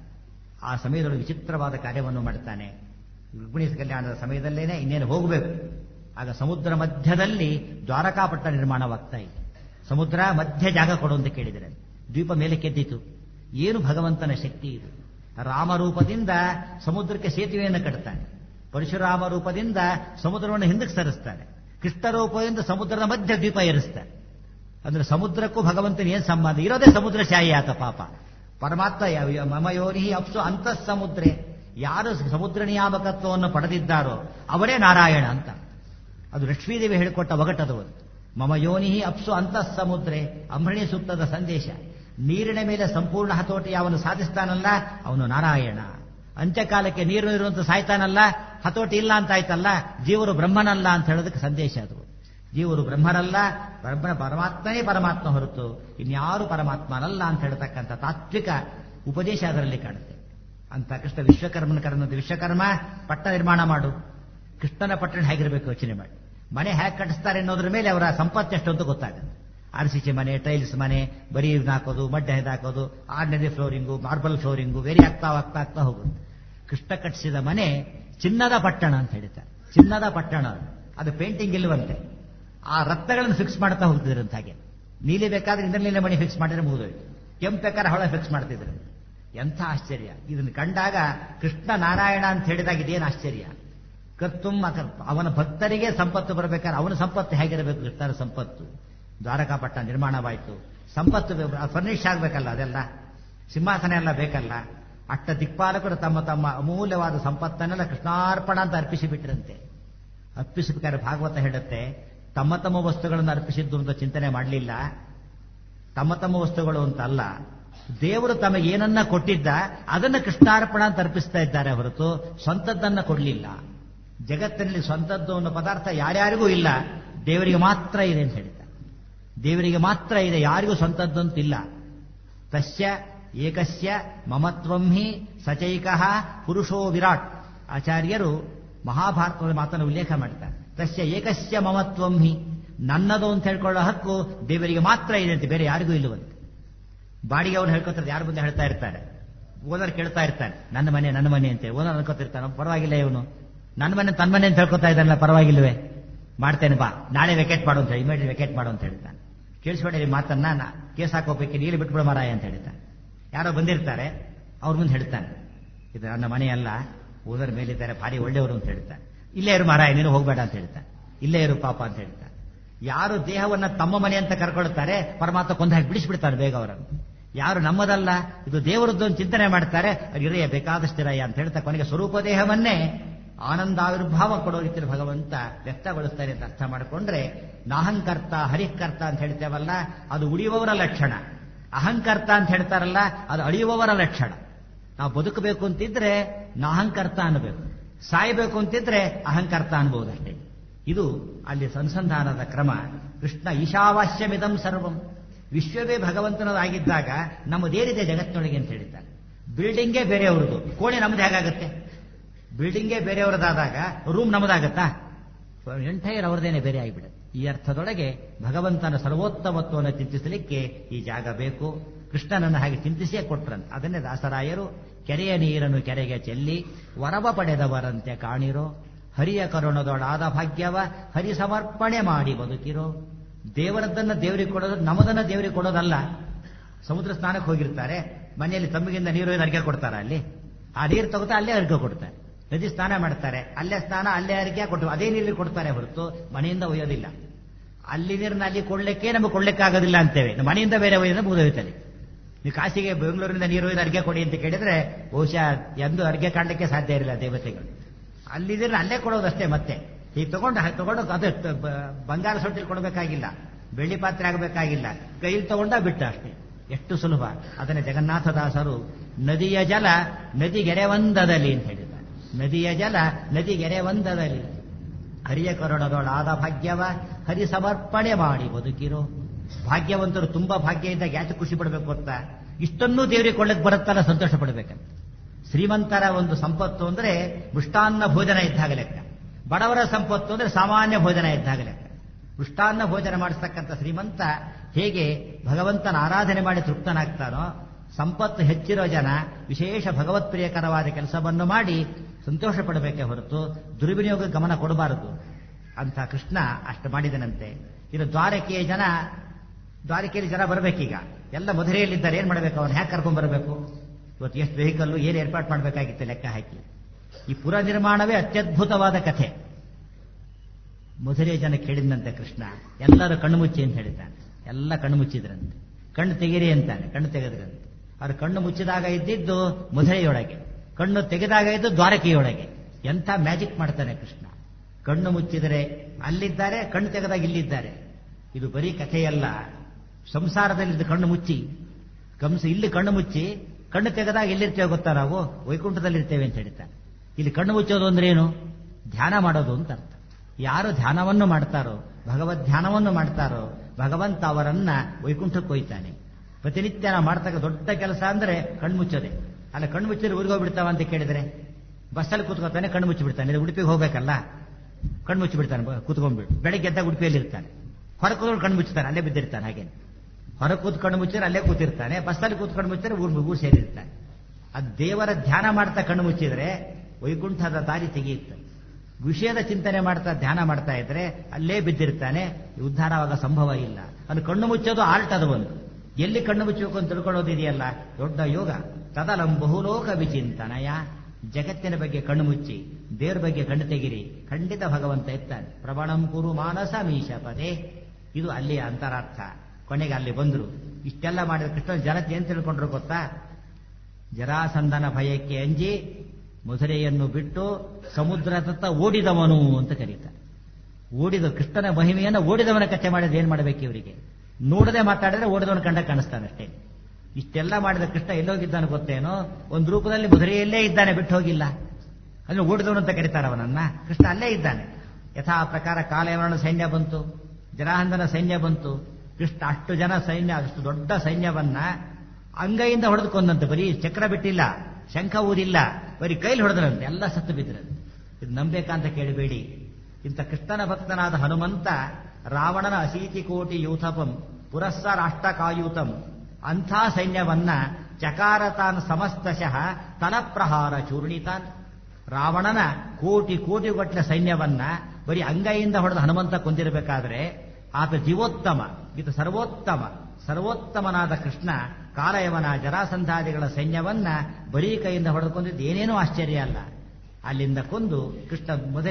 ಆ ಸಮಯದೊಳಗೆ ವಿಚಿತ್ರವಾದ ಕಾರ್ಯವನ್ನು ಮಾಡ್ತಾನೆ. ರುಕ್ಮಿಣಿ ಕಲ್ಯಾಣದ ಸಮಯದಲ್ಲೇನೆ ಇನ್ನೇನು ಹೋಗಬೇಕು. ಆಗ ಸಮುದ್ರ ಮಧ್ಯದಲ್ಲಿ ದ್ವಾರಕಾಪಟ್ಟ ನಿರ್ಮಾಣವಾಗ್ತಾ ಇದೆ. ಸಮುದ್ರ ಮಧ್ಯ ಜಾಗ ಕೊಡು ಅಂತ ಕೇಳಿದರೆ ದ್ವೀಪ ಮೇಲೆ ಕೆದ್ದಿತು. ಏನು ಭಗವಂತನ ಶಕ್ತಿ ಇದು. ರಾಮರೂಪದಿಂದ ಸಮುದ್ರಕ್ಕೆ ಸೇತುವೆಯನ್ನು ಕಟ್ತಾನೆ, ಪರಶುರಾಮ ರೂಪದಿಂದ ಸಮುದ್ರವನ್ನು ಹಿಂದಕ್ಕೆ ಸರಿಸ್ತಾನೆ, ಕೃಷ್ಣ ರೂಪದಿಂದ ಸಮುದ್ರದ ಮಧ್ಯ ದ್ವೀಪ ಏರಿಸ್ತಾನೆ. ಅಂದ್ರೆ ಸಮುದ್ರಕ್ಕೂ ಭಗವಂತನ ಏನ್ ಸಂಬಂಧ ಇರೋದೇ ಸಮುದ್ರ ಶಾಯಿ ಆತ ಪಾಪ. ಪರಮಾತ್ಮ ಮಮ ಯೋನಿ ಅಪ್ಸು ಅಂತಃ ಸಮುದ್ರೆ. ಯಾರು ಸಮುದ್ರ ನಿಯಾಮಕತ್ವವನ್ನು ಪಡೆದಿದ್ದಾರೋ ಅವರೇ ನಾರಾಯಣ ಅಂತ. ಅದು ಲಕ್ಷ್ಮೀದೇವಿ ಹೇಳಿಕೊಟ್ಟ ಒಗಟದು. ಮಮ ಯೋನಿ ಅಪ್ಸು ಅಂತಃ ಸಮುದ್ರೆ, ಅಂಬರಣಿ ಸೂಕ್ತದ ಸಂದೇಶ. ನೀರಿನ ಮೇಲೆ ಸಂಪೂರ್ಣ ಹತೋಟಿ ಅವನು ಸಾಧಿಸ್ತಾನಲ್ಲ ಅವನು ನಾರಾಯಣ. ಅಂತ್ಯಕಾಲಕ್ಕೆ ನೀರು ಇರುವಂತ ಸಾಯ್ತಾನಲ್ಲ, ಹತೋಟಿ ಇಲ್ಲ ಅಂತ ಆಯ್ತಲ್ಲ, ಜೀವರು ಬ್ರಹ್ಮನಲ್ಲ ಅಂತ ಹೇಳೋದಕ್ಕೆ ಸಂದೇಶ ಅದು. ಜೀವರು ಬ್ರಹ್ಮರಲ್ಲ, ಪರಮಾತ್ಮನೇ ಪರಮಾತ್ಮ ಹೊರತು ಇನ್ಯಾರು ಪರಮಾತ್ಮನಲ್ಲ ಅಂತ ಹೇಳ್ತಕ್ಕಂಥ ತಾತ್ವಿಕ ಉಪದೇಶ ಅದರಲ್ಲಿ ಕಾಣುತ್ತೆ. ಅಂತ ಕೃಷ್ಣ ವಿಶ್ವಕರ್ಮನ ಕರೆದಂತೆ, ವಿಶ್ವಕರ್ಮ ಪಟ್ಟ ನಿರ್ಮಾಣ ಮಾಡು. ಕೃಷ್ಣನ ಪಟ್ಟಣ ಹೇಗಿರಬೇಕು ಯೋಚನೆ ಮಾಡಿ. ಮನೆ ಹೇಗೆ ಕಟ್ಟಿಸ್ತಾರೆ ಅನ್ನೋದ್ರ ಮೇಲೆ ಅವರ ಸಂಪತ್ತು ಎಷ್ಟು ಅಂತ ಗೊತ್ತಾಗುತ್ತೆ. RCC ಮನೆ, ಟೈಲ್ಸ್ ಮನೆ, ಬರೀ ಹಾಕೋದು, ಮಡ್ಡ ಹಾಕೋದು, ಆರ್ಡಿನರಿ ಫ್ಲೋರಿಂಗು, ಮಾರ್ಬಲ್ ಫ್ಲೋರಿಂಗು, ಬೇರೆ ಆಗ್ತಾ ಹೋಗುತ್ತೆ. ಕೃಷ್ಣ ಕಟ್ಟಿಸಿದ ಮನೆ ಚಿನ್ನದ ಪಟ್ಟಣ ಅಂತ ಹೇಳ್ತಾರೆ. ಚಿನ್ನದ ಪಟ್ಟಣ ಅದು ಪೇಂಟಿಂಗ್ ಇಲ್ಲವಂತೆ. ಆ ರತ್ನಗಳನ್ನು ಫಿಕ್ಸ್ ಮಾಡ್ತಾ ಹೋಗ್ತಿದ್ರಂತ. ಹಾಗೆ ನೀಲಿ ಬೇಕಾದ್ರೆ ಇಂದ್ರಲೀಲೆ ಮಣಿ ಫಿಕ್ಸ್ ಮಾಡಿದ್ರೆ ಮುಗಿದೋಯ್ತು, ಕೆಂಪು ಬೇಕಾದ್ರೆ ಹಳ ಫಿಕ್ಸ್ ಮಾಡ್ತಿದ್ರು. ಎಂಥ ಆಶ್ಚರ್ಯ. ಇದನ್ನು ಕಂಡಾಗ ಕೃಷ್ಣ ನಾರಾಯಣ ಅಂತ ಹೇಳಿದಾಗ ಇದೇನು ಆಶ್ಚರ್ಯ. ಕರ್ತುಂ ಅಕರ್ತ, ಅವನ ಭಕ್ತರಿಗೆ ಸಂಪತ್ತು ಬರಬೇಕಾದ್ರೆ ಅವನ ಸಂಪತ್ತು ಹೇಗಿರಬೇಕು. ಕೃಷ್ಣನ ಸಂಪತ್ತು. ದ್ವಾರಕಾಪಟ್ಟ ನಿರ್ಮಾಣವಾಯಿತು. ಸಂಪತ್ತು ಫರ್ನಿಶ್ ಆಗಬೇಕಲ್ಲ, ಅದೆಲ್ಲ ಸಿಂಹಾಸನ ಎಲ್ಲ ಬೇಕಲ್ಲ. ಅಷ್ಟ ದಿಕ್ಪಾಲಕರು ತಮ್ಮ ತಮ್ಮ ಅಮೂಲ್ಯವಾದ ಸಂಪತ್ತನ್ನೆಲ್ಲ ಕೃಷ್ಣಾರ್ಪಣ ಅಂತ ಅರ್ಪಿಸಿಬಿಟ್ರಂತೆ. ಅರ್ಪಿಸಬೇಕಾದ್ರೆ ಭಾಗವತ ಹೇಳುತ್ತೆ, ತಮ್ಮ ತಮ್ಮ ವಸ್ತುಗಳನ್ನು ಅರ್ಪಿಸಿದ್ದು ಅಂತ ಚಿಂತನೆ ಮಾಡಲಿಲ್ಲ. ತಮ್ಮ ತಮ್ಮ ವಸ್ತುಗಳು ಅಂತ ಅಲ್ಲ, ದೇವರು ತಮಗೆ ಏನನ್ನ ಕೊಟ್ಟಿದ್ದ ಅದನ್ನು ಕೃಷ್ಣಾರ್ಪಣ ಅಂತ ಅರ್ಪಿಸ್ತಾ ಇದ್ದಾರೆ ಹೊರತು ಸ್ವಂತದ್ದನ್ನ ಕೊಡಲಿಲ್ಲ. ಜಗತ್ತಿನಲ್ಲಿ ಸ್ವಂತದ್ದು ಅನ್ನೋ ಪದಾರ್ಥ ಯಾರ್ಯಾರಿಗೂ ಇಲ್ಲ, ದೇವರಿಗೆ ಮಾತ್ರ ಇದೆ ಅಂತ ಹೇಳ್ತಾರೆ. ದೇವರಿಗೆ ಮಾತ್ರ ಇದೆ, ಯಾರಿಗೂ ಸ್ವಂತದ್ದಂತಿಲ್ಲ. ತಸ್ಯ ಏಕಸ್ಯ ಮಮತ್ವಂ ಹಿ ಸಚೈಕಃ ಪುರುಷೋ ವಿರಾಟ್. ಆಚಾರ್ಯರು ಮಹಾಭಾರತದ ಮಾತನ್ನು ಉಲ್ಲೇಖ ಮಾಡ್ತಾರೆ. ತಸ್ಯ ಏಕಸ್ಯ ಮಮತ್ವಂ ಹಿ, ನನ್ನದು ಅಂತ ಹೇಳ್ಕೊಳ್ಳೋ ಹಕ್ಕು ದೇವರಿಗೆ ಮಾತ್ರ ಇದೆ ಅಂತ, ಬೇರೆ ಯಾರಿಗೂ ಇಲ್ಲವಂತೆ. ಬಾಡಿಗೆ ಅವನು ಹೇಳ್ಕೊತಾರೆ, ಯಾರು ಬಂದು ಹೇಳ್ತಾ ಇರ್ತಾರೆ. ಓನರ್ ಕೇಳ್ತಾ ಇರ್ತಾನೆ, ನನ್ನ ಮನೆ ಅಂತ. ಓನರ್ ಅನ್ಕೋತಿರ್ತಾನೆ, ಪರವಾಗಿಲ್ಲ ಇವನು ನನ್ನ ಮನೆ ತನ್ನ ಮನೆ ಅಂತ ಹೇಳ್ಕೊತಾ ಇದ್ದಾನಲ್ಲ, ಪರವಾಗಿಲ್ವೇ, ಮಾಡ್ತೇನೆ ಬಾ, ನಾಳೆ ವೆಕೇಟ್ ಮಾಡು ಅಂತ, ಇಮಿಡಿಯೇಟ್ ವೆಕೇಟ್ ಮಾಡು ಅಂತ ಹೇಳ್ತಾನೆ. ಕೇಳಿಸ್ಕೊಂಡಿ ಮಾತನ್ನ, ಕೇಸ್ ಹಾಕೋಬೇಕು, ನೀಲಿ ಬಿಟ್ಬಿಡ ಮಾರಾಯ ಅಂತ ಹೇಳ್ತಾನೆ. ಯಾರೋ ಬಂದಿರ್ತಾರೆ, ಅವ್ರ ಮುಂದೆ ಹೇಳ್ತಾನೆ, ಇದು ನನ್ನ ಮನೆಯಲ್ಲ, ಓನರ್ ಮೇಲಿದ್ದಾರೆ, ಭಾರಿ ಒಳ್ಳೆಯವರು ಅಂತ ಹೇಳ್ತಾನೆ. ಇಲ್ಲೇ ಇರು ಮಾರಾಯ, ನೀನು ಹೋಗ್ಬೇಡ ಅಂತ ಹೇಳ್ತಾನೆ. ಇಲ್ಲೇ ಇರು ಪಾಪ ಅಂತ ಹೇಳ್ತಾನೆ. ಯಾರು ದೇಹವನ್ನ ತಮ್ಮ ಮನೆ ಅಂತ ಕರ್ಕೊಳ್ತಾರೆ, ಪರಮಾತ್ಮ ಕೊಂದು ಹಾಕಿ ಬಿಡಿಸ್ಬಿಡ್ತಾರೆ ಬೇಗ ಅವರನ್ನು. ಯಾರು ನಮ್ಮದಲ್ಲ ಇದು ದೇವರದ್ದು ಅಂತ ಚಿಂತನೆ ಮಾಡ್ತಾರೆ, ಇರಯ್ಯ ಬೇಕಾದಷ್ಟಿರಯ್ಯ ಅಂತ ಹೇಳ್ತಾ ಕೊನೆಗೆ ಸ್ವರೂಪ ದೇಹವನ್ನೇ ಆನಂದಾವಿರ್ಭಾವ ಕೊಡೋ ರೀತಿಯಲ್ಲಿ ಭಗವಂತ ವ್ಯಕ್ತಗೊಳಿಸ್ತಾರೆ ಅಂತ ಅರ್ಥ ಮಾಡಿಕೊಂಡ್ರೆ, ನಾಹಂಕರ್ತ ಹರಿಕರ್ತ ಅಂತ ಹೇಳ್ತೇವಲ್ಲ, ಅದು ಉಳಿಯುವವರ ಲಕ್ಷಣ. ಅಹಂಕರ್ತ ಅಂತ ಹೇಳ್ತಾರಲ್ಲ, ಅದು ಅಳಿಯುವವರ ಲಕ್ಷಣ. ನಾವು ಬದುಕಬೇಕು ಅಂತಿದ್ರೆ ನಾಹಂಕರ್ತ ಅನ್ನಬೇಕು, ಸಾಯಬೇಕು ಅಂತಿದ್ರೆ ಅಹಂಕರ್ತ ಅನ್ಬಹುದಷ್ಟೇ. ಇದು ಅಲ್ಲಿ ಸಂಸಂಧಾನದ ಕ್ರಮ. ಕೃಷ್ಣ ಈಶಾವಾಸ್ಯಮಿದಂ ಸರ್ವಂ, ವಿಶ್ವವೇ ಭಗವಂತನದಾಗಿದ್ದಾಗ ನಮ್ಮದೇನಿದೆ ಜಗತ್ತಿನೊಳಗೆ ಅಂತ ಹೇಳಿದ್ದಾರೆ. ಬಿಲ್ಡಿಂಗೇ ಬೇರೆಯವ್ರದ್ದು, ಕೋಣೆ ನಮ್ದು ಹೇಗಾಗುತ್ತೆ? ಬಿಲ್ಡಿಂಗೇ ಬೇರೆಯವರದಾದಾಗ ರೂಮ್ ನಮ್ಮದಾಗತ್ತಾ? ಎಂಟೈರ್ ಅವ್ರದೇನೆ ಬೇರೆ ಆಗಿಬಿಡುತ್ತೆ. ಈ ಅರ್ಥದೊಳಗೆ ಭಗವಂತನ ಸರ್ವೋತ್ತಮತ್ವವನ್ನು ಚಿಂತಿಸಲಿಕ್ಕೆ ಈ ಜಾಗ ಬೇಕು. ಕೃಷ್ಣನನ್ನು ಹಾಗೆ ಚಿಂತಿಸಿಯೇ ಕೊಟ್ರಂತೆ. ಅದನ್ನೇ ದಾಸರಾಯರು ಕೆರೆಯ ನೀರನ್ನು ಕೆರೆಗೆ ಚೆಲ್ಲಿ ವರವ ಪಡೆದವರಂತೆ ಕಾಣಿರೋ, ಹರಿಯ ಕರುಣದೊಳಾದ ಭಾಗ್ಯವ ಹರಿ ಸಮರ್ಪಣೆ ಮಾಡಿ ಬದುಕಿರೋ. ದೇವರದ್ದನ್ನ ದೇವರಿಗೆ ಕೊಡೋದು, ನಮ್ಮದನ್ನ ದೇವರಿಗೆ ಕೊಡೋದಲ್ಲ. ಸಮುದ್ರ ಸ್ನಾನಕ್ಕೆ ಹೋಗಿರ್ತಾರೆ, ಮನೆಯಲ್ಲಿ ತಮ್ಮಿಗಿಂದ ನೀರು ಅರ್ಘ್ಯ ಕೊಡ್ತಾರೆ. ಅಲ್ಲಿ ಆ ನೀರು ತಗೋತಾ ಅಲ್ಲೇ ಅರ್ಘ್ಯ ಕೊಡ್ತಾರೆ. ನದಿ ಸ್ನಾನ ಮಾಡ್ತಾರೆ, ಅಲ್ಲೇ ಸ್ನಾನ ಅಲ್ಲೇ ಅರ್ಘ್ಯ ಕೊಟ್ಟು ಅದೇ ನೀರಿಗೆ ಕೊಡ್ತಾರೆ ಹೊರತು ಮನೆಯಿಂದ ಒಯ್ಯೋದಿಲ್ಲ. ಅಲ್ಲಿ ನೀರನ್ನ ಅಲ್ಲಿ ಕೊಡ್ಲಿಕ್ಕೆ ನಮಗೆ ಕೊಡ್ಲಿಕ್ಕಾಗೋದಿಲ್ಲ ಅಂತೇವೆ, ಮನೆಯಿಂದ ಬೇರೆ ಒಯ್ಯೋದ್ರೆ ಮುಗಿದೋಯ್ತದೆ. ನೀವು ಕಾಶಿಗೆ ಬೆಂಗಳೂರಿನಿಂದ ನೀರು ಒಯ್ದು ಅರ್ಘ್ಯ ಕೊಡಿ ಅಂತ ಕೇಳಿದ್ರೆ ಬಹುಶಃ ಎಂದು ಅರ್ಘ್ಯ ಕಾಣಲಿಕ್ಕೆ ಸಾಧ್ಯ ಇರಲಿಲ್ಲ ದೇವತೆಗಳು. ಅಲ್ಲಿ ನೀರನ್ನ ಅಲ್ಲೇ ಕೊಡೋದಷ್ಟೇ. ಮತ್ತೆ ಈಗ ತಗೊಂಡು ಅದು ಬಂಗಾರ ಸೊಟ್ಟಿಲ್ ಕೊಡಬೇಕಾಗಿಲ್ಲ, ಬೆಳ್ಳಿ ಪಾತ್ರೆ ಆಗಬೇಕಾಗಿಲ್ಲ, ಕೈಲಿ ತಗೊಂಡ ಬಿಟ್ಟ ಅಷ್ಟೇ. ಎಷ್ಟು ಸುಲಭ. ಅದನ್ನೇ ಜಗನ್ನಾಥದಾಸರು ನದಿಯ ಜಲ ನದಿಗೆರೆ ಒಂದದಲ್ಲಿ ಅಂತ ಹೇಳಿದ್ದಾರೆ. ನದಿಯ ಜಲ ನದಿಗೆರೆ ಒಂದದಲ್ಲಿ ಹರಿಯ ಕರುಣದೊಳಾದ ಭಾಗ್ಯವ ಹರಿ ಸಮರ್ಪಣೆ ಮಾಡಿ ಬದುಕಿರೋ. ಭಾಗ್ಯವಂತರು ತುಂಬಾ ಭಾಗ್ಯ ಇದ್ದಾಗ ಯಾಕೆ ಖುಷಿ ಪಡಬೇಕು ಅಂತ? ಇಷ್ಟನ್ನೂ ದೇವರಿಗೆ ಕೊಳ್ಳಕ್ಕೆ ಬರುತ್ತಲ್ಲ, ಸಂತೋಷ ಪಡಬೇಕಂತ. ಶ್ರೀಮಂತರ ಒಂದು ಸಂಪತ್ತು ಅಂದ್ರೆ ಮೃಷ್ಟಾನ್ನ ಭೋಜನ ಇದ್ದಾಗ ಲೆಕ್ಕ, ಬಡವರ ಸಂಪತ್ತು ಅಂದ್ರೆ ಸಾಮಾನ್ಯ ಭೋಜನ ಇದ್ದಾಗ ಲೆಕ್ಕ. ಮೃಷ್ಟಾನ್ನ ಭೋಜನ ಮಾಡಿಸ್ತಕ್ಕಂಥ ಶ್ರೀಮಂತ ಹೇಗೆ ಭಗವಂತನ ಆರಾಧನೆ ಮಾಡಿ ತೃಪ್ತನಾಗ್ತಾನೋ, ಸಂಪತ್ತು ಹೆಚ್ಚಿರೋ ಜನ ವಿಶೇಷ ಭಗವತ್ಪ್ರಿಯಕರವಾದ ಕೆಲಸವನ್ನು ಮಾಡಿ ಸಂತೋಷ ಪಡಬೇಕೇ ಹೊರತು ದುರ್ವಿನಿಯೋಗ ಗಮನ ಕೊಡಬಾರದು ಅಂತ ಕೃಷ್ಣ ಅಷ್ಟು ಮಾಡಿದನಂತೆ. ಇದು ದ್ವಾರಕೆಯಲ್ಲಿ ಜನ ಬರಬೇಕೀಗ, ಎಲ್ಲ ಮಧುರೆಯಲ್ಲಿದ್ದಾರೆ. ಏನ್ ಮಾಡಬೇಕು? ಅವನು ಹ್ಯಾಕ್ ಕರ್ಕೊಂಡ್ ಬರಬೇಕು? ಇವತ್ತು ಎಷ್ಟು ವೆಹಿಕಲ್ಲು ಏನು ಏರ್ಪಾಟ್ ಮಾಡಬೇಕಾಗಿತ್ತು ಲೆಕ್ಕ ಹಾಕಿ. ಈ ಪುರ ನಿರ್ಮಾಣವೇ ಅತ್ಯದ್ಭುತವಾದ ಕಥೆ. ಮಧುರೆ ಜನ ಕೇಳಿದಂತೆ ಕೃಷ್ಣ ಎಲ್ಲರೂ ಕಣ್ಣು ಮುಚ್ಚಿ ಅಂತ ಹೇಳಿದ್ದಾನೆ. ಎಲ್ಲ ಕಣ್ಣು ಮುಚ್ಚಿದ್ರಂತೆ. ಕಣ್ಣು ತೆಗೀರಿ ಅಂತಾನೆ, ಕಣ್ಣು ತೆಗೆದ್ರಂತೆ. ಅವ್ರು ಕಣ್ಣು ಮುಚ್ಚಿದಾಗ ಇದ್ದಿದ್ದು ಮಧುರೆಯೊಳಗೆ, ಕಣ್ಣು ತೆಗೆದಾಗ ಇದ್ದು ದ್ವಾರಕೆಯೊಳಗೆ. ಎಂಥ ಮ್ಯಾಜಿಕ್ ಮಾಡ್ತಾನೆ ಕೃಷ್ಣ. ಕಣ್ಣು ಮುಚ್ಚಿದರೆ ಅಲ್ಲಿದ್ದಾರೆ, ಕಣ್ಣು ತೆಗೆದಾಗ ಇಲ್ಲಿದ್ದಾರೆ. ಇದು ಬರೀ ಕಥೆಯಲ್ಲ. ಸಂಸಾರದಲ್ಲಿದ್ದು ಕಣ್ಣು ಮುಚ್ಚಿ ಇಲ್ಲಿ ಕಣ್ಣು ಮುಚ್ಚಿ ಕಣ್ಣು ತೆಗೆದಾಗ ಎಲ್ಲಿರ್ತೇವೆ ಗೊತ್ತಾ? ನಾವು ವೈಕುಂಠದಲ್ಲಿರ್ತೇವೆ ಅಂತ ಹೇಳ್ತಾನೆ. ಇಲ್ಲಿ ಕಣ್ಣು ಮುಚ್ಚೋದು ಅಂದ್ರೆ ಏನು? ಧ್ಯಾನ ಮಾಡೋದು ಅಂತ ಅರ್ಥ. ಯಾರು ಧ್ಯಾನವನ್ನು ಮಾಡ್ತಾರೋ, ಭಗವದ್ ಧ್ಯಾನವನ್ನು ಮಾಡ್ತಾರೋ, ಭಗವಂತ ಅವರನ್ನ ವೈಕುಂಠಕ್ಕೆ ಒಯ್ತಾನೆ. ಪ್ರತಿನಿತ್ಯ ನಾವು ಮಾಡ್ತಕ್ಕ ದೊಡ್ಡ ಕೆಲಸ ಅಂದ್ರೆ ಕಣ್ಣು ಮುಚ್ಚೋದೆ. ಅಲ್ಲ, ಕಣ್ಣು ಮುಚ್ಚಿದ್ರೆ ಊರಿಗೆ ಹೋಗ್ಬಿಡ್ತಾವ ಅಂತ ಕೇಳಿದ್ರೆ ಬಸ್ಸಲ್ಲಿ ಕೂತ್ಕೊತಾನೆ, ಕಣ್ಣು ಮುಚ್ಚಿಬಿಡ್ತಾನೆ. ಇದು ಉಡುಪಿಗೆ ಹೋಗ್ಬೇಕಲ್ಲ, ಕಣ್ಣು ಮುಚ್ಚಿಬಿಡ್ತಾನೆ ಕೂತ್ಕೊಂಡ್ಬಿಟ್ಟು. ಬೆಳಗ್ಗೆ ಎದ್ದಾಗ ಉಡುಪಿಯಲ್ಲಿ ಇರ್ತಾನೆ, ಹೊರ ಕೂತ್ಕೊಂಡು ಕಣ್ಣು ಮುಚ್ಚುತ್ತಾನೆ, ಅಲ್ಲೇ ಬಿದ್ದಿರ್ತಾನೆ. ಹಾಗೇನೆ ಹೊರ ಕೂತ್ಕೊಂಡು ಮುಚ್ಚಿದ್ರೆ ಅಲ್ಲೇ ಕೂತಿರ್ತಾನೆ, ಬಸ್ಸಲ್ಲಿ ಕೂತ್ಕೊಂಡು ಮುಚ್ಚಿದ್ರೆ ಊರು ಸೇರಿರ್ತಾನೆ. ಅದು ದೇವರ ಧ್ಯಾನ ಮಾಡ್ತಾ ಕಣ್ಣು ಮುಚ್ಚಿದ್ರೆ ವೈಕುಂಠದ ದಾರಿ ತೆಗೆಯುತ್ತೆ. ವಿಷಯದ ಚಿಂತನೆ ಮಾಡ್ತಾ ಧ್ಯಾನ ಮಾಡ್ತಾ ಇದ್ರೆ ಅಲ್ಲೇ ಬಿದ್ದಿರ್ತಾನೆ, ಉದ್ಧಾರವಾಗ ಸಂಭವ ಇಲ್ಲ. ಅದು ಕಣ್ಣು ಮುಚ್ಚೋದು ಆಲ್ಟ್. ಅದು ಒಂದು ಎಲ್ಲಿ ಕಣ್ಣು ಮುಚ್ಚಬೇಕು ಅಂತ ತಿಳ್ಕೊಳ್ಳೋದಿದೆಯಲ್ಲ, ದೊಡ್ಡ ಯೋಗ. ತದಲಂ ಬಹುಲೋಕ ವಿಚಿಂತನಯ. ಜಗತ್ತಿನ ಬಗ್ಗೆ ಕಣ್ಣು ಮುಚ್ಚಿ ದೇವರ ಬಗ್ಗೆ ಕಣ್ಣು ತೆಗಿರಿ, ಖಂಡಿತ ಭಗವಂತ ಇರ್ತಾನೆ. ಪ್ರಬಣಂ ಕುರು ಮಾನಸ ಮೀಶ ಪದೇ. ಇದು ಅಲ್ಲಿಯ ಅಂತರಾರ್ಥ. ಕೊನೆಗೆ ಅಲ್ಲಿ ಬಂದ್ರು. ಇಷ್ಟೆಲ್ಲ ಮಾಡಿದ ಕೃಷ್ಣ ಜನತೆ ಏನ್ ತಿಳ್ಕೊಂಡ್ರು ಗೊತ್ತಾ? ಜರಾಸಂಧನ ಭಯಕ್ಕೆ ಅಂಜಿ ಮಧುರೆಯನ್ನು ಬಿಟ್ಟು ಸಮುದ್ರದತ್ತ ಓಡಿದವನು ಅಂತ ಕರೀತಾರೆ. ಓಡಿದ ಕೃಷ್ಣನ ಮಹಿಮೆಯನ್ನು ಓಡಿದವನ ಕಥೆ ಮಾಡಿದ್ರೆ ಏನ್ ಮಾಡಬೇಕು ಇವರಿಗೆ? ನೋಡದೆ ಮಾತಾಡಿದ್ರೆ ಓಡಿದವನ ಕಂಡ ಕಾಣಿಸ್ತಾನಷ್ಟೇ. ಇಷ್ಟೆಲ್ಲ ಮಾಡಿದ ಕೃಷ್ಣ ಎಲ್ಲೋಗಿದ್ದಾನೆ ಗೊತ್ತೇನೋ? ಒಂದು ರೂಪದಲ್ಲಿ ಮಧುರೆಯಲ್ಲೇ ಇದ್ದಾನೆ, ಬಿಟ್ಟು ಹೋಗಿಲ್ಲ. ಅಲ್ಲಿ ಓಡಿದವನು ಅಂತ ಕರೀತಾರೆ ಅವನನ್ನ. ಕೃಷ್ಣ ಅಲ್ಲೇ ಇದ್ದಾನೆ. ಯಥಾ ಪ್ರಕಾರ ಕಾಲಯವನ ಸೈನ್ಯ ಬಂತು, ಜರಾಸಂಧನ ಸೈನ್ಯ ಬಂತು. ಕೃಷ್ಣ ಅಷ್ಟು ಜನ ಸೈನ್ಯ, ಅಷ್ಟು ದೊಡ್ಡ ಸೈನ್ಯವನ್ನ ಅಂಗೈಯಿಂದ ಹೊಡೆದುಕೊಂಡಂತೆ. ಬರೀ ಚಕ್ರ ಬಿಟ್ಟಿಲ್ಲ, ಶಂಖ ಊರಿಲ್ಲ, ಬರೀ ಕೈಲಿ ಹೊಡೆದ್ರಂತೆ, ಎಲ್ಲ ಸತ್ತು ಬಿದ್ರಂತೆ. ಇದು ನಂಬೇಕಂತ ಕೇಳಬೇಡಿ. ಇಂಥ ಕೃಷ್ಣನ ಭಕ್ತನಾದ ಹನುಮಂತ ರಾವಣನ 80 ಕೋಟಿ ಯೂಥಪಂ ಪುರಸ್ಸ ರಾಷ್ಟ್ರಕಾಯೂತಂ ಅಂಥ ಸೈನ್ಯವನ್ನ ಚಕಾರತಾನ್ ಸಮಸ್ತಶಃ ತಲಪ್ರಹಾರ ಚೂರ್ಣಿತಾನ್. ರಾವಣನ ಕೋಟಿಗಟ್ಟಲೆ ಸೈನ್ಯವನ್ನ ಬರೀ ಅಂಗೈಯಿಂದ ಹೊಡೆದ ಹನುಮಂತ ಕೊಂದಿರಬೇಕಾದ್ರೆ ಆತ ಜೀವೋತ್ತಮ, ಇದು ಸರ್ವೋತ್ತಮನಾದ ಕೃಷ್ಣ ಕಾಲಯವನ ಜರಾಸಂಧಾದಿಗಳ ಸೈನ್ಯವನ್ನ ಬರೀ ಕೈಯಿಂದ ಹೊಡೆದುಕೊಂಡಿದ್ದು ಏನೇನೂ ಆಶ್ಚರ್ಯ ಅಲ್ಲ. ಅಲ್ಲಿಂದ ಕೊಂದು ಕೃಷ್ಣ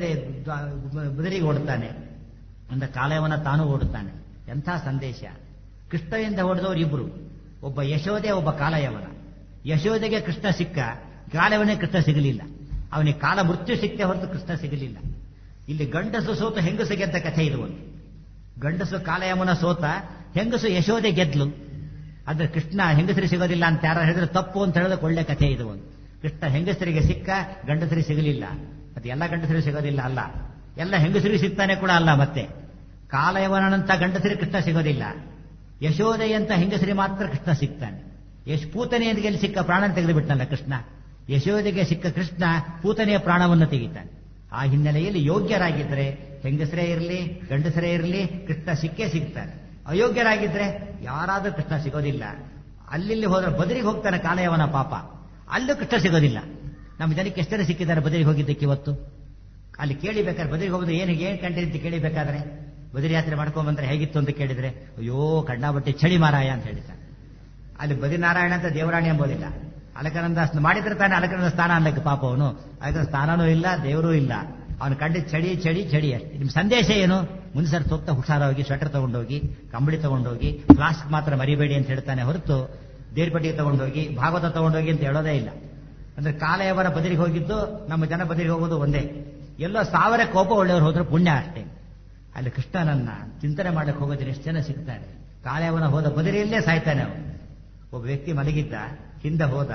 ಮಧುರೆಗೆ ಓಡುತ್ತಾನೆ. ಅಂದ ಕಾಲಯವನ ತಾನು ಓಡುತ್ತಾನೆ. ಎಂಥ ಸಂದೇಶ! ಕೃಷ್ಣನಿಂದ ಹೊಡೆದವರು ಇಬ್ರು, ಒಬ್ಬ ಯಶೋದೆ, ಒಬ್ಬ ಕಾಲಯವನ. ಯಶೋದೆಗೆ ಕೃಷ್ಣ ಸಿಕ್ಕ, ಕಾಲಯವನೇ ಕೃಷ್ಣ ಸಿಗಲಿಲ್ಲ. ಅವನಿಗೆ ಕಾಲ ಮೃತ್ಯು ಸಿಕ್ಕೇ ಹೊರತು ಕೃಷ್ಣ ಸಿಗಲಿಲ್ಲ. ಇಲ್ಲಿ ಗಂಡಸು ಸೋತು ಹೆಂಗಸು ಗೆದ್ದ ಕಥೆ ಇದು ಒಂದು. ಗಂಡಸು ಕಾಲಯವನ ಸೋತ, ಹೆಂಗಸು ಯಶೋದೆ ಗೆದ್ಲು. ಆದ್ರೆ ಕೃಷ್ಣ ಹೆಂಗಸರಿಗೆ ಸಿಗೋದಿಲ್ಲ ಅಂತ ಯಾರು ಹೇಳಿದ್ರೆ ತಪ್ಪು ಅಂತ ಹೇಳೋದಕ್ಕೆ ಒಳ್ಳೆ ಕಥೆ ಇದು ಒಂದು. ಕೃಷ್ಣ ಹೆಂಗಸರಿಗೆ ಸಿಕ್ಕ, ಗಂಡಸರಿಗೆ ಸಿಗಲಿಲ್ಲ. ಅದು ಎಲ್ಲ ಗಂಡಸರಿಗೆ ಸಿಗೋದಿಲ್ಲ ಅಲ್ಲ, ಎಲ್ಲ ಹೆಂಗಸರಿಗೆ ಸಿಗ್ತಾನೆ ಕೂಡ ಅಲ್ಲ. ಮತ್ತೆ ಕಾಲಯವನಂತ ಗಂಡಸರಿಗೆ ಕೃಷ್ಣ ಸಿಗೋದಿಲ್ಲ, ಯಶೋದೆಯಂತ ಹೆಂಗಸರಿ ಮಾತ್ರ ಕೃಷ್ಣ ಸಿಗ್ತಾನೆ. ಪೂತನೆಯರಿಗೆ ಸಿಕ್ಕ ಪ್ರಾಣ ತೆಗೆದು ಬಿಟ್ಟನಲ್ಲ ಕೃಷ್ಣ. ಯಶೋದೆಗೆ ಸಿಕ್ಕ ಕೃಷ್ಣ ಪೂತನೆಯ ಪ್ರಾಣವನ್ನು ತೆಗಿತಾನೆ. ಆ ಹಿನ್ನೆಲೆಯಲ್ಲಿ ಯೋಗ್ಯರಾಗಿದ್ರೆ ಹೆಂಗಸರೇ ಇರಲಿ ಗಂಡಸರೇ ಇರಲಿ ಕೃಷ್ಣ ಸಿಕ್ಕೇ ಸಿಗ್ತಾನೆ. ಅಯೋಗ್ಯರಾಗಿದ್ರೆ ಯಾರಾದ್ರೂ ಕೃಷ್ಣ ಸಿಗೋದಿಲ್ಲ. ಅಲ್ಲಿ ಹೋದ್ರೆ ಬದರಿಗೆ ಹೋಗ್ತಾನೆ ಕಾಲಯವನ ಪಾಪ, ಅಲ್ಲೂ ಕೃಷ್ಣ ಸಿಗೋದಿಲ್ಲ. ನಮ್ಮ ಜನಕ್ಕೆ ಎಷ್ಟರ ಸಿಕ್ಕಿದ್ದಾರೆ ಬದರಿಗೆ ಹೋಗಿದ್ದಕ್ಕೆ ಇವತ್ತು. ಅಲ್ಲಿ ಕೇಳಿಬೇಕಾದ್ರೆ ಬದರಿಗೆ ಹೋಗೋದು ಏನ್ ಕಂಡ್ರಿ ಅಂತ ಕೇಳಿಬೇಕಾದ್ರೆ, ಬದರಿ ಯಾತ್ರೆ ಮಾಡ್ಕೊಂಡ್ಬಂದ್ರೆ ಹೇಗಿತ್ತು ಅಂತ ಕೇಳಿದ್ರೆ, ಅಯ್ಯೋ ಕಣ್ಣಾಬಟ್ಟೆ ಚಳಿ ಮಾರಾಯ ಅಂತ ಹೇಳ್ತಾನೆ. ಅಲ್ಲಿ ಬದಿನಾರಾಯಣ ಅಂತ ದೇವರಾಣಿ ಎಂಬೋದಿಲ್ಲ. ಅಲಕನಂದ ಮಾಡಿದ್ರೆ ತಾನೆ ಅಲಕನಂದ ಸ್ಥಾನ ಅನ್ಲಕ್ಕೆ ಪಾಪ ಅವನು. ಅದಕ್ಕೆ ಸ್ಥಾನನೂ ಇಲ್ಲ, ದೇವರೂ ಇಲ್ಲ. ಅವನು ಕಂಡು ಚಳಿ ಚಳಿ ಚಳಿ ಅಷ್ಟೇ. ನಿಮ್ಮ ಸಂದೇಶ ಏನು? ಮುಂದೆ ಸರ್ ತೊತ್ತ ಹುಷಾರಾಗಿ ಸ್ವೆಟರ್ ತಗೊಂಡೋಗಿ, ಕಂಬಳಿ ತಗೊಂಡೋಗಿ, ಫ್ಲಾಸ್ಕ್ ಮಾತ್ರ ಮರಿಬೇಡಿ ಅಂತ ಹೇಳ್ತಾನೆ ಹೊರತು ದೇರ್ಪಟ್ಟಿಗೆ ತಗೊಂಡೋಗಿ ಭಾಗವತ ತಗೊಂಡೋಗಿ ಅಂತ ಹೇಳೋದೇ ಇಲ್ಲ. ಅಂದ್ರೆ ಕಾಲಯವರ ಬದರಿಗೆ ಹೋಗಿದ್ದು ನಮ್ಮ ಜನ ಬದರಿಗೆ ಹೋಗೋದು ಒಂದೇ. ಎಲ್ಲೋ 1000 ಕೋಪ ಒಳ್ಳೆಯವರು ಹೋದ್ರೆ ಪುಣ್ಯ ಅಷ್ಟೇ. ಅಲ್ಲಿ ಕೃಷ್ಣನನ್ನ ಚಿಂತನೆ ಮಾಡಕ್ಕೆ ಹೋಗೋದ್ರೆ ಎಷ್ಟು ಜನ ಸಿಗ್ತಾರೆ. ಕಾಲಯವನ ಹೋದ ಬದರಿಯಲ್ಲೇ ಸಾಯ್ತಾನೆ ಅವನು. ಒಬ್ಬ ವ್ಯಕ್ತಿ ಮಲಗಿದ್ದ, ಹಿಂದೆ ಹೋದ,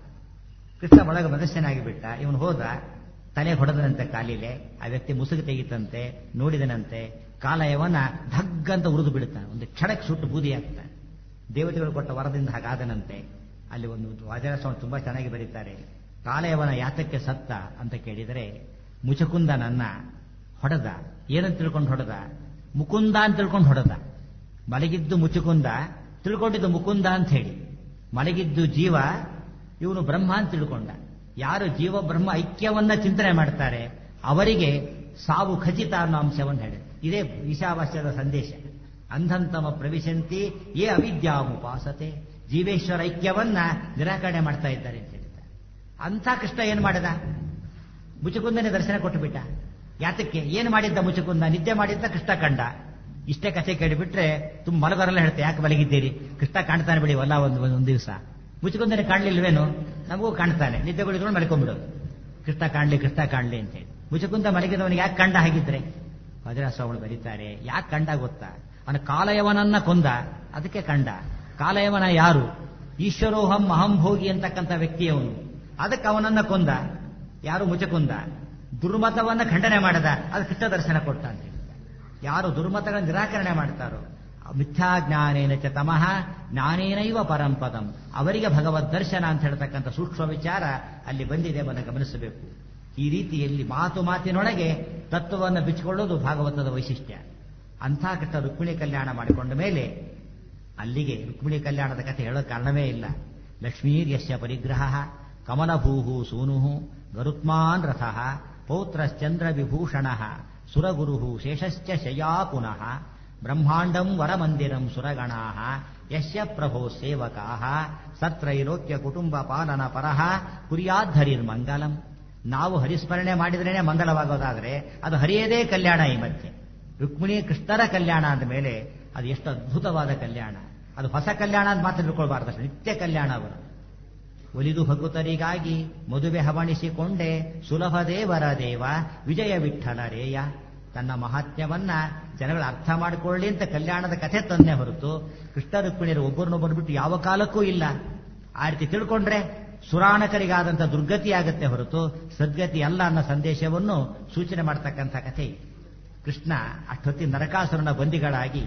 ಕೃಷ್ಣ ಒಳಗೆ ಮದಸ್ಯನಾಗಿ ಬಿಟ್ಟ. ಇವನು ಹೋದ, ತಲೆ ಹೊಡೆದನಂತೆ ಕಾಲಿಲೆ. ಆ ವ್ಯಕ್ತಿ ಮುಸುಗು ತೆಗಿತಂತೆ, ನೋಡಿದನಂತೆ. ಕಾಲಯವನ ಧಗ್ಗಂತ ಉರಿದು ಬಿಡುತ್ತಾನೆ. ಒಂದು ಕ್ಷಣಕ್ಕೆ ಸುಟ್ಟು ಬೂದಿ ಆಗ್ತಾನೆ. ದೇವತೆಗಳು ಕೊಟ್ಟ ವರದಿಂದ ಹಾಗಾದನಂತೆ. ಅಲ್ಲಿ ಒಂದು ವಾಜರಾಸ್ವಾಮಿ ತುಂಬಾ ಚೆನ್ನಾಗಿ ಬರೀತಾರೆ. ಕಾಲಯವನ ಯಾತಕ್ಕೆ ಸತ್ತ ಅಂತ ಕೇಳಿದರೆ, ಮುಚಕುಂದನನ್ನ ಹೊಡೆದ. ಏನಂತ ತಿಳ್ಕೊಂಡು ಹೊಡೆದ? ಮುಕುಂದ ಅಂತ ತಿಳ್ಕೊಂಡು ಹೊಡೆದ. ಮಲಗಿದ್ದು ಮುಚುಕುಂದ, ತಿಳ್ಕೊಂಡಿದ್ದು ಮುಕುಂದ ಅಂತ ಹೇಳಿ. ಮಲಗಿದ್ದು ಜೀವ, ಇವನು ಬ್ರಹ್ಮ ಅಂತ ತಿಳ್ಕೊಂಡ. ಯಾರು ಜೀವ ಬ್ರಹ್ಮ ಐಕ್ಯವನ್ನ ಚಿಂತನೆ ಮಾಡ್ತಾರೆ ಅವರಿಗೆ ಸಾವು ಖಚಿತ ಅನ್ನೋ ಅಂಶವನ್ನು ಹೇಳಿ. ಇದೇ ಈಶಾವಾಸ್ಯದ ಸಂದೇಶ. ಅಂಧಂತಮ ಪ್ರವಿಶಂತಿ ಯೇ ಅವಿದ್ಯಾಮುಪಾಸತೆ. ಜೀವೇಶ್ವರ ಐಕ್ಯವನ್ನ ನಿರಾಕರಣೆ ಮಾಡ್ತಾ ಇದ್ದಾರೆ ಅಂತ ಹೇಳಿದ್ದಾರೆ. ಅಂಥ ಕೃಷ್ಣ ಏನ್ ಮಾಡಿದ? ಮುಚುಕುಂದನೇ ದರ್ಶನ ಕೊಟ್ಟು ಬಿಟ್ಟ. ಯಾತಕ್ಕೆ? ಏನು ಮಾಡಿದ್ದ ಮುಚುಕುಂದ? ನಿದ್ದೆ ಮಾಡಿದ್ದ ಕೃಷ್ಣ ಕಂಡ. ಇಷ್ಟೇ ಕಥೆ ಕೇಳಿಬಿಟ್ರೆ ತುಂಬ ಮಲಗರೆಲ್ಲ ಹೇಳ್ತೆ, ಯಾಕೆ ಮಲಗಿದ್ದೀರಿ? ಕೃಷ್ಣ ಕಾಣ್ತಾನೆ ಬಿಡಿ ಒಲ್ಲ ಒಂದು ದಿವಸ. ಮುಚುಕುಂದನೇ ಕಾಣ್ಲಿಲ್ವೇನು? ನಮಗೂ ಕಾಣ್ತಾನೆ. ನಿದ್ದೆಗಳಿದ್ರು ಮಲ್ಕೊಂಡ್ಬಿಡೋದು. ಕೃಷ್ಣ ಕಾಣ್ಲಿ ಅಂತೇಳಿ. ಮುಚುಕುಂದ ಮಲಗಿದವನಿಗೆ ಯಾಕೆ ಕಂಡ ಹಾಗಿದ್ರೆ? ವಜ್ರಾಸ್ವಾಮಿಗಳು ಬರೀತಾರೆ, ಯಾಕೆ ಕಂಡ ಗೊತ್ತಾ? ಅವನ ಕಾಲಯವನನ್ನ ಕೊಂದ, ಅದಕ್ಕೆ ಕಂಡ. ಕಾಲಯವನ ಯಾರು? ಈಶ್ವರೋಹಂ ಅಹಂ ಭೋಗಿ ಅಂತಕ್ಕಂಥ ವ್ಯಕ್ತಿಯವನು. ಅದಕ್ಕೆ ಅವನನ್ನ ಕೊಂದ. ಯಾರು? ಮುಚುಕುಂದ. ದುರ್ಮತವನ್ನ ಖಂಡನೆ ಮಾಡದ, ಅದು ಕೃಷ್ಣ ದರ್ಶನ ಕೊಟ್ಟ ಅಂತ ಹೇಳ್ತಾರೆ. ಯಾರು ದುರ್ಮತಗಳನ್ನು ನಿರಾಕರಣೆ ಮಾಡ್ತಾರೋ, ಮಿಥ್ಯಾಜ್ಞಾನೇನ ಚ ತಮಃ ಜ್ಞಾನೇನೈವ ಪರಂಪದಂ, ಅವರಿಗೆ ಭಗವದ್ ದರ್ಶನ ಅಂತ ಹೇಳ್ತಕ್ಕಂಥ ಸೂಕ್ಷ್ಮ ವಿಚಾರ ಅಲ್ಲಿ ಬಂದಿದೆ, ಅದನ್ನು ಗಮನಿಸಬೇಕು. ಈ ರೀತಿಯಲ್ಲಿ ಮಾತಿನೊಳಗೆ ತತ್ವವನ್ನು ಬಿಚ್ಚಿಕೊಳ್ಳೋದು ಭಾಗವತದ ವೈಶಿಷ್ಟ್ಯ. ಅಂಥ ಕೃಷ್ಣ ರುಕ್ಮಿಣಿ ಕಲ್ಯಾಣ ಮಾಡಿಕೊಂಡ ಮೇಲೆ ಅಲ್ಲಿಗೆ ರುಕ್ಮಿಣಿ ಕಲ್ಯಾಣದ ಕಥೆ ಹೇಳೋ ಕಾರಣವೇ ಇಲ್ಲ. ಲಕ್ಷ್ಮೀರ್ಯಸ್ಯ ಪರಿಗ್ರಹ ಕಮಲಭೂಹು ಸೂನು ಗರುತ್ಮಾನ್ ರಥಃ ಪೌತ್ರಶ್ಚಂದ್ರ ವಿಭೂಷಣ ಸುರಗುರು ಶೇಷಶ್ಚ ಶಯಾ ಪುನಃ ಬ್ರಹ್ಮಾಂಡಂ ವರಮಂದಿರಂ ಸುರಗಣಾ ಯಶ್ಯ ಪ್ರಭೋ ಸೇವಕಾ ಸತ್ರೈಲೋಕ್ಯ ಕುಟುಂಬ ಪಾಲನ ಪರಃ ಕುರ್ಯಾದ್ಧರಿರ್ಮಂಗಲಂ. ನಾವು ಹರಿಸ್ಮರಣೆ ಮಾಡಿದ್ರೇನೆ ಮಂಗಲವಾಗೋದಾದ್ರೆ ಅದು ಹರಿಯದೇ ಕಲ್ಯಾಣ. ಈ ಮಧ್ಯೆ ರುಕ್ಮಿಣಿ ಕೃಷ್ಣರ ಕಲ್ಯಾಣ ಅಂದ ಮೇಲೆ ಅದು ಎಷ್ಟು ಅದ್ಭುತವಾದ ಕಲ್ಯಾಣ. ಅದು ಹೊಸ ಕಲ್ಯಾಣ ಅಂತ ಮಾತ್ರ ತಿಳ್ಕೊಳ್ಬಾರ್ದು, ನಿತ್ಯ ಕಲ್ಯಾಣ. ಅವರು ಒಲಿದು ಭಗುತರಿಗಾಗಿ ಮದುವೆ ಹವಣಿಸಿಕೊಂಡೆ ಸುಲಭ ದೇವರ ದೇವ ವಿಜಯ ವಿಠಲ ರೇಯ. ತನ್ನ ಮಹಾತ್ಮ್ಯವನ್ನ ಜನಗಳ ಅರ್ಥ ಮಾಡಿಕೊಳ್ಳಿ ಅಂತ ಕಲ್ಯಾಣದ ಕಥೆ ತಂದೆ ಹೊರತು ಕೃಷ್ಣ ರುಕ್ಮಿಣಿಯರು ಒಬ್ಬರನ್ನೊಬ್ಬರು ಬಿಟ್ಟು ಯಾವ ಕಾಲಕ್ಕೂ ಇಲ್ಲ. ಆ ರೀತಿ ತಿಳ್ಕೊಂಡ್ರೆ ಸುರಾಣಕರಿಗಾದಂಥ ದುರ್ಗತಿ ಆಗತ್ತೆ ಹೊರತು ಸದ್ಗತಿ ಅಲ್ಲ ಅನ್ನೋ ಸಂದೇಶವನ್ನು ಸೂಚನೆ ಮಾಡ್ತಕ್ಕಂಥ ಕಥೆ. ಕೃಷ್ಣ ಅಷ್ಟೊತ್ತಿ ನರಕಾಸುರನ ಬಂದಿಗಳಾಗಿ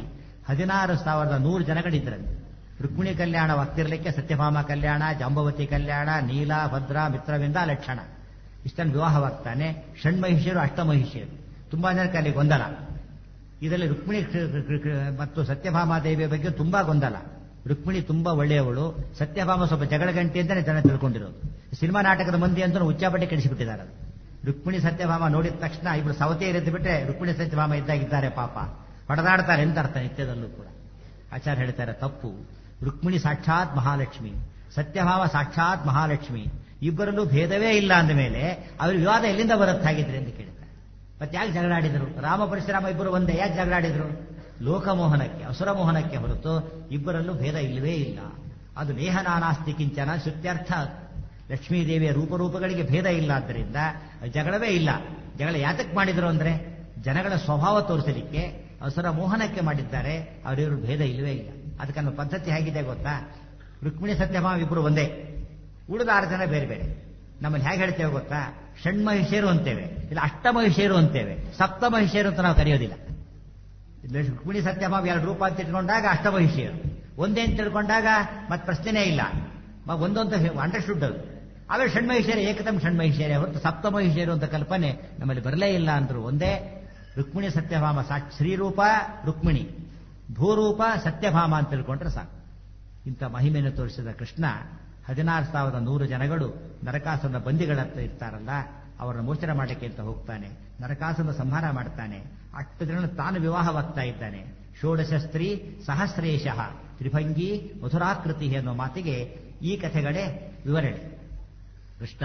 16,100 ಜನಗಳಿದ್ರಂತೆ. ರುಕ್ಮಿಣಿ ಕಲ್ಯಾಣವಾಗ್ತಿರ್ಲಿಕ್ಕೆ ಸತ್ಯಭಾಮ ಕಲ್ಯಾಣ, ಜಾಂಬವತಿ ಕಲ್ಯಾಣ, ನೀಲ, ಭದ್ರ, ಮಿತ್ರವಿಂದ, ಲಕ್ಷಣ ಇಷ್ಟನ್ನು ವಿವಾಹವಾಗ್ತಾನೆ. ಷಣ್ಮಹಿಷಿಯರು, ಅಷ್ಟಮಹಿಷಿಯರು. ತುಂಬಾ ಜನಕ್ಕೆ ಅಲ್ಲಿ ಗೊಂದಲ. ಇದರಲ್ಲಿ ರುಕ್ಮಿಣಿ ಮತ್ತು ಸತ್ಯಭಾಮಾದೇವಿಯ ಬಗ್ಗೆ ತುಂಬಾ ಗೊಂದಲ. ರುಕ್ಮಿಣಿ ತುಂಬಾ ಒಳ್ಳೆಯವಳು, ಸತ್ಯಭಾಮ ಸ್ವಲ್ಪ ಜಗಳ ಗಂಟೆ ಅಂತಾನೆ ಜನ ತಿಳ್ಕೊಂಡಿರೋದು. ಸಿನಿಮಾ ನಾಟಕದ ಮಂದಿ ಅಂತ ಉಚ್ಚಾಪಟ್ಟೆ ಕೆಡಿಸಿಬಿಟ್ಟಿದ್ದಾರೆ. ರುಕ್ಮಿಣಿ ಸತ್ಯಭಾಮ ನೋಡಿದ ತಕ್ಷಣ ಇಬ್ರು ಸವತೆಯರಿದ್ದು ಬಿಟ್ರೆ ರುಕ್ಮಿಣಿ ಸತ್ಯಭಾಮ ಇದ್ದಾಗಿದ್ದಾರೆ ಪಾಪ, ಹೊಡೆದಾಡ್ತಾರೆ ಅಂತ ಅರ್ಥ. ನಿತ್ಯದಲ್ಲೂ ಕೂಡ ಆಚಾರ್ಯ ಹೇಳ್ತಾರೆ ತಪ್ಪು. ರುಕ್ಮಿಣಿ ಸಾಕ್ಷಾತ್ ಮಹಾಲಕ್ಷ್ಮಿ, ಸತ್ಯಭಾಮ ಸಾಕ್ಷಾತ್ ಮಹಾಲಕ್ಷ್ಮಿ, ಇಬ್ಬರಲ್ಲೂ ಭೇದವೇ ಇಲ್ಲ ಅಂದ ಮೇಲೆ ಅವ್ರ ವಿವಾದ ಎಲ್ಲಿಂದ ಬರುತ್ತಾಗಿದ್ರೆ ಅಂತ ಕೇಳ್ತಾರೆ. ಮತ್ತೆ ಯಾಕೆ ಜಗಳಾಡಿದ್ರು? ರಾಮ ಪರಶುರಾಮ ಇಬ್ಬರು ಒಂದೇ, ಯಾಕೆ ಜಗಳಾಡಿದ್ರು? ಲೋಕಮೋಹನಕ್ಕೆ, ಅಸುರಮೋಹನಕ್ಕೆ ಹೊರತು ಇಬ್ಬರಲ್ಲೂ ಭೇದ ಇಲ್ಲವೇ ಇಲ್ಲ. ಅದು ನೇಹನಾನಾಸ್ತಿ ಕಿಂಚನ ಶ್ರುತ್ಯರ್ಥ. ಲಕ್ಷ್ಮೀದೇವಿಯ ರೂಪಗಳಿಗೆ ಭೇದ ಇಲ್ಲ, ಆದ್ದರಿಂದ ಜಗಳವೇ ಇಲ್ಲ. ಜಗಳ ಯಾತಕ್ಕೆ ಮಾಡಿದ್ರು ಅಂದ್ರೆ ಜನಗಳ ಸ್ವಭಾವ ತೋರಿಸಲಿಕ್ಕೆ, ಅಸುರ ಮೋಹನಕ್ಕೆ ಮಾಡಿದ್ದಾರೆ. ಅವರಿವರು ಭೇದ ಇಲ್ಲವೇ ಇಲ್ಲ. ಅದಕ್ಕೆ ನಮ್ಮ ಪದ್ಧತಿ ಹೇಗಿದೆ ಗೊತ್ತಾ? ರುಕ್ಮಿಣಿ ಸತ್ಯಭಾಮ ಇಬ್ಬರು ಒಂದೇ, ಉಳಿದ 6 ಜನ ಬೇರೆ ಬೇರೆ. ನಮ್ಮಲ್ಲಿ ಹೇಗೆ ಹೇಳ್ತೇವೆ ಗೊತ್ತಾ? ಷಣ್ಮಹಿಷಿಯರು ಅಂತೇವೆ, ಇಲ್ಲ ಅಷ್ಟಮಹಿಷಿಯರು ಅಂತೇವೆ, ಸಪ್ತಮಹಿಷಿಯರು ಅಂತ ನಾವು ಕರೆಯೋದಿಲ್ಲ. ರುಕ್ಮಿಣಿ ಸತ್ಯಭಾಮ 2 ರೂಪ ಅಂತ ಇಟ್ಕೊಂಡಾಗ ಅಷ್ಟಮಹಿಷಿಯರು, ಒಂದೇ ಅಂತ ತಿಳ್ಕೊಂಡಾಗ ಮತ್ತೆ ಪ್ರಶ್ನೆನೇ ಇಲ್ಲ, ಒಂದೊಂದು ಅಂಡರ್ಸ್ಟುಡ್ ಅದು. ಆಮೇಲೆ ಷಣ್ಮಹಿಷೇರಿ ಏಕತಮ್ ಷಣ್ಮಹಿಷೇರಿ ಹೊರತು ಸಪ್ತಮಹಿಷೇರು ಅಂತ ಕಲ್ಪನೆ ನಮ್ಮಲ್ಲಿ ಬರಲೇ ಇಲ್ಲ ಅಂದ್ರು. ಒಂದೇ ರುಕ್ಮಿಣಿ ಸತ್ಯಭಾಮ, ಶ್ರೀರೂಪ ರುಕ್ಮಿಣಿ, ಭೂರೂಪ ಸತ್ಯಭಾಮ ಅಂತ ತಿಳ್ಕೊಂಡ್ರೆ ಸಾಕು. ಇಂಥ ಮಹಿಮೆಯನ್ನು ತೋರಿಸಿದ ಕೃಷ್ಣ 16,100 ಜನಗಳು ನರಕಾಸುರನ ಬಂದಿಗಳತ್ತ ಇರ್ತಾರಲ್ಲ, ಅವರನ್ನು ಮೋಚನ ಮಾಡಲಿಕ್ಕೆ ಅಂತ ಹೋಗ್ತಾನೆ. ನರಕಾಸುರನ ಸಂಹಾರ ಮಾಡ್ತಾನೆ. 8 ಜನರನ್ನು ತಾನು ವಿವಾಹವಾಗ್ತಾ ಇದ್ದಾನೆ. ಷೋಡಶ ಸ್ತ್ರೀ ಸಹಸ್ರೇಶಃ ತ್ರಿಭಂಗಿ ಮಧುರಾಕೃತಿ ಎನ್ನುವ ಮಾತಿಗೆ ಈ ಕಥೆಗಳೇ ವಿವರಣೆ. ಕೃಷ್ಣ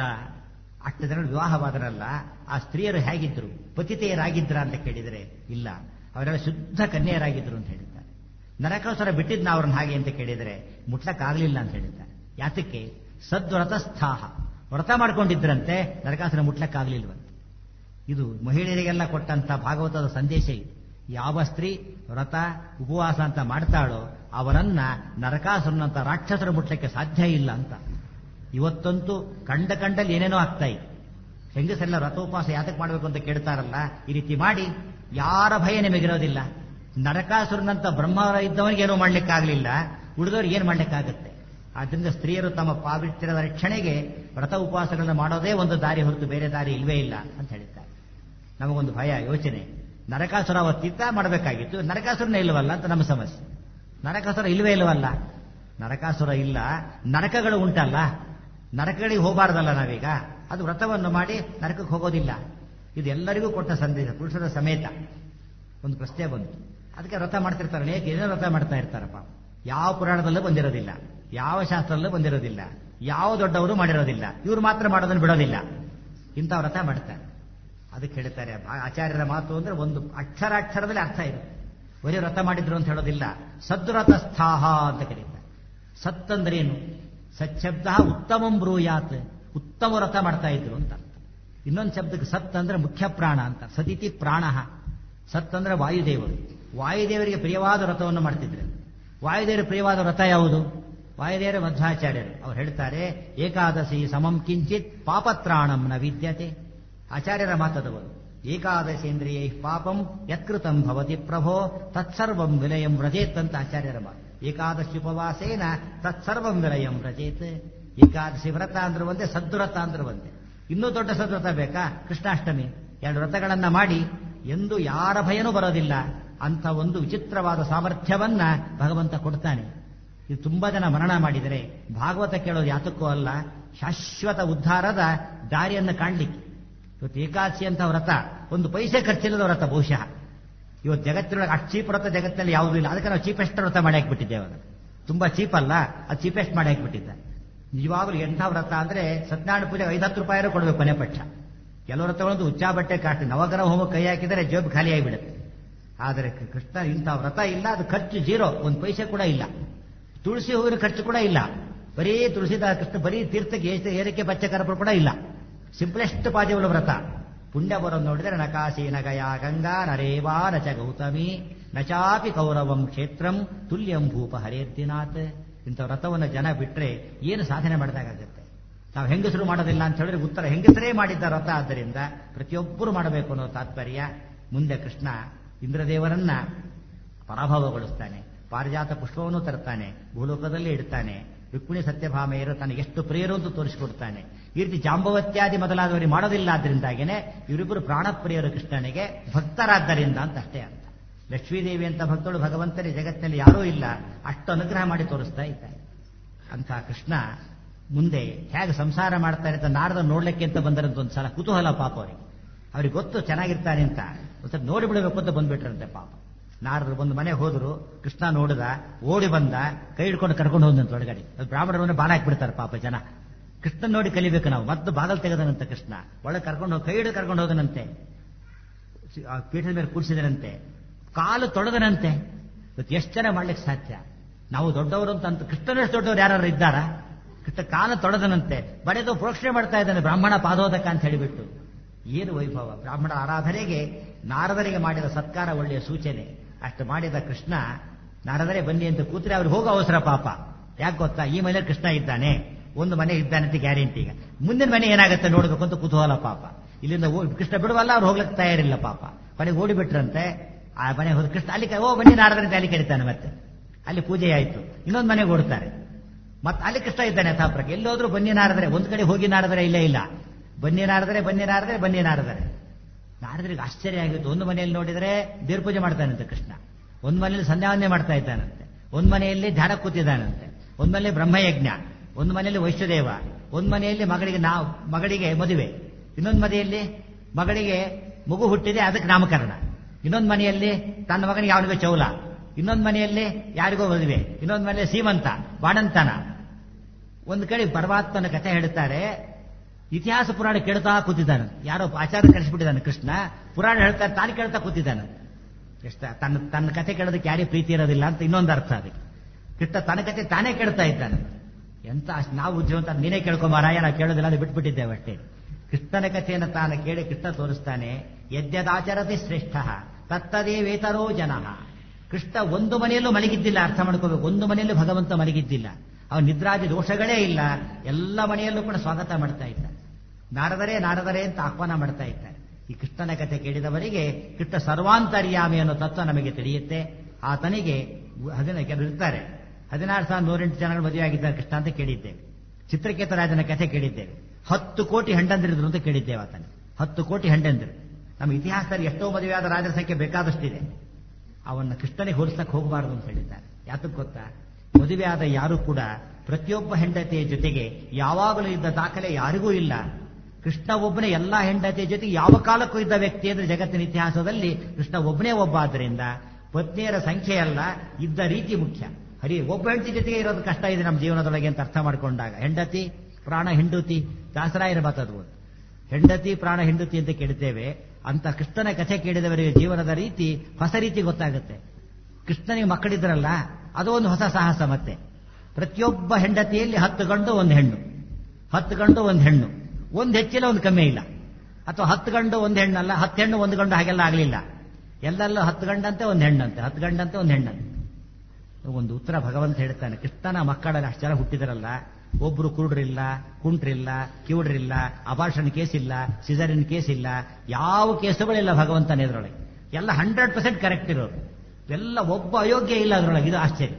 8 ಜನರು ವಿವಾಹವಾದರಲ್ಲ, ಆ ಸ್ತ್ರೀಯರು ಹೇಗಿದ್ರು? ಪತಿತೆಯರಾಗಿದ್ರ ಅಂತ ಕೇಳಿದರೆ ಇಲ್ಲ, ಅವರೆಲ್ಲ ಶುದ್ಧ ಕನ್ಯೆಯರಾಗಿದ್ರು ಅಂತ ಹೇಳಿದ್ದಾರೆ. ನರಕಾಸುರ ಬಿಟ್ಟಿದ್ನ ಅವ್ರನ್ನ ಹಾಗೆ ಅಂತ ಕೇಳಿದರೆ ಮುಟ್ಲಕ್ಕಾಗಲಿಲ್ಲ ಅಂತ ಹೇಳಿದ್ದಾರೆ. ಯಾತಕ್ಕೆ? ಸದ್ವ್ರತಸ್ಥಾಹ, ವ್ರತ ಮಾಡ್ಕೊಂಡಿದ್ರಂತೆ, ನರಕಾಸುರ ಮುಟ್ಲಕ್ಕಾಗಲಿಲ್ವಂತೆ. ಇದು ಮಹಿಳೆಯರಿಗೆಲ್ಲ ಕೊಟ್ಟಂತ ಭಾಗವತದ ಸಂದೇಶ ಇದು. ಯಾವ ಸ್ತ್ರೀ ವ್ರತ ಉಪವಾಸ ಅಂತ ಮಾಡ್ತಾಳೋ ಅವರನ್ನ ನರಕಾಸುರನಂತ ರಾಕ್ಷಸರು ಮುಟ್ಲಿಕ್ಕೆ ಸಾಧ್ಯ ಇಲ್ಲ ಅಂತ. ಇವತ್ತಂತೂ ಕಂಡಲ್ಲಿ ಏನೇನೋ ಆಗ್ತಾ ಇದೆ. ಹೆಂಗಸರೆಲ್ಲ ವ್ರತೋಪವಾಸ ಯಾತಕ್ಕೆ ಮಾಡಬೇಕು ಅಂತ ಕೇಳ್ತಾರಲ್ಲ, ಈ ರೀತಿ ಮಾಡಿ ಯಾರ ಭಯ ನಿಮಗಿರೋದಿಲ್ಲ. ನರಕಾಸುರನಂತ ಬ್ರಹ್ಮ ಇದ್ದವನಿಗೆ ಏನೋ ಮಾಡ್ಲಿಕ್ಕಾಗಲಿಲ್ಲ, ಉಳಿದವ್ರಿಗೆ ಏನ್ ಮಾಡ್ಲಿಕ್ಕಾಗತ್ತೆ? ಆದ್ರಿಂದ ಸ್ತ್ರೀಯರು ತಮ್ಮ ಪಾವಿತ್ರ್ಯದ ರಕ್ಷಣೆಗೆ ವ್ರತ ಉಪವಾಸಗಳನ್ನು ಮಾಡೋದೇ ಒಂದು ದಾರಿ ಹೊರತು ಬೇರೆ ದಾರಿ ಇಲ್ವೇ ಇಲ್ಲ ಅಂತ ಹೇಳಿದ್ದಾರೆ. ನಮಗೊಂದು ಭಯ, ಯೋಚನೆ, ನರಕಾಸುರ ಅವತ್ತಿದ್ದ ಮಾಡಬೇಕಾಗಿತ್ತು, ನರಕಾಸುರನೇ ಇಲ್ಲವಲ್ಲ ಅಂತ ನಮ್ಮ ಸಮಸ್ಯೆ. ನರಕಾಸುರ ಇಲ್ವೇ ಇಲ್ಲವಲ್ಲ, ನರಕಾಸುರ ಇಲ್ಲ, ನರಕಗಳು ಉಂಟಲ್ಲ, ನರಕಗಳಿಗೆ ಹೋಗಬಾರ್ದಲ್ಲ ನಾವೀಗ. ಅದು ವ್ರತವನ್ನು ಮಾಡಿ ನರಕಕ್ಕೆ ಹೋಗೋದಿಲ್ಲ. ಇದು ಎಲ್ಲರಿಗೂ ಕೊಟ್ಟ ಸಂದೇಶ, ಪುರುಷರ ಸಮೇತ. ಒಂದು ಪ್ರಶ್ನೆ ಬಂತು, ಅದಕ್ಕೆ ವ್ರತ ಮಾಡ್ತಿರ್ತಾರೆ, ಅನೇಕ ಏನೋ ವ್ರತ ಮಾಡ್ತಾ ಇರ್ತಾರಪ್ಪ. ಯಾವ ಪುರಾಣದಲ್ಲೂ ಬಂದಿರೋದಿಲ್ಲ, ಯಾವ ಶಾಸ್ತ್ರದಲ್ಲೂ ಬಂದಿರೋದಿಲ್ಲ, ಯಾವ ದೊಡ್ಡವರು ಮಾಡಿರೋದಿಲ್ಲ, ಇವರು ಮಾತ್ರ ಮಾಡೋದನ್ನು ಬಿಡೋದಿಲ್ಲ, ಇಂಥ ವ್ರತ ಮಾಡ್ತಾರೆ. ಅದಕ್ಕೆ ಹೇಳ್ತಾರೆ ಆಚಾರ್ಯರ ಮಾತು ಅಂದ್ರೆ ಒಂದು ಅಕ್ಷರಾಕ್ಷರದಲ್ಲಿ ಅರ್ಥ ಇದೆ. ಬರೀ ವ್ರತ ಮಾಡಿದ್ರು ಅಂತ ಹೇಳೋದಿಲ್ಲ, ಸದ್ವ್ರತಸ್ಥಾಹ ಅಂತ ಕರೀತಾರೆ. ಸತ್ ಅಂದ್ರೇನು? ಸಚ್ಛಬ್ದ ಉತ್ತಮಂ ಬ್ರೂಯಾತ್, ಉತ್ತಮ ವ್ರತ ಮಾಡ್ತಾ ಇದ್ರು ಅಂತ ಅರ್ಥ. ಇನ್ನೊಂದು ಶಬ್ದಕ್ಕೆ ಸತ್ ಅಂದ್ರೆ ಮುಖ್ಯ ಪ್ರಾಣ ಅಂತ. ಸದಿತಿ ಪ್ರಾಣ. ಸತ್ ಅಂದ್ರೆ ವಾಯುದೇವರು. ವಾಯುದೇವರಿಗೆ ಪ್ರಿಯವಾದ ವ್ರತವನ್ನು ಮಾಡ್ತಿದ್ರು. ವಾಯುದೇವರ ಪ್ರಿಯವಾದ ವ್ರತ ಯಾವುದು? ವಾಯುದೇವರ ಮಧ್ವಾಚಾರ್ಯರು ಅವ್ರು ಹೇಳ್ತಾರೆ, ಏಕಾದಶಿ ಸಮಂ ಕಿಂಚಿತ್ ಪಾಪತ್ರಾಣಂ ನ ವಿದ್ಯತೆ. ಆಚಾರ್ಯರ ಮಾತದವರು. ಏಕಾದಶೇಂದ್ರಿಯೈ ಪಾಪಂ ಯತ್ಕೃತಂ ಭವತಿ ಪ್ರಭೋ ತತ್ಸರ್ವಂ ವಿಲಯಂ ವ್ರಜೇತ್ ಅಂತ ಆಚಾರ್ಯರ ಮಾತು. ಏಕಾದಶಿ ಉಪವಾಸೇನ ತತ್ಸರ್ವಂ ವಿಲಯಂ ವ್ರಜೇತ್. ಏಕಾದಶಿ ವ್ರತ ಅಂದ್ರೆ ಒಂದೇ, ಸದ್ವ್ರತ ಅಂದ್ರೆ ಒಂದೇ. ಇನ್ನೂ ದೊಡ್ಡ ಸದ್ವ್ರತ ಬೇಕಾ? ಕೃಷ್ಣಾಷ್ಟಮಿ. 2 ವ್ರತಗಳನ್ನ ಮಾಡಿ ಎಂದು ಯಾರ ಭಯನೂ ಬರೋದಿಲ್ಲ. ಅಂತ ಒಂದು ವಿಚಿತ್ರವಾದ ಸಾಮರ್ಥ್ಯವನ್ನ ಭಗವಂತ ಕೊಡ್ತಾನೆ. ಇದು ತುಂಬಾ ಜನ ಮರಣ ಮಾಡಿದರೆ ಭಾಗವತ ಕೇಳೋದು ಯಾತಕ್ಕೂ ಅಲ್ಲ, ಶಾಶ್ವತ ಉದ್ಧಾರದ ದಾರಿಯನ್ನು ಕಾಣ್ಲಿಕ್ಕೆ. ಇವತ್ತು ಏಕಾದಶಿ ಅಂತ ವ್ರತ ಒಂದು ಪೈಸೆ ಖರ್ಚಿಲ್ಲದ ವ್ರತ ಬಹುಶಃ. ಇವತ್ತು ಜಗತ್ತಿನೊಳಗೆ ಅಷ್ಟು ಚೀಪ್ ವ್ರತ ಜಗತ್ತಿನಲ್ಲಿ ಯಾವುದೂ ಇಲ್ಲ. ಅದಕ್ಕೆ ನಾವು ಚೀಪೆಸ್ಟ್ ವ್ರತ ಮಾಡಿ ಹಾಕಿಬಿಟ್ಟಿದ್ದೇವೆ. ಅದು ತುಂಬಾ ಚೀಪ್ ಅಲ್ಲ, ಅದು ಚೀಪೆಸ್ಟ್ ಮಾಡಿ ಹಾಕಿಬಿಟ್ಟಿದ್ದ. ನಿಜವಾಗ್ಲೂ ಎಂಥ ವ್ರತ ಅಂದ್ರೆ ಸತ್ಯನಾರಾಯಣ ಪೂಜೆಗೆ 5-10 ರೂಪಾಯಿ ಕೊಡಬೇಕು ಕೊನೆ ಪಕ್ಷ. ಕೆಲವು ವ್ರತಗಳಂತೂ ಉಚ್ಚಾ ಬಟ್ಟೆ ಕಾಸ್ಟ್, ನವಗ್ರಹ ಹೋಮ ಕೈ ಹಾಕಿದರೆ ಜೇಬ್ ಖಾಲಿ ಆಗಿಬಿಡುತ್ತೆ. ಆದರೆ ಕೃಷ್ಣ ಇಂಥ ವ್ರತ ಇಲ್ಲ, ಅದು ಖರ್ಚು 0, ಒಂದು ಪೈಸೆ ಕೂಡ ಇಲ್ಲ. ತುಳಸಿ ಹೂವಿನ ಖರ್ಚು ಕೂಡ ಇಲ್ಲ. ಬರೀ ತುಳಸಿದಾಸ ಕೃಷ್ಣ ಬರೀ ತೀರ್ಥಕ್ಕೆ ಏರಿಕೆ ಬಚ್ಚ ಕರಪು ಕೂಡ ಇಲ್ಲ. ಸಿಂಪ್ಲೆಸ್ಟ್ ಪಾಜಿಬಲ್ ವ್ರತ. ಪುಣ್ಯ ಬರೋದು ನೋಡಿದರೆ ನಕಾಶಿ ನಗಯ ಗಂಗಾ ನರೇವಾ ನಚ ಗೌತಮಿ ನಚಾಪಿ ಕೌರವಂ ಕ್ಷೇತ್ರಂ ತುಲ್ಯಂ ಭೂಪ ಹರೇರ್ದಿನಾಥ್. ಇಂಥ ವ್ರತವನ್ನು ಜನ ಬಿಟ್ರೆ ಏನು ಸಾಧನೆ ಮಾಡಿದಾಗತ್ತೆ. ನಾವು ಹೆಂಗಸರು ಮಾಡೋದಿಲ್ಲ ಅಂತ ಹೇಳಿದ್ರೆ ಉತ್ತರ ಹೆಂಗಸರೇ ಮಾಡಿದ್ದ ವ್ರತ. ಆದ್ದರಿಂದ ಪ್ರತಿಯೊಬ್ಬರು ಮಾಡಬೇಕು ಅನ್ನೋ ತಾತ್ಪರ್ಯ. ಮುಂದೆ ಕೃಷ್ಣ ಇಂದ್ರದೇವರನ್ನ ಪರಾಭವಗೊಳಿಸ್ತಾನೆ, ಪಾರಿಜಾತ ಪುಷ್ಪವನ್ನು ತರ್ತಾನೆ, ಭೂಲೋಕದಲ್ಲಿ ಇಡ್ತಾನೆ. ರುಕ್ಮಿಣಿ ಸತ್ಯಭಾಮೆಯರು ತನಗೆ ಎಷ್ಟು ಪ್ರಿಯರು ಅಂತ ತೋರಿಸಿಕೊಡ್ತಾನೆ. ಈ ರೀತಿ ಜಾಂಬವತ್ಯಾದಿ ಮೊದಲಾದವರಿಗೆ ಮಾಡೋದಿಲ್ಲ. ಆದ್ರಿಂದಾಗೇನೆ ಇವರಿಬ್ಬರು ಪ್ರಾಣಪ್ರಿಯರು ಕೃಷ್ಣನಿಗೆ, ಭಕ್ತರಾದ್ದರಿಂದ ಅಂತ ಅಷ್ಟೇ ಅರ್ಥ. ಲಕ್ಷ್ಮೀದೇವಿ ಅಂತ ಭಕ್ತಳು ಭಗವಂತನೇ ಜಗತ್ತಿನಲ್ಲಿ ಯಾರೂ ಇಲ್ಲ, ಅಷ್ಟು ಅನುಗ್ರಹ ಮಾಡಿ ತೋರಿಸ್ತಾ ಇದ್ದಾನೆ. ಅಂತ ಕೃಷ್ಣ ಮುಂದೆ ಹೇಗೆ ಸಂಸಾರ ಮಾಡ್ತಾನೆ ಅಂತ ನಾರದ ನೋಡ್ಲಿಕ್ಕೆ ಅಂತ ಬಂದರಂತ ಒಂದ್ಸಲ ಕುತೂಹಲ ಪಾಪ ಅವ್ರಿಗೆ ಗೊತ್ತು ಚೆನ್ನಾಗಿರ್ತಾನೆ ಅಂತ. ಒಂದ್ಸಲ ನೋಡಿಬಿಡಬೇಕು ಅಂತ ಬಂದ್ಬಿಟ್ರಂತೆ ಪಾಪ. ನಾರದರು ಬಂದು ಮನೆಗೆ ಹೋದ್ರು. ಕೃಷ್ಣ ನೋಡಿದ, ಓಡಿ ಬಂದ, ಕೈ ಹಿಡ್ಕೊಂಡು ಕರ್ಕೊಂಡು ಹೋದಂತ ಒಳಗಡೆ. ಬ್ರಾಹ್ಮಣರನ್ನ ಬಾಲ ಹಾಕ್ಬಿಡ್ತಾರೆ ಪಾಪ ಜನ. ಕೃಷ್ಣ ನೋಡಿ ಕಲಿಬೇಕು ನಾವು. ಮತ್ತೆ ಬಾಗಲ್ ತೆಗೆದನಂತೆ ಕೃಷ್ಣ. ಒಳಗೆ ಕರ್ಕೊಂಡು ಹೋಗಿ ಕೈ ಹಿಡಿದು ಕರ್ಕೊಂಡು ಹೋದನಂತೆ. ಪೀಠದ ಮೇಲೆ ಕೂರಿಸಿದನಂತೆ, ಕಾಲು ತೊಳೆದನಂತೆ. ಇವತ್ತು ಎಷ್ಟು ಜನ ಮಾಡ್ಲಿಕ್ಕೆ ಸಾಧ್ಯ? ನಾವು ದೊಡ್ಡವರು ಅಂತ ಕೃಷ್ಣನಷ್ಟು ದೊಡ್ಡವರು ಯಾರು ಇದ್ದಾರಾ? ಕೃಷ್ಣ ಕಾಲು ತೊಳೆದನಂತೆ, ಬರೆದು ಪ್ರೋಕ್ಷಣೆ ಮಾಡ್ತಾ ಇದ್ದಾನೆ ಬ್ರಾಹ್ಮಣ ಪಾದೋದಕ ಅಂತ ಹೇಳಿಬಿಟ್ಟು. ಏನು ವೈಭವ! ಬ್ರಾಹ್ಮಣ ಆರಾಧನೆಗೆ ನಾರದರಿಗೆ ಮಾಡಿದ ಸತ್ಕಾರ ಒಳ್ಳೆಯ ಸೂಚನೆ. ಅಷ್ಟು ಮಾಡಿದ ಕೃಷ್ಣ ನಾರದರೇ ಬನ್ನಿ ಅಂತ ಕೂತ್ರೆ ಅವ್ರಿಗೆ ಹೋಗೋ ಅವಸರ ಪಾಪ. ಯಾಕೆ ಗೊತ್ತಾ? ಈ ಮನೆಯಲ್ಲಿ ಕೃಷ್ಣ ಇದ್ದಾನೆ, ಒಂದು ಮನೆ ಇದ್ದಾನೆ ಅಂತ ಗ್ಯಾರಂಟಿ. ಈಗ ಮುಂದಿನ ಮನೆ ಏನಾಗುತ್ತೆ ನೋಡ್ಬೇಕು ಅಂತ ಕುತೂಹಲ ಪಾಪ. ಇಲ್ಲಿಂದ ಕೃಷ್ಣ ಬಿಡುವಲ್ಲ, ಅವ್ರು ಹೋಗ್ಲಿಕ್ಕೆ ತಯಾರಿಲ್ಲ ಪಾಪ. ಮನೆಗೆ ಓಡಿಬಿಟ್ರಂತೆ. ಆ ಮನೆ ಹೋದ ಕೃಷ್ಣ ಅಲ್ಲಿ ಬನ್ನಿ ನಾರದರಂತೆ ಅಲ್ಲಿ ಕರೀತಾನೆ. ಮತ್ತೆ ಅಲ್ಲಿ ಪೂಜೆ ಆಯಿತು. ಇನ್ನೊಂದು ಮನೆಗೆ ಓಡ್ತಾರೆ. ಮತ್ತೆ ಅಲ್ಲಿ ಕೃಷ್ಣ ಇದ್ದಾನೆ ಯಥಾಪ್ರಕ್ಕೆ. ಎಲ್ಲೋದ್ರೂ ಬನ್ನಿ ನಾರದರೆ, ಒಂದು ಕಡೆ ಹೋಗಿ ನಾರದರೆ ಇಲ್ಲೇ ಇಲ್ಲ. ಬನ್ನಿ ನಾರದರೆ ಬನ್ನಿ ನಾರದರೆ ಬನ್ನಿ ನಾರದರೆ. ನಾರದರಿಗೆ ಆಶ್ಚರ್ಯ ಆಗಿತ್ತು. ಒಂದು ಮನೆಯಲ್ಲಿ ನೋಡಿದರೆ ದೇವ್ರ ಪೂಜೆ ಮಾಡ್ತಾನಂತೆ ಕೃಷ್ಣ, ಒಂದು ಮನೆಯಲ್ಲಿ ಸಂಧ್ಯಾವಂದನೆ ಮಾಡ್ತಾ ಇದ್ದಾನಂತೆ, ಒಂದು ಮನೆಯಲ್ಲಿ ಧ್ಯಾನ ಕೂತಿದ್ದಾನಂತೆ, ಒಂದು ಮನೆಯಲ್ಲಿ ಬ್ರಹ್ಮಯಜ್ಞ, ಒಂದು ಮನೆಯಲ್ಲಿ ವೈಶ್ವದೇವ, ಒಂದು ಮನೆಯಲ್ಲಿ ಮಗಳಿಗೆ ಮದುವೆ, ಇನ್ನೊಂದು ಮನೆಯಲ್ಲಿ ಮಗಳಿಗೆ ಮಗು ಹುಟ್ಟಿದೆ ಅದಕ್ಕೆ ನಾಮಕರಣ, ಇನ್ನೊಂದು ಮನೆಯಲ್ಲಿ ತನ್ನ ಮಗನಿಗೆ ಯಾವನಿಗೋ ಚೌಲ, ಇನ್ನೊಂದು ಮನೆಯಲ್ಲಿ ಯಾರಿಗೋ ಮದುವೆ, ಇನ್ನೊಂದು ಮನೆಯಲ್ಲಿ ಸೀಮಂತ ಬಾಣಂತನ. ಒಂದು ಕಡೆ ಪರಮಾತ್ಮನ ಕಥೆ ಹೇಳ್ತಾರೆ. ಇತಿಹಾಸ ಪುರಾಣ ಕೇಳ್ತಾ ಕೂತಿದ್ದಾನೆ. ಯಾರೋ ಆಚಾರ್ಯ ಕಳಿಸ್ಬಿಟ್ಟಿದ್ದಾನೆ ಕೃಷ್ಣ, ಪುರಾಣ ಹೇಳ್ತಾರೆ, ತಾನು ಕೇಳ್ತಾ ಕೂತಿದ್ದಾನೆ. ಕೃಷ್ಣ ತನ್ನ ಕಥೆ ಕೇಳೋದಕ್ಕೆ ಯಾರಿಗೆ ಪ್ರೀತಿ ಇರೋದಿಲ್ಲ ಅಂತ ಇನ್ನೊಂದು ಅರ್ಥ ಅದಕ್ಕೆ. ಕೃಷ್ಣ ತನ್ನ ಕಥೆ ತಾನೇ ಕೇಳ್ತಾ ಇದ್ದಾನೆ. ಎಂತ ನಾವು ಜೀವಂತ ನೀನೇ ಕೇಳ್ಕೊಂಬಾರಾಯ, ನಾವು ಕೇಳೋದಿಲ್ಲ ಅದು ಬಿಟ್ಬಿಟ್ಟಿದ್ದೇವೆ ಅಷ್ಟೇ. ಕೃಷ್ಣನ ಕಥೆಯನ್ನು ತಾನು ಕೇಳಿ ಕೃಷ್ಣ ತೋರಿಸ್ತಾನೆ. ಯದ್ಯದಾಚರತಿ ಶ್ರೇಷ್ಠ ತತ್ತದೇವೇತರೋ ಜನಃ. ಕೃಷ್ಣ ಒಂದು ಮನೆಯಲ್ಲೂ ಮಲಗಿದ್ದಿಲ್ಲ, ಅರ್ಥ ಮಾಡ್ಕೋಬೇಕು. ಒಂದು ಮನೆಯಲ್ಲೂ ಭಗವಂತ ಮಲಗಿದ್ದಿಲ್ಲ. ಅವನ ನಿದ್ರಾದಿ ದೋಷಗಳೇ ಇಲ್ಲ. ಎಲ್ಲ ಮನೆಯಲ್ಲೂ ಕೂಡ ಸ್ವಾಗತ ಮಾಡ್ತಾ ಇದ್ದಾರೆ. ನಾರದರೆ ನಾರದರೆ ಅಂತ ಆಹ್ವಾನ ಮಾಡ್ತಾ ಇದ್ದಾರೆ. ಈ ಕೃಷ್ಣನ ಕಥೆ ಕೇಳಿದವರಿಗೆ ಕೃಷ್ಣ ಸರ್ವಾಂತರ್ಯಾಮಿ ಅನ್ನೋ ತತ್ವ ನಮಗೆ ತಿಳಿಯುತ್ತೆ. ಆತನಿಗೆ ಕೆಲವರು ಇರ್ತಾರೆ, 16,108 ಜನಗಳು ಮದುವೆ ಆಗಿದ್ದಾರೆ ಕೃಷ್ಣ ಅಂತ ಕೇಳಿದ್ದೇವೆ. ಚಿತ್ರಕೇತ ರಾಜನ ಕಥೆ ಕೇಳಿದ್ದೇವೆ. 10 ಕೋಟಿ ಹೆಂಡಂದಿರಿದ್ರು ಅಂತ ಕೇಳಿದ್ದೇವೆ ಆತನಿಗೆ. 10 ಕೋಟಿ ಹೆಂಡಂದಿರು. ನಮ್ಮ ಇತಿಹಾಸದಲ್ಲಿ ಎಷ್ಟೋ ಮದುವೆಯಾದ ರಾಜರ ಸಂಖ್ಯೆ ಬೇಕಾದಷ್ಟಿದೆ. ಅವನ್ನ ಕೃಷ್ಣನಿಗೆ ಹೋಲಿಸಕ್ಕೆ ಹೋಗಬಾರದು ಅಂತ ಹೇಳಿದ್ದಾರೆ. ಯಾತಕ್ಕೆ ಗೊತ್ತಾ? ಮದುವೆಯಾದ ಯಾರು ಕೂಡ ಪ್ರತಿಯೊಬ್ಬ ಹೆಂಡತಿಯ ಜೊತೆಗೆ ಯಾವಾಗಲೂ ಇದ್ದ ದಾಖಲೆ ಯಾರಿಗೂ ಇಲ್ಲ. ಕೃಷ್ಣ ಒಬ್ಬನೇ ಎಲ್ಲಾ ಹೆಂಡತಿಯ ಜೊತೆಗೆ ಯಾವ ಕಾಲಕ್ಕೂ ಇದ್ದ ವ್ಯಕ್ತಿ ಅಂದ್ರೆ ಜಗತ್ತಿನ ಇತಿಹಾಸದಲ್ಲಿ ಕೃಷ್ಣ ಒಬ್ಬನೇ ಒಬ್ಬ. ಆದ್ದರಿಂದ ಪತ್ನಿಯರ ಸಂಖ್ಯೆ ಅಲ್ಲ, ಇದ್ದ ರೀತಿ ಮುಖ್ಯ. ಒಬ್ಬ ಹೆಂಡತಿ ಜೊತೆಗೆ ಇರೋದು ಕಷ್ಟ ಇದೆ ನಮ್ಮ ಜೀವನದೊಳಗೆ ಅಂತ ಅರ್ಥ ಮಾಡಿಕೊಂಡಾಗ ಹೆಂಡತಿ ಪ್ರಾಣ ಹೆಂಡತಿ ದಾಸರಾಯರ ಮಾತದು. ಹೆಂಡತಿ ಪ್ರಾಣ ಹೆಂಡತಿ ಅಂತ ಕೇಳಿದ್ದೇವೆ. ಅಂತ ಕೃಷ್ಣನ ಕಥೆ ಕೇಳಿದವರಿಗೆ ಜೀವನದ ರೀತಿ ಹೊಸ ರೀತಿ ಗೊತ್ತಾಗುತ್ತೆ. ಕೃಷ್ಣನಿಗೆ ಮಕ್ಕಳಿದ್ರಲ್ಲ, ಅದು ಒಂದು ಹೊಸ ಸಾಹಸ. ಮತ್ತೆ ಪ್ರತಿಯೊಬ್ಬ ಹೆಂಡತಿಯಲ್ಲಿ 10 ಗಂಡು 1 ಹೆಣ್ಣು, 10 ಗಂಡು 1 ಹೆಣ್ಣು, ಒಂದು ಹೆಚ್ಚಿಲ್ಲ ಒಂದು ಕಮ್ಮಿ ಇಲ್ಲ. ಅಥವಾ 10 ಗಂಡು 1 ಹೆಣ್ಣಲ್ಲ, 10 ಹೆಣ್ಣು 1 ಗಂಡು, ಹಾಗೆಲ್ಲ ಆಗಲಿಲ್ಲ. ಎಲ್ಲೆಲ್ಲೂ 10 ಗಂಡಂತೆ 1 ಹೆಣ್ಣಂತೆ, 10 ಗಂಡಂತೆ 1 ಹೆಣ್ಣಂತೆ. ಒಂದು ಉತ್ತರ ಭಗವಂತ ಹೇಳ್ತಾನೆ. ಕೃಷ್ಣನ ಮಕ್ಕಳಲ್ಲಿ ಅಷ್ಟು ಜನ ಹುಟ್ಟಿದರಲ್ಲ, ಒಬ್ರು ಕುರುಡ್ರಿಲ್ಲ, ಕುಂಟ್ರಿಲ್ಲ, ಕಿವುಡ್ರಿಲ್ಲ, ಅಬಾರ್ಷನ್ ಕೇಸ್ ಇಲ್ಲ, ಸಿಸರಿನ್ ಕೇಸ್ ಇಲ್ಲ, ಯಾವ ಕೇಸುಗಳಿಲ್ಲ ಭಗವಂತನ ಎದುರೊಳಗೆ. ಎಲ್ಲ 100% ಕರೆಕ್ಟ್ ಇರೋರು. ಎಲ್ಲ ಒಬ್ಬ ಅಯೋಗ್ಯ ಇಲ್ಲ ಅದರೊಳಗೆ. ಇದು ಆಶ್ಚರ್ಯ.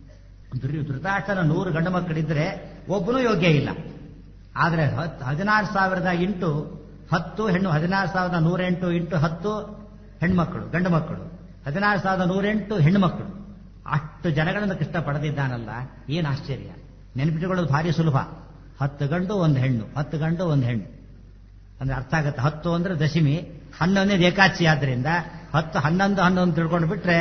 ಧೃತರಾಷ್ಟ್ರನ 100 ಗಂಡು ಮಕ್ಕಳಿದ್ರೆ ಒಬ್ಬನೂ ಯೋಗ್ಯ ಇಲ್ಲ. ಆದರೆ 16,000 ಇಂಟು 10 ಹೆಣ್ಣು, 16,108 ಇಂಟು 10 ಹೆಣ್ಮಕ್ಕಳು ಗಂಡು ಮಕ್ಕಳು, 16,108 ಹೆಣ್ಣು ಮಕ್ಕಳು. ಅಷ್ಟು ಜನಗಳನ್ನು ಕೃಷ್ಣ ಪಡೆದಿದ್ದಾನಲ್ಲ, ಏನು ಆಶ್ಚರ್ಯ. ನೆನಪಿಟ್ಟುಕೊಳ್ಳೋದು ಭಾರಿ ಸುಲಭ. 10 ಗಂಡು 1 ಹೆಣ್ಣು, 10 ಗಂಡು 1 ಹೆಣ್ಣು ಅಂದ್ರೆ ಅರ್ಥ ಆಗುತ್ತೆ. 10 ಅಂದ್ರೆ ದಶಮಿ, 11 ಏಕಾದಶಿ. ಆದ್ರಿಂದ 10, 11, 11 ತಿಳ್ಕೊಂಡು ಬಿಟ್ರೆ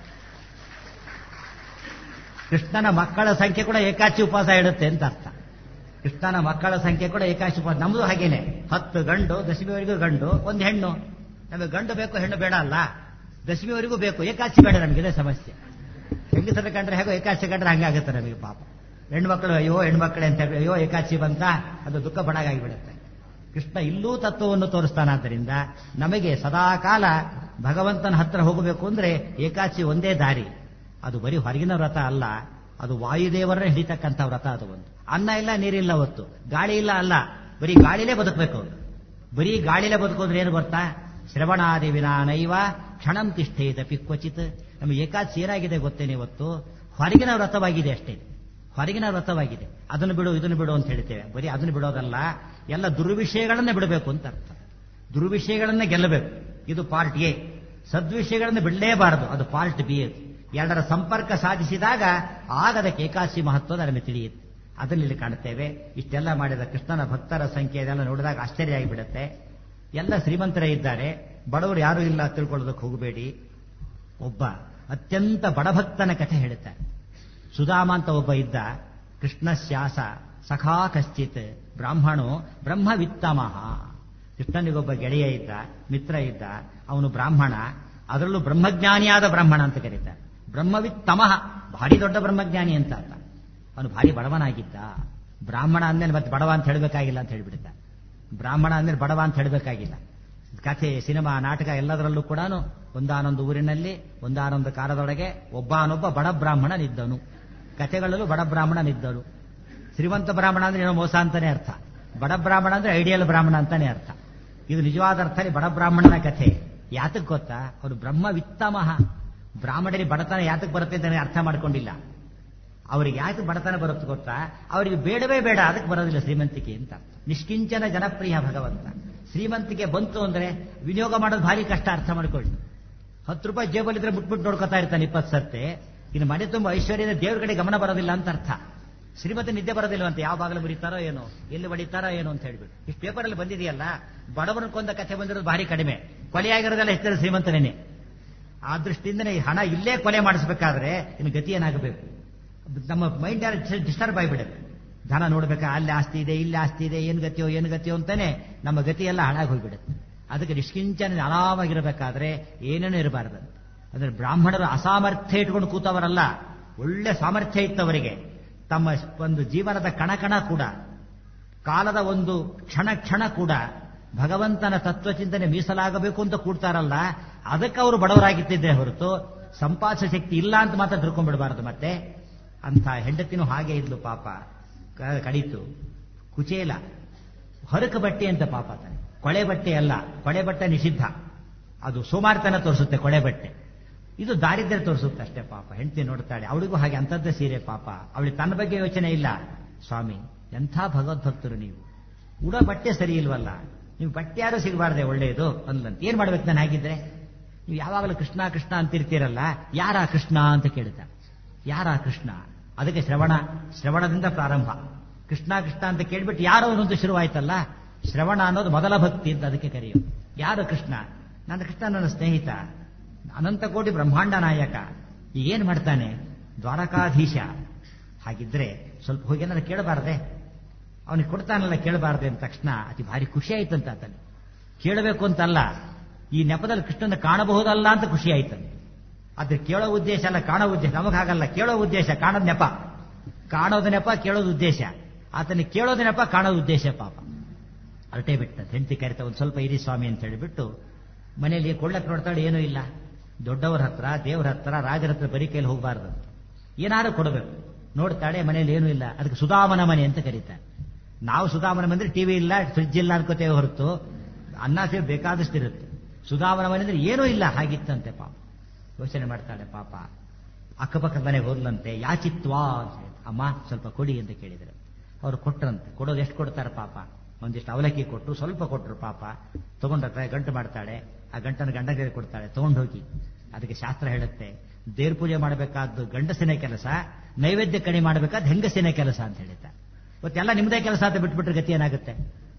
ಕೃಷ್ಣನ ಮಕ್ಕಳ ಸಂಖ್ಯೆ ಕೂಡ ಏಕಾದಶಿ ಉಪವಾಸ ಇಡುತ್ತೆ ಅಂತ ಅರ್ಥ. ಕೃಷ್ಣನ ಮಕ್ಕಳ ಸಂಖ್ಯೆ ಕೂಡ ಏಕಾದಶಿ ಉಪವಾಸ. ನಮ್ದು ಹಾಗೇನೆ, 10 ಗಂಡು, ದಶಮಿವರೆಗೂ ಗಂಡು, 1 ಹೆಣ್ಣು. ನಮಗೆ ಗಂಡು ಬೇಕು, ಹೆಣ್ಣು ಬೇಡ ಅಲ್ಲ, ದಶಮಿವರೆಗೂ ಬೇಕು, ಏಕಾದಶಿ ಬೇಡ. ನಮಗಿದೆ ಸಮಸ್ಯೆ. ಹೆಂಗಸರ ಕಂಡ್ರೆ ಹೇಗೋ ಏಕಾದಶಿ ಕಂಡ್ರೆ ಹಂಗೆ ಆಗುತ್ತೆ ನಮಗೆ. ಪಾಪ ಹೆಣ್ಮಕ್ಳು, ಅಯ್ಯೋ ಹೆಣ್ಮಕ್ಳೆ ಅಂತ ಹೇಳಿ, ಅಯ್ಯೋ ಏಕಾದಶಿ ಬಂತ, ಅದು ದುಃಖ ಪಡಾಗಿಬಿಡುತ್ತೆ. ಕೃಷ್ಣ ಇಲ್ಲೂ ತತ್ವವನ್ನು ತೋರಿಸ್ತಾನಾದ್ದರಿಂದ ನಮಗೆ ಸದಾಕಾಲ ಭಗವಂತನ ಹತ್ರ ಹೋಗಬೇಕು ಅಂದ್ರೆ ಏಕಾದಶಿ ಒಂದೇ ದಾರಿ. ಅದು ಬರೀ ಹೊರಗಿನ ವ್ರತ ಅಲ್ಲ, ಅದು ವಾಯುದೇವರನ್ನೇ ಹಿಡಿತಕ್ಕಂಥ ವ್ರತ. ಅದು ಒಂದು. ಅನ್ನ ಇಲ್ಲ, ನೀರಿಲ್ಲ, ಹೊತ್ತು ಗಾಳಿ ಇಲ್ಲ ಅಲ್ಲ, ಬರೀ ಗಾಳಿಲೇ ಬದುಕಬೇಕು. ಬರೀ ಗಾಳಿಲೇ ಬದುಕೋದ್ರೆ ಏನು ಬರ್ತಾ? ಶ್ರವಣಾದಿ ವಿನಾನೈವ ಕ್ಷಣಂ ತಿಷ್ಠೇದಪಿ ಕ್ವಚಿತ್. ನಮಗೆ ಏಕಾದಶಿ ಏನಾಗಿದೆ ಗೊತ್ತೇನೆ, ಇವತ್ತು ಹೊರಗಿನ ವ್ರತವಾಗಿದೆ ಅಷ್ಟೇ. ಹೊರಗಿನ ವ್ರತವಾಗಿದೆ. ಅದನ್ನು ಬಿಡು ಇದನ್ನು ಬಿಡು ಅಂತ ಹೇಳ್ತೇವೆ. ಬರೀ ಅದನ್ನು ಬಿಡೋದಲ್ಲ, ಎಲ್ಲ ದುರ್ವಿಷಯಗಳನ್ನೇ ಬಿಡಬೇಕು ಅಂತ ಅರ್ಥ. ದುರ್ವಿಷಯಗಳನ್ನೇ ಗೆಲ್ಲಬೇಕು. ಇದು ಪಾರ್ಟ್ ಎ. ಸದ್ವಿಷಯಗಳನ್ನು ಬಿಡಲೇಬಾರದು, ಅದು ಪಾರ್ಟ್ ಬಿ. ಎರಡರ ಸಂಪರ್ಕ ಸಾಧಿಸಿದಾಗ ಆಗದಕ್ಕೆ ಏಕಾದಶಿ ಮಹತ್ವದ ನಮಗೆ ತಿಳಿಯುತ್ತೆ. ಅದನ್ನು ಇಲ್ಲಿ ಕಾಣುತ್ತೇವೆ. ಇಷ್ಟೆಲ್ಲ ಮಾಡಿದ ಕೃಷ್ಣನ ಭಕ್ತರ ಸಂಖ್ಯೆ ಇದೆಲ್ಲ ನೋಡಿದಾಗ ಆಶ್ಚರ್ಯ ಆಗಿಬಿಡುತ್ತೆ. ಎಲ್ಲ ಶ್ರೀಮಂತರೇ ಇದ್ದಾರೆ, ಬಡವರು ಯಾರೂ ಇಲ್ಲ ತಿಳ್ಕೊಳ್ಳೋದಕ್ಕೆ ಹೋಗಬೇಡಿ. ಒಬ್ಬ ಅತ್ಯಂತ ಬಡಭಕ್ತನ ಕಥೆ ಹೇಳುತ್ತಾರೆ. ಸುಧಾಮ ಅಂತ ಒಬ್ಬ ಇದ್ದ. ಕೃಷ್ಣ ಶ್ಯಾಸ ಸಖಾ ಕಶ್ಚಿತ್ ಬ್ರಾಹ್ಮಣೋ ಬ್ರಹ್ಮವಿತ್ತಮಃ. ಕೃಷ್ಣನಿಗೊಬ್ಬ ಗೆಳೆಯ ಇದ್ದ, ಮಿತ್ರ ಇದ್ದ. ಅವನು ಬ್ರಾಹ್ಮಣ, ಅದರಲ್ಲೂ ಬ್ರಹ್ಮಜ್ಞಾನಿಯಾದ ಬ್ರಾಹ್ಮಣ ಅಂತ ಕರೀತಾರೆ. ಬ್ರಹ್ಮವಿತ್ತಮಃ, ಭಾರಿ ದೊಡ್ಡ ಬ್ರಹ್ಮಜ್ಞಾನಿ ಅಂತ ಅರ್ಥ. ಅವನು ಭಾರಿ ಬಡವನಾಗಿದ್ದ. ಬ್ರಾಹ್ಮಣ ಅಂದ್ಮೇಲೆ ಮತ್ತೆ ಬಡವ ಅಂತ ಹೇಳಬೇಕಾಗಿಲ್ಲ ಅಂತ ಹೇಳಿಬಿಡ್ತ. ಬ್ರಾಹ್ಮಣ ಅಂದ್ಮೇಲೆ ಬಡವ ಅಂತ ಹೇಳಬೇಕಾಗಿಲ್ಲ. ಕಥೆ, ಸಿನಿಮಾ, ನಾಟಕ ಎಲ್ಲದರಲ್ಲೂ ಕೂಡ ಒಂದಾನೊಂದು ಊರಿನಲ್ಲಿ ಒಂದಾನೊಂದು ಕಾಲದೊಳಗೆ ಒಬ್ಬನೊಬ್ಬ ಬಡ ಬ್ರಾಹ್ಮಣನಿದ್ದನು. ಕಥೆಗಳಲ್ಲೂ ಬಡ ಬ್ರಾಹ್ಮಣನಿದ್ದನು. ಶ್ರೀಮಂತ ಬ್ರಾಹ್ಮಣ ಅಂದ್ರೆ ಏನೋ ಮೋಸ ಅಂತಾನೆ ಅರ್ಥ. ಬಡ ಬ್ರಾಹ್ಮಣ ಅಂದ್ರೆ ಐಡಿಯಲ್ ಬ್ರಾಹ್ಮಣ ಅಂತಾನೆ ಅರ್ಥ. ಇದು ನಿಜವಾದ ಅರ್ಥದಲ್ಲಿ ಬಡ ಬ್ರಾಹ್ಮಣನ ಕಥೆ. ಯಾತಕ್ಕೆ ಗೊತ್ತಾ? ಅವನು ಬ್ರಹ್ಮವಿತ್ತಮಃ, ಬ್ರಾಹ್ಮಣರಿಗೆ ಬಡತನ ಯಾತಕ್ಕೆ ಬರುತ್ತೆ ಅಂತ ಅರ್ಥ ಮಾಡ್ಕೊಂಡಿಲ್ಲ. ಅವರಿಗೆ ಯಾಕೆ ಬಡತನ ಬರುತ್ತೆ ಗೊತ್ತಾ? ಅವರಿಗೆ ಬೇಡವೇ ಬೇಡ, ಅದಕ್ಕೆ ಬರೋದಿಲ್ಲ ಶ್ರೀಮಂತಿಕೆ ಅಂತ. ನಿಷ್ಕಿಂಚನ ಜನಪ್ರಿಯ ಭಗವಂತ. ಶ್ರೀಮಂತಿಕೆ ಬಂತು ಅಂದ್ರೆ ವಿನಿಯೋಗ ಮಾಡೋದು ಭಾರಿ ಕಷ್ಟ, ಅರ್ಥ ಮಾಡ್ಕೊಳ್ಳಿ. 10 ರೂಪಾಯಿ ಜೇಬಲ್ಲಿದ್ರೆ ಮುಟ್ಬಿಟ್ಟು ನೋಡ್ಕೊತಾ ಇರ್ತಾನೆ 20 ಸತ್ತೆ. ಇನ್ನು ಮನೆ ತುಂಬ ಐಶ್ವರ್ಯದ ದೇವ್ರ ಕಡೆ ಗಮನ ಬರೋದಿಲ್ಲ ಅಂತ ಅರ್ಥ. ಶ್ರೀಮಂತ ನಿದ್ದೆ ಬರೋದಿಲ್ಲವಂತೆ, ಯಾವ ಬಾಗಿಲು ಮುರಿತಾರೋ ಏನೋ, ಎಲ್ಲಿ ಹೊಡಿತಾರೋ ಏನೋ ಅಂತ ಹೇಳ್ಬಿಟ್ಟು. ಇಷ್ಟು ಪೇಪರಲ್ಲಿ ಬಂದಿದೆಯಲ್ಲ, ಬಡವನ ಕೊಂದ ಕಥೆ ಬಂದಿರೋದು ಭಾರಿ ಕಡಿಮೆ, ಕೊಲೆಯಾಗಿರೋದೆಲ್ಲ ಹೆಚ್ಚಿನ ಶ್ರೀಮಂತನೇನೆ. ಆ ದೃಷ್ಟಿಯಿಂದನೇ ಈ ಹಣ ಇಲ್ಲೇ ಕೊಲೆ ಮಾಡಿಸ್ಬೇಕಾದ್ರೆ ಇನ್ನು ಗತಿ ಏನಾಗಬೇಕು? ನಮ್ಮ ಮೈಂಡ್ ಯಾರು ಡಿಸ್ಟರ್ಬ್ ಆಗಿಬಿಡುತ್ತೆ. ಧನ ನೋಡ್ಬೇಕಾ, ಅಲ್ಲಿ ಆಸ್ತಿ ಇದೆ, ಇಲ್ಲಿ ಆಸ್ತಿ ಇದೆ, ಏನು ಗತಿಯೋ ಅಂತಾನೆ ನಮ್ಮ ಗತಿ ಎಲ್ಲ ಹಾಳಾಗಿ ಹೋಗ್ಬಿಡುತ್ತೆ. ಅದಕ್ಕೆ ನಿಷ್ಕಿಂಚನ ಆರಾಮಾಗಿರಬೇಕಾದ್ರೆ ಏನೇನೂ ಇರಬಾರ್ದು. ಅಂದ್ರೆ ಬ್ರಾಹ್ಮಣರು ಅಸಾಮರ್ಥ್ಯ ಇಟ್ಕೊಂಡು ಕೂತವರಲ್ಲ, ಒಳ್ಳೆ ಸಾಮರ್ಥ್ಯ ಇತ್ತವರಿಗೆ. ತಮ್ಮ ಒಂದು ಜೀವನದ ಕಣ ಕೂಡ, ಕಾಲದ ಒಂದು ಕ್ಷಣ ಕೂಡ ಭಗವಂತನ ತತ್ವಚಿಂತನೆ ಮೀಸಲಾಗಬೇಕು ಅಂತ ಕೂಡ್ತಾರಲ್ಲ, ಅದಕ್ಕೆ ಅವರು ಬಡವರಾಗಿತ್ತಿದ್ದೇ ಹೊರತು ಸಂಪಾದಿಸೋ ಶಕ್ತಿ ಇಲ್ಲ ಅಂತ ಮಾತ್ರ ತಿಳ್ಕೊಂಡ್ಬಿಡಬಾರದು. ಮತ್ತೆ ಅಂಥ ಹೆಂಡತಿನೂ ಹಾಗೆ ಇದ್ಲು ಪಾಪ. ಕಡಿತು ಕುಚೇಲ, ಹೊರಕ ಬಟ್ಟೆ ಅಂತ ಪಾಪ ತಾನೆ. ಕೊಳೆ ಬಟ್ಟೆ ಅಲ್ಲ, ಕೊಳೆ ಬಟ್ಟೆ ನಿಷಿದ್ಧ, ಅದು ಸೋಮಾರ್ತನ ತೋರಿಸುತ್ತೆ ಕೊಳೆ ಬಟ್ಟೆ. ಇದು ದಾರಿದ್ರ್ಯ ತೋರಿಸುತ್ತೆ ಅಷ್ಟೇ ಪಾಪ. ಹೆಂಡತಿ ನೋಡ್ತಾಳೆ, ಅವಳಿಗೂ ಹಾಗೆ ಅಂಥದ್ದೇ ಸೀರೆ ಪಾಪ. ಅವಳಿಗೆ ತನ್ನ ಬಗ್ಗೆ ಯೋಚನೆ ಇಲ್ಲ. ಸ್ವಾಮಿ, ಎಂಥ ಭಗವದ್ಭಕ್ತರು ನೀವು, ಉಡೋ ಬಟ್ಟೆ ಸರಿ ಇಲ್ವಲ್ಲ, ನೀವು ಬಟ್ಟೆ ಯಾರು ಸಿಗಬಾರ್ದೆ ಒಳ್ಳೆಯದು ಅಂದ್ಲಂತ. ಏನ್ ಮಾಡ್ಬೇಕು ನಾನು ಹಾಗಿದ್ರೆ? ನೀವು ಯಾವಾಗಲೂ ಕೃಷ್ಣ ಕೃಷ್ಣ ಅಂತಿರ್ತೀರಲ್ಲ, ಯಾರ ಕೃಷ್ಣ ಅಂತ ಕೇಳ್ತಾ. ಯಾರ ಕೃಷ್ಣ? ಅದಕ್ಕೆ ಶ್ರವಣದಿಂದ ಪ್ರಾರಂಭ. ಕೃಷ್ಣ ಕೃಷ್ಣ ಅಂತ ಕೇಳ್ಬಿಟ್ಟು ಯಾರೋ ಅನ್ನೋದು ಶುರುವಾಯ್ತಲ್ಲ, ಶ್ರವಣ ಅನ್ನೋದು ಮೊದಲ ಭಕ್ತಿ ಅಂತ ಅದಕ್ಕೆ ಕರೆಯೋದು. ಯಾರು ಕೃಷ್ಣ? ನನ್ನ ಕೃಷ್ಣ ನನ್ನ ಸ್ನೇಹಿತ, ಅನಂತ ಕೋಟಿ ಬ್ರಹ್ಮಾಂಡ ನಾಯಕ. ಏನ್ ಮಾಡ್ತಾನೆ? ದ್ವಾರಕಾಧೀಶ. ಹಾಗಿದ್ರೆ ಸ್ವಲ್ಪ ಹೋಗಿ ಏನಾದ್ರು ಕೇಳಬಾರ್ದೆ? ಅವನಿಗೆ ಕೊಡ್ತಾನಲ್ಲ, ಕೇಳಬಾರ್ದೆ ಅಂದ ತಕ್ಷಣ ಅತಿ ಭಾರಿ ಖುಷಿ ಆಯ್ತಂತ ಆತನಿಗೆ. ಕೇಳಬೇಕು ಅಂತಲ್ಲ, ಈ ನೆಪದಲ್ಲಿ ಕೃಷ್ಣನ ಕಾಣಬಹುದಲ್ಲ ಅಂತ ಖುಷಿ ಆಯ್ತಂತೆ. ಅದ್ರ ಕೇಳೋ ಉದ್ದೇಶ ಅಲ್ಲ, ಕಾಣೋ ಉದ್ದೇಶ. ನಮಗ್ ಹಾಗಲ್ಲ, ಕೇಳೋ ಉದ್ದೇಶ, ಕಾಣೋದ್ ನೆಪ. ಕಾಣೋದು ನೆಪ, ಕೇಳೋದು ಉದ್ದೇಶ. ಆತನಿಗೆ ಕೇಳೋದು ನೆಪ, ಕಾಣೋದು ಉದ್ದೇಶ ಪಾಪ. ಅರಟೆ ಬಿಟ್ಟಂತೆ. ಹೆಂಡತಿ ಕರಿತಾ ಒಂದು ಸ್ವಲ್ಪ ಇರಿ ಸ್ವಾಮಿ ಅಂತ ಹೇಳಿಬಿಟ್ಟು ಮನೆಯಲ್ಲಿ ಕೊಳ್ಳಕ್ಕೆ ನೋಡ್ತಾಳೆ, ಏನೂ ಇಲ್ಲ. ದೊಡ್ಡವರ ಹತ್ರ, ದೇವ್ರ ಹತ್ರ, ರಾಜರ ಹತ್ರ ಬರೀ ಕೈಯಲ್ಲಿ ಹೋಗಬಾರ್ದು, ಏನಾದ್ರು ಕೊಡಬೇಕು. ನೋಡ್ತಾಳೆ, ಮನೆಯಲ್ಲಿ ಏನೂ ಇಲ್ಲ. ಅದಕ್ಕೆ ಸುಧಾಮನ ಮನೆ ಅಂತ ಕರೀತಾರೆ. ನಾವು ಸುಧಾಮನ ಬಂದ್ರೆ ಟಿವಿ ಇಲ್ಲ, ಫ್ರಿಡ್ಜ್ ಇಲ್ಲ ಅನ್ಕೋತೇವೆ ಹೊರತು ಅನ್ನ ಸೇರಿ ಬೇಕಾದಷ್ಟು ಇರುತ್ತೆ. ಸುಧಾಮನ ಮನೆ ಅಂದ್ರೆ ಏನೂ ಇಲ್ಲ, ಹಾಗಿತ್ತಂತೆ ಪಾಪ. ಯೋಚನೆ ಮಾಡ್ತಾಳೆ ಪಾಪ. ಅಕ್ಕಪಕ್ಕದ ಮನೆಗೆ ಹೋದ್ಲಂತೆ. ಯಾಚಿತ್ವಾ ಅಂತ ಹೇಳಿ, ಅಮ್ಮ ಸ್ವಲ್ಪ ಕೊಡಿ ಅಂತ ಕೇಳಿದ್ರು. ಅವ್ರು ಕೊಟ್ರಂತೆ. ಕೊಡೋದು ಎಷ್ಟು ಕೊಡ್ತಾರೆ ಪಾಪ? ಒಂದಿಷ್ಟು ಅವಲಕ್ಕಿ ಕೊಟ್ಟರು, ಸ್ವಲ್ಪ ಕೊಟ್ಟರು ಪಾಪ. ತಗೊಂಡ್ರೆ ಗಂಟು ಮಾಡ್ತಾಳೆ, ಆ ಗಂಟನ್ನು ಗಂಡಗೆ ಕೊಡ್ತಾಳೆ, ತಗೊಂಡು ಹೋಗಿ. ಅದಕ್ಕೆ ಶಾಸ್ತ್ರ ಹೇಳುತ್ತೆ, ದೇವ್ರ ಪೂಜೆ ಮಾಡಬೇಕಾದ್ದು ಗಂಡಸಿನ ಕೆಲಸ, ನೈವೇದ್ಯ ಕಣಿ ಮಾಡಬೇಕಾದ ಹೆಂಗಸಿನ ಕೆಲಸ ಅಂತ ಹೇಳಿದ್ದಾರೆ. ಇವತ್ತೆಲ್ಲ ನಿಮ್ದೇ ಕೆಲಸ ಅಂತ ಬಿಟ್ಬಿಟ್ರೆ ಗತಿ ಏನಾಗುತ್ತೆ?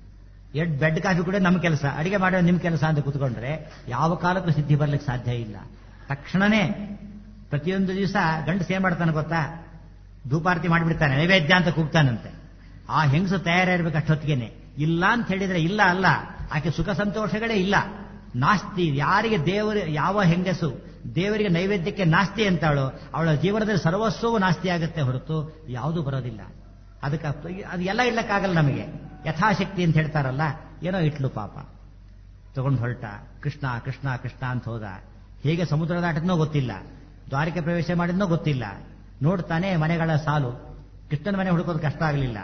ಬೆಡ್ ಕಾಫಿ ಕೂಡ ನಮ್ಮ ಕೆಲಸ, ಅಡಿಗೆ ಮಾಡೋ ನಿಮ್ಮ ಕೆಲಸ ಅಂತ ಕೂತ್ಕೊಂಡ್ರೆ ಯಾವ ಕಾಲಕ್ಕೂ ಸಿದ್ಧಿ ಬರ್ಲಿಕ್ಕೆ ಸಾಧ್ಯ ಇಲ್ಲ. ತಕ್ಷಣನೇ ಪ್ರತಿಯೊಂದು ದಿವಸ ಗಂಡಸ ಏನ್ ಮಾಡ್ತಾನೆ ಗೊತ್ತಾ? ಧೂಪಾರತಿ ಮಾಡಿಬಿಡ್ತಾನೆ, ನೈವೇದ್ಯ ಅಂತ ಕೂಗ್ತಾನಂತೆ. ಆ ಹೆಂಗಸು ತಯಾರಿರ್ಬೇಕು ಅಷ್ಟೊತ್ತಿಗೆನೆ. ಇಲ್ಲ ಅಂತ ಹೇಳಿದ್ರೆ ಇಲ್ಲ ಅಲ್ಲ, ಆಕೆ ಸುಖ ಸಂತೋಷಗಳೇ ಇಲ್ಲ. ನಾಸ್ತಿ. ಯಾರಿಗೆ ದೇವರು, ಯಾವ ಹೆಂಗಸು ದೇವರಿಗೆ ನೈವೇದ್ಯಕ್ಕೆ ನಾಸ್ತಿ ಅಂತಾಳೋ ಅವಳ ಜೀವನದಲ್ಲಿ ಸರ್ವಸ್ವವು ನಾಸ್ತಿ ಆಗುತ್ತೆ ಹೊರತು ಯಾವುದೂ ಬರೋದಿಲ್ಲ. ಅದಕ್ಕೆ ಅದು ಎಲ್ಲ ಇಡ್ಲಕ್ಕಾಗಲ್ಲ ನಮಗೆ. ಯಥಾಶಕ್ತಿ ಅಂತ ಹೇಳ್ತಾರಲ್ಲ, ಏನೋ ಇಟ್ಲು ಪಾಪ. ತಗೊಂಡು ಹೊರಟ. ಕೃಷ್ಣ ಕೃಷ್ಣ ಕೃಷ್ಣ ಅಂತ ಹೋದ. ಹೇಗೆ ಸಮುದ್ರ ದಾಟದ್ನೋ ಗೊತ್ತಿಲ್ಲ, ದ್ವಾರಕೆ ಪ್ರವೇಶ ಮಾಡಿದ್ನೋ ಗೊತ್ತಿಲ್ಲ. ನೋಡ್ತಾನೆ ಮನೆಗಳ ಸಾಲು. ಕೃಷ್ಣನ ಮನೆ ಹುಡುಕೋದು ಕಷ್ಟ ಆಗಲಿಲ್ಲ.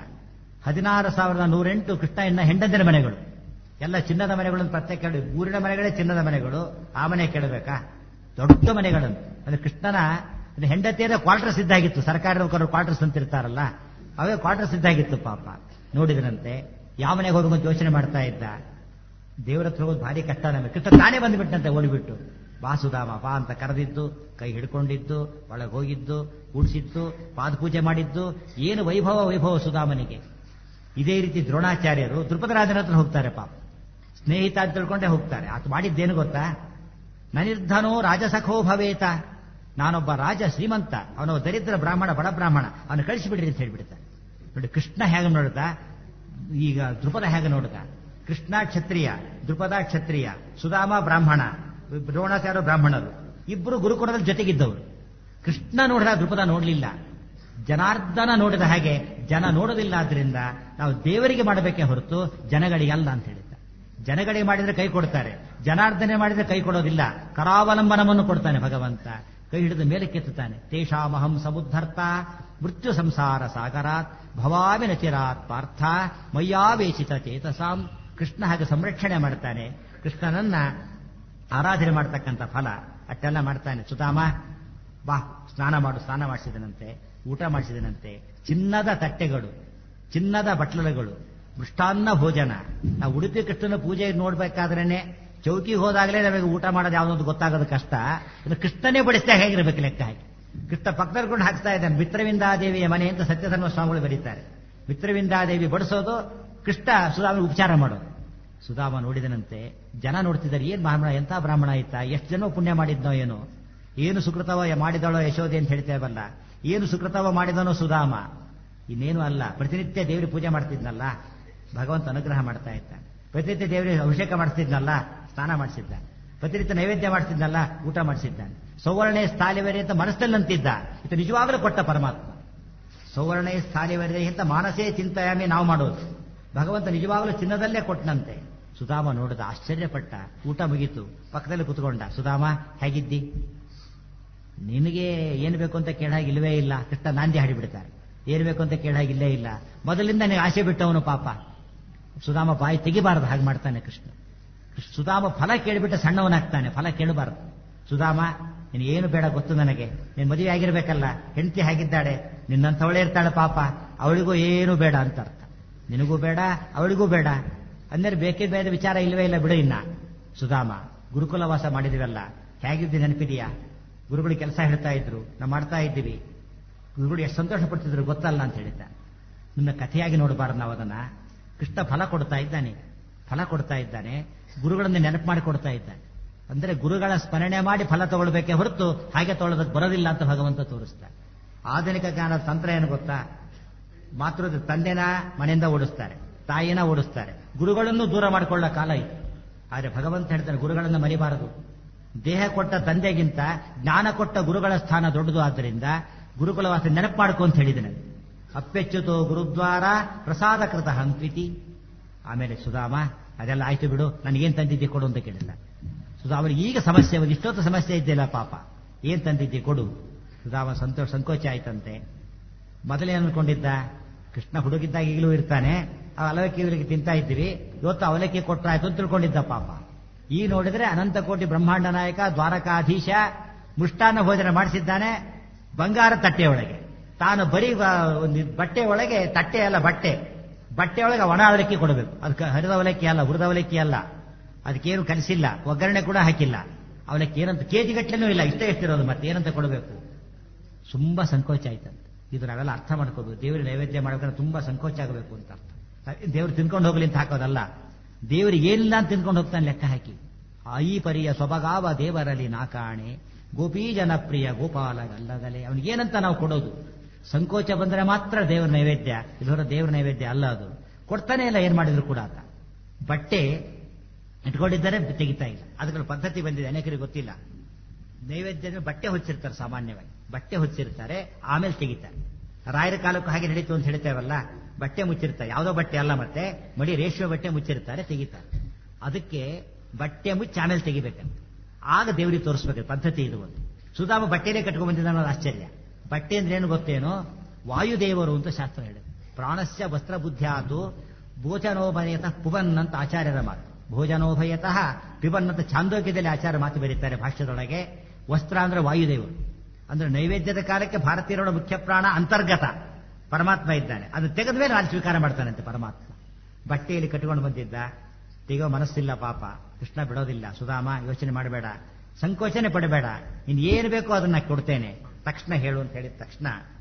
16,108 ಕೃಷ್ಣ ಇನ್ನ ಹೆಂಡಂದಿರ ಮನೆಗಳು, ಎಲ್ಲ ಚಿನ್ನದ ಮನೆಗಳನ್ನು ಪ್ರತ್ಯೇಕ ಕೇಳಿ. ಊರಿನ ಮನೆಗಳೇ ಚಿನ್ನದ ಮನೆಗಳು, ಆ ಮನೆ ಕೇಳಬೇಕಾ? ದೊಡ್ಡ ಮನೆಗಳನ್ನು. ಅಂದ್ರೆ ಕೃಷ್ಣನ ಹೆಂಡತಿಯರ ಕ್ವಾರ್ಟರ್ಸ್ ಇದ್ದಾಗಿತ್ತು. ಸರ್ಕಾರಿ ನೌಕರರು ಕ್ವಾರ್ಟರ್ಸ್ ಅಂತಿರ್ತಾರಲ್ಲ, ಅವೇ ಕ್ವಾರ್ಟರ್ಸ್ ಇದ್ದಾಗಿತ್ತು ಪಾಪ. ನೋಡಿದ್ರಂತೆ. ಯಾವ ಮನೆಗೆ ಹೋಗುವಂತ ಯೋಚನೆ ಮಾಡ್ತಾ ಇದ್ದ. ದೇವರ ಹತ್ರ ಹೋಗೋದು ಭಾರಿ ಕಷ್ಟ ನಮಗೆ. ಕೃಷ್ಣ ತಾನೇ ಬಂದ್ಬಿಟ್ಟಂತೆ ಓಡಿಬಿಟ್ಟು. ವಾಸುಧಾಮ ಬಾ ಅಂತ ಕರೆದಿದ್ದು, ಕೈ ಹಿಡ್ಕೊಂಡಿದ್ದು, ಒಳಗೆ ಹೋಗಿದ್ದು, ಕೂಡಿಸಿದ್ದು, ಪಾದಪೂಜೆ ಮಾಡಿದ್ದು, ಏನು ವೈಭವ ಸುಧಾಮನಿಗೆ. ಇದೇ ರೀತಿ ದ್ರೋಣಾಚಾರ್ಯರು ದ್ರುಪದರಾಜನ ಹತ್ರ ಹೋಗ್ತಾರೆ ಪಾಪ. ಸ್ನೇಹಿತ ಅಂತ ತಿಳ್ಕೊಂಡೇ ಹೋಗ್ತಾರೆ. ಆತ ಮಾಡಿದ್ದೇನು ಗೊತ್ತಾ? ನನಿರ್ಧನೋ ರಾಜಸಖೋ ಭವೇತ. ನಾನೊಬ್ಬ ರಾಜ ಶ್ರೀಮಂತ, ಅವನೊಬ್ಬ ದರಿದ್ರ ಬ್ರಾಹ್ಮಣ, ಬಡ ಬ್ರಾಹ್ಮಣ, ಅವನು ಕಳಿಸಿಬಿಡ್ರಿ ಅಂತ ಹೇಳ್ಬಿಡ್ತಾನೆ. ನೋಡಿ ಕೃಷ್ಣ ಹೇಗೆ ನೋಡ್ತಾ, ಈಗ ದ್ರುಪದ ಹೇಗೆ ನೋಡ್ತಾ. ಕೃಷ್ಣ ಕ್ಷತ್ರಿಯ, ದ್ರುಪದ ಕ್ಷತ್ರಿಯ, ಸುಧಾಮ ಬ್ರಾಹ್ಮಣ, ದ್ರೋಣಾಚಾರ್ಯ ಬ್ರಾಹ್ಮಣರು, ಇಬ್ಬರು ಗುರುಕುಲದಲ್ಲಿ ಜೊತೆಗಿದ್ದವರು. ಕೃಷ್ಣ ನೋಡಿದ, ದ್ರುಪದ ನೋಡ್ಲಿಲ್ಲ. ಜನಾರ್ದನ ನೋಡಿದ ಹಾಗೆ ಜನ ನೋಡೋದಿಲ್ಲ. ಆದ್ರಿಂದ ನಾವು ದೇವರಿಗೆ ಮಾಡಬೇಕೇ ಹೊರತು ಜನಗಳಿಗೆ ಅಲ್ಲ ಅಂತ ಹೇಳಿದ್ದ. ಜನಗಳಿಗೆ ಮಾಡಿದ್ರೆ ಕೈ ಕೊಡ್ತಾರೆ, ಜನಾರ್ದನೆ ಮಾಡಿದ್ರೆ ಕೈ ಕೊಡೋದಿಲ್ಲ. ಕರಾವಲಂಬನವನ್ನು ಕೊಡ್ತಾನೆ ಭಗವಂತ. ಕೈ ಹಿಡಿದು ಮೇಲೆ ಕೆತ್ತುತ್ತಾನೆ. ತೇಷಾಮಹಂ ಸಮುದ್ಧರ್ತ ಮೃತ್ಯು ಸಂಸಾರ ಸಾಗರಾತ್ ಭವಾಮಿ ನಚಿರಾತ್ ಪಾರ್ಥ ಮಯ್ಯಾವೇಶಿತ ಚೇತಸಾಂ. ಕೃಷ್ಣ ಹಾಗೆ ಸಂರಕ್ಷಣೆ ಮಾಡ್ತಾನೆ. ಕೃಷ್ಣನನ್ನ ಆರಾಧನೆ ಮಾಡತಕ್ಕಂಥ ಫಲ ಅಷ್ಟೆಲ್ಲ ಮಾಡ್ತಾನೆ. ಸುಧಾಮ ಬಾ ಸ್ನಾನ ಮಾಡಿಸಿದನಂತೆ, ಊಟ ಮಾಡಿಸಿದನಂತೆ. ಚಿನ್ನದ ತಟ್ಟೆಗಳು, ಚಿನ್ನದ ಬಟ್ಲಗಳು, ಮೃಷ್ಟಾನ್ನ ಭೋಜನ. ನಾವು ಉಡುಪಿ ಕೃಷ್ಣನ ಪೂಜೆ ನೋಡ್ಬೇಕಾದ್ರೇನೆ ಚೌಕಿಗೆ ಹೋದಾಗಲೇ ನಮಗೆ ಊಟ ಮಾಡೋದು ಯಾವುದೊಂದು ಗೊತ್ತಾಗೋದು ಕಷ್ಟ. ಇನ್ನು ಕೃಷ್ಣನೇ ಬಡಿಸ್ತಾ ಹೇಗಿರ್ಬೇಕು ಲೆಕ್ಕ ಹಾಕಿ. ಕೃಷ್ಣ ಪಕ್ಕದರ್ಕೊಂಡು ಹಾಕ್ತಾ ಇದ್ದಾನೆ. ಮಿತ್ರವಿಂದಾದೇವಿಯ ಮನೆ ಅಂತ ಸತ್ಯಧರ್ಮ ಸ್ವಾಮಿಗಳು ಬರೀತಾರೆ. ಮಿತ್ರವಿಂದಾದೇವಿ ಬಡಿಸೋದು, ಕೃಷ್ಣ ಸುಧಾಮನ ಉಪಚಾರ ಮಾಡೋದು. ಸುಧಾಮ ನೋಡಿದನಂತೆ, ಜನ ನೋಡ್ತಿದ್ದಾರೆ, ಏನ್ ಬ್ರಾಹ್ಮಣ, ಎಂಥ ಬ್ರಾಹ್ಮಣ ಆಯ್ತಾ, ಎಷ್ಟು ಜನ ಪುಣ್ಯ ಮಾಡಿದ್ನೋ ಏನೋ, ಏನು ಸುಕೃತವ ಮಾಡಿದಳೋ ಯಶೋದೆ ಅಂತ ಹೇಳ್ತೇವಲ್ಲ, ಏನು ಸುಕೃತವ ಮಾಡಿದನೋ ಸುಧಾಮ. ಇನ್ನೇನು ಅಲ್ಲ, ಪ್ರತಿನಿತ್ಯ ದೇವರ ಪೂಜೆ ಮಾಡ್ತಿದ್ನಲ್ಲ, ಭಗವಂತ ಅನುಗ್ರಹ ಮಾಡ್ತಾ ಇದ್ದಾನೆ. ಪ್ರತಿನಿತ್ಯ ದೇವರಿಗೆ ಅಭಿಷೇಕ ಮಾಡಿಸ್ತಿದ್ನಲ್ಲ, ಸ್ನಾನ ಮಾಡಿಸಿದ್ದ. ಪ್ರತಿನಿತ್ಯ ನೈವೇದ್ಯ ಮಾಡಿಸಿದ್ನಲ್ಲ, ಊಟ ಮಾಡಿಸಿದ್ದಾನೆ. ಸೌವರ್ಣೇ ಸ್ಥಾಲಿವರೆ ಅಂತ ಮನಸ್ಸಲ್ಲಿ ಅಂತಿದ್ದ, ಇದು ನಿಜವಾಗಲೂ ಕೊಟ್ಟ ಪರಮಾತ್ಮ. ಸೌವರ್ಣೇ ಸ್ಥಾಲಿವರೆ ಅಂತ ಮಾನಸೇ ಚಿಂತೆಯಾಮಿ ನಾವು ಮಾಡೋದು, ಭಗವಂತ ನಿಜವಾಗಲೂ ಚಿನ್ನದಲ್ಲೇ ಕೊಟ್ಟನಂತೆ. ಸುಧಾಮ ನೋಡಿದ, ಆಶ್ಚರ್ಯಪಟ್ಟ. ಊಟ ಮುಗೀತು, ಪಕ್ಕದಲ್ಲಿ ಕುತ್ಕೊಂಡ. ಸುಧಾಮ ಹೇಗಿದ್ದಿ, ನಿನಗೆ ಏನು ಬೇಕು ಅಂತ ಕೇಳಾಗಿಲ್ವೇ ಇಲ್ಲ. ಕೃಷ್ಣ ನಾಂದಿ ಹಾಡಿಬಿಡ್ತಾರೆ, ಏನು ಬೇಕು ಅಂತ ಕೇಳಾಗಿಲ್ಲೇ ಇಲ್ಲ. ಮೊದಲಿಂದ ನನಗೆ ಆಸೆ ಬಿಟ್ಟವನು ಪಾಪ. ಸುಧಾಮ ಬಾಯಿ ತೆಗಿಬಾರದು, ಹಾಗೆ ಮಾಡ್ತಾನೆ ಕೃಷ್ಣ. ಸುಧಾಮ ಫಲ ಕೇಳಿಬಿಟ್ಟು ಸಣ್ಣವನಾಗ್ತಾನೆ, ಫಲ ಕೇಳಬಾರದು. ಸುಧಾಮ ಏನು ಬೇಡ ಗೊತ್ತು ನನಗೆ, ನೀನು ಮದುವೆ ಆಗಿರ್ಬೇಕಲ್ಲ, ಹೆಂಡತಿ ಹಾಗಿದ್ದಾಳೆ, ನಿನ್ನಂಥವಳೇ ಇರ್ತಾಳೆ ಪಾಪ, ಅವಳಿಗೂ ಏನು ಬೇಡ ಅಂತ ಅರ್ಥ. ನಿನಗೂ ಬೇಡ, ಅವಳಿಗೂ ಬೇಡ ಅಂದರೆ ಬೇಕಿದ್ದ ಬೇರೆ ವಿಚಾರ ಇಲ್ಲವೇ ಇಲ್ಲ ಬಿಡು. ಇನ್ನ ಸುಧಾಮ ಗುರುಕುಲವಾಸ ಮಾಡಿದಿವಲ್ಲ, ಹೇಗಿದ್ದು ನೆನಪಿದೆಯಾ? ಗುರುಗಳು ಕೆಲಸ ಹೇಳ್ತಾ ಇದ್ರು, ನಾವು ಮಾಡ್ತಾ ಇದ್ದೀವಿ. ಗುರುಗಳು ಎಷ್ಟು ಸಂತೋಷ ಪಡ್ತಿದ್ರು ಗೊತ್ತಲ್ಲ ಅಂತ ಹೇಳಿದ್ದ. ನಿನ್ನ ಕಥೆಯಾಗಿ ನೋಡಬಾರ್ದು ನಾವು ಅದನ್ನ. ಕೃಷ್ಣ ಫಲ ಕೊಡ್ತಾ ಇದ್ದಾನೆ, ಫಲ ಕೊಡ್ತಾ ಇದ್ದಾನೆ, ಗುರುಗಳನ್ನು ನೆನಪು ಮಾಡಿ ಕೊಡ್ತಾ ಇದ್ದಾನೆ. ಅಂದ್ರೆ ಗುರುಗಳ ಸ್ಮರಣೆ ಮಾಡಿ ಫಲ ತಗೊಳ್ಬೇಕೆ ಹೊರತು ಹಾಗೆ ತಗೊಳ್ಳೋದಕ್ಕೆ ಬರೋದಿಲ್ಲ ಅಂತ ಭಗವಂತ ತೋರಿಸ್ತಾನೆ. ಆಧುನಿಕ ಜ್ಞಾನದ ತಂತ್ರ ಏನು ಗೊತ್ತಾ? ತಂದೆನ ಮನೆಯಿಂದ ಓಡಿಸ್ತಾರೆ, ತಾಯಿನ ಓಡಿಸ್ತಾರೆ, ಗುರುಗಳನ್ನು ದೂರ ಮಾಡಿಕೊಳ್ಳೋ ಕಾಲ ಇತ್ತು. ಆದರೆ ಭಗವಂತ ಹೇಳ್ತಾನೆ, ಗುರುಗಳನ್ನು ಮರಿಬಾರದು. ದೇಹ ಕೊಟ್ಟ ತಂದೆಗಿಂತ ಜ್ಞಾನ ಕೊಟ್ಟ ಗುರುಗಳ ಸ್ಥಾನ ದೊಡ್ಡದು. ಆದ್ದರಿಂದ ಗುರುಕುಲವಾಸ ನೆನಪು ಮಾಡ್ಕೊ ಅಂತ ಹೇಳಿದ್ದೇನೆ. ಅಪ್ಪೆಚ್ಚುತೋ ಗುರುದ್ವಾರ ಪ್ರಸಾದ ಕೃತ ಹಂಕ್ವಿತಿ. ಆಮೇಲೆ ಸುಧಾಮ ಅದೆಲ್ಲ ಆಯ್ತು ಬಿಡು, ನನಗೇನ್ ತಂದಿದ್ದೆ ಕೊಡು ಅಂತ ಕೇಳಿಲ್ಲ. ಸುಧಾಮನಿಗೆ ಈಗ ಸಮಸ್ಯೆ, ಒಂದು ಇಷ್ಟೊತ್ತು ಸಮಸ್ಯೆ ಇದ್ದಿಲ್ಲ ಪಾಪ, ಏನ್ ತಂದಿದ್ದೆ ಕೊಡು. ಸುಧಾಮ ಸಂಕೋಚ ಆಯ್ತಂತೆ. ಮೊದಲೇ ಅನ್ಕೊಂಡಿದ್ದ, ಕೃಷ್ಣ ಹುಡುಗಿದ್ದಾಗ ಈಗಲೂ ಇರ್ತಾನೆ, ಅವಲಕ್ಕಿ ಇವರಿಗೆ ತಿಂತಾ ಇದ್ದೀವಿ, ಇವತ್ತು ಅವಲಕ್ಕಿ ಕೊಟ್ಟಾಯ್ತು ಅಂತ ತಿಳ್ಕೊಂಡಿದ್ದ ಪಾಪ. ಈ ನೋಡಿದ್ರೆ ಅನಂತ ಕೋಟಿ ಬ್ರಹ್ಮಾಂಡ ನಾಯಕ ದ್ವಾರಕಾಧೀಶ ಮೃಷ್ಟಾನ್ನ ಭೋಜನ ಮಾಡಿಸಿದ್ದಾನೆ ಬಂಗಾರ ತಟ್ಟೆಯೊಳಗೆ. ತಾನು ಬರೀ ಒಂದು ಬಟ್ಟೆ ಒಳಗೆ, ತಟ್ಟೆ ಅಲ್ಲ ಬಟ್ಟೆ ಒಳಗೆ ಒಣ ಅವಲಕ್ಕಿ ಕೊಡಬೇಕು. ಅದಕ್ಕೆ ಹರಿದ ಅವಲಕ್ಕಿ ಅಲ್ಲ, ಹುರಿದ ಅವಲಕ್ಕಿ ಅಲ್ಲ, ಅದಕ್ಕೇನು ಕಲಿಸಿಲ್ಲ, ಒಗ್ಗರಣೆ ಕೂಡ ಹಾಕಿಲ್ಲ. ಅವಲಕ್ಕಿ ಏನಂತ ಕೆಜಿ ಗಟ್ಲೆನೂ ಇಲ್ಲ, ಇಷ್ಟೇ ಎಷ್ಟಿರೋದು, ಮತ್ತೆ ಏನಂತ ಕೊಡಬೇಕು. ತುಂಬಾ ಸಂಕೋಚ ಆಯ್ತಂತೆ. ಇದು ನಾವೆಲ್ಲ ಅರ್ಥ ಮಾಡ್ಕೋಬೇಕು. ದೇವರಿಗೆ ನೈವೇದ್ಯ ಮಾಡ್ಬೇಕಾದ್ರೆ ತುಂಬಾ ಸಂಕೋಚ ಆಗಬೇಕು ಅಂತ ಅರ್ಥ. ದೇವ್ರು ತಿನ್ಕೊಂಡು ಹೋಗ್ಲಿ ಅಂತ ಹಾಕೋದಲ್ಲ, ದೇವರಿಗೆ ಏನಿಲ್ಲ ಅಂತ ತಿನ್ಕೊಂಡು ಹೋಗ್ತಾನೆ ಲೆಕ್ಕ ಹಾಕಿ. ಈ ಪರಿಯ ಸೊಬಗಾವ ದೇವರಲ್ಲಿ ನಾಕಾಣೆ, ಗೋಪೀ ಜನಪ್ರಿಯ ಗೋಪಾಲಗಲ್ಲದಲೆ. ಅವನಿಗೇನಂತ ನಾವು ಕೊಡೋದು? ಸಂಕೋಚ ಬಂದ್ರೆ ಮಾತ್ರ ದೇವರ ನೈವೇದ್ಯ, ಇದರ ದೇವರ ನೈವೇದ್ಯ ಅಲ್ಲ. ಅದು ಕೊಡ್ತಾನೆ ಇಲ್ಲ, ಏನ್ ಮಾಡಿದ್ರು ಕೂಡ ಆತ. ಬಟ್ಟೆ ಇಟ್ಕೊಂಡಿದ್ದಾರೆ, ತೆಗಿತಾ ಇಲ್ಲ. ಅದಕ್ಕೆ ಪದ್ಧತಿ ಬಂದಿದೆ, ಅನೇಕರಿಗೆ ಗೊತ್ತಿಲ್ಲ. ನೈವೇದ್ಯ ಬಟ್ಟೆ ಹೊಚ್ಚಿರ್ತಾರೆ, ಸಾಮಾನ್ಯವಾಗಿ ಬಟ್ಟೆ ಹೊಚ್ಚಿರ್ತಾರೆ, ಆಮೇಲೆ ತೆಗಿತಾರೆ. ರಾಯರ ಕಾಲಕ್ಕೂ ಹಾಗೆ ನಡೀತು ಅಂತ ಹೇಳ್ತೇವಲ್ಲ, ಬಟ್ಟೆ ಮುಚ್ಚಿರ್ತಾರೆ, ಯಾವುದೋ ಬಟ್ಟೆ ಅಲ್ಲ, ಮತ್ತೆ ಮಡಿ ರೇಷ್ಮೆ ಬಟ್ಟೆ ಮುಚ್ಚಿರ್ತಾರೆ, ತೆಗಿತಾರೆ. ಅದಕ್ಕೆ ಬಟ್ಟೆ ಮುಚ್ಚಿ ಆಮೇಲೆ ತೆಗಿಬೇಕಂತ, ಆಗ ದೇವರಿಗೆ ತೋರಿಸ್ಬೇಕು ಪದ್ಧತಿ. ಇದು ಒಂದು. ಸುಧಾಮ ಬಟ್ಟೆನೇ ಕಟ್ಕೊಂಡ್ ಬಂದಿದ್ದ ಅನ್ನೋದು ಆಶ್ಚರ್ಯ. ಬಟ್ಟೆ ಅಂದ್ರೆ ಏನು ಗೊತ್ತೇನೋ? ವಾಯುದೇವರು ಅಂತ ಶಾಸ್ತ್ರ ಹೇಳಿದೆ. ಪ್ರಾಣಸ್ಯ ವಸ್ತ್ರ ಬುದ್ಧಿಯಾತು ಭೋಜನೋಭಯತಃ ಪುಬನ್ ಅಂತ ಆಚಾರ್ಯರ ಮಾತು. ಭೋಜನೋಭಯತಃ ಪಿಬನ್ ಅಂತ ಛಾಂದೋಗ್ಯದಲ್ಲಿ ಆಚಾರ್ಯ ಮಾತು ಬರೀತಾರೆ ಭಾಷ್ಯದೊಳಗೆ. ವಸ್ತ್ರ ಅಂದ್ರೆ ವಾಯುದೇವರು. ಅಂದ್ರೆ ನೈವೇದ್ಯದ ಕಾಲಕ್ಕೆ ಭಾರತೀಯರ ಮುಖ್ಯ ಪ್ರಾಣ ಅಂತರ್ಗತ ಪರಮಾತ್ಮ ಇದ್ದಾನೆ. ಅದು ತೆಗೆದ ಮೇಲೆ ನಾನು ಸ್ವೀಕಾರ ಮಾಡ್ತಾನಂತೆ ಪರಮಾತ್ಮ. ಬಟ್ಟೆಯಲ್ಲಿ ಕಟ್ಟಿಕೊಂಡು ಬಂದಿದ್ದ, ತೆಗೋ ಮನಸ್ಸಿಲ್ಲ ಪಾಪ. ಕೃಷ್ಣ ಬಿಡೋದಿಲ್ಲ. ಸುಧಾಮ ಯೋಚನೆ ಮಾಡಬೇಡ, ಸಂಕೋಚನೆ ಪಡಬೇಡ, ನೀನು ಏನು ಬೇಕೋ ಅದನ್ನ ಕೊಡ್ತೇನೆ, ತಕ್ಷಣ ಹೇಳು ಅಂತ ಹೇಳಿದ ತಕ್ಷಣ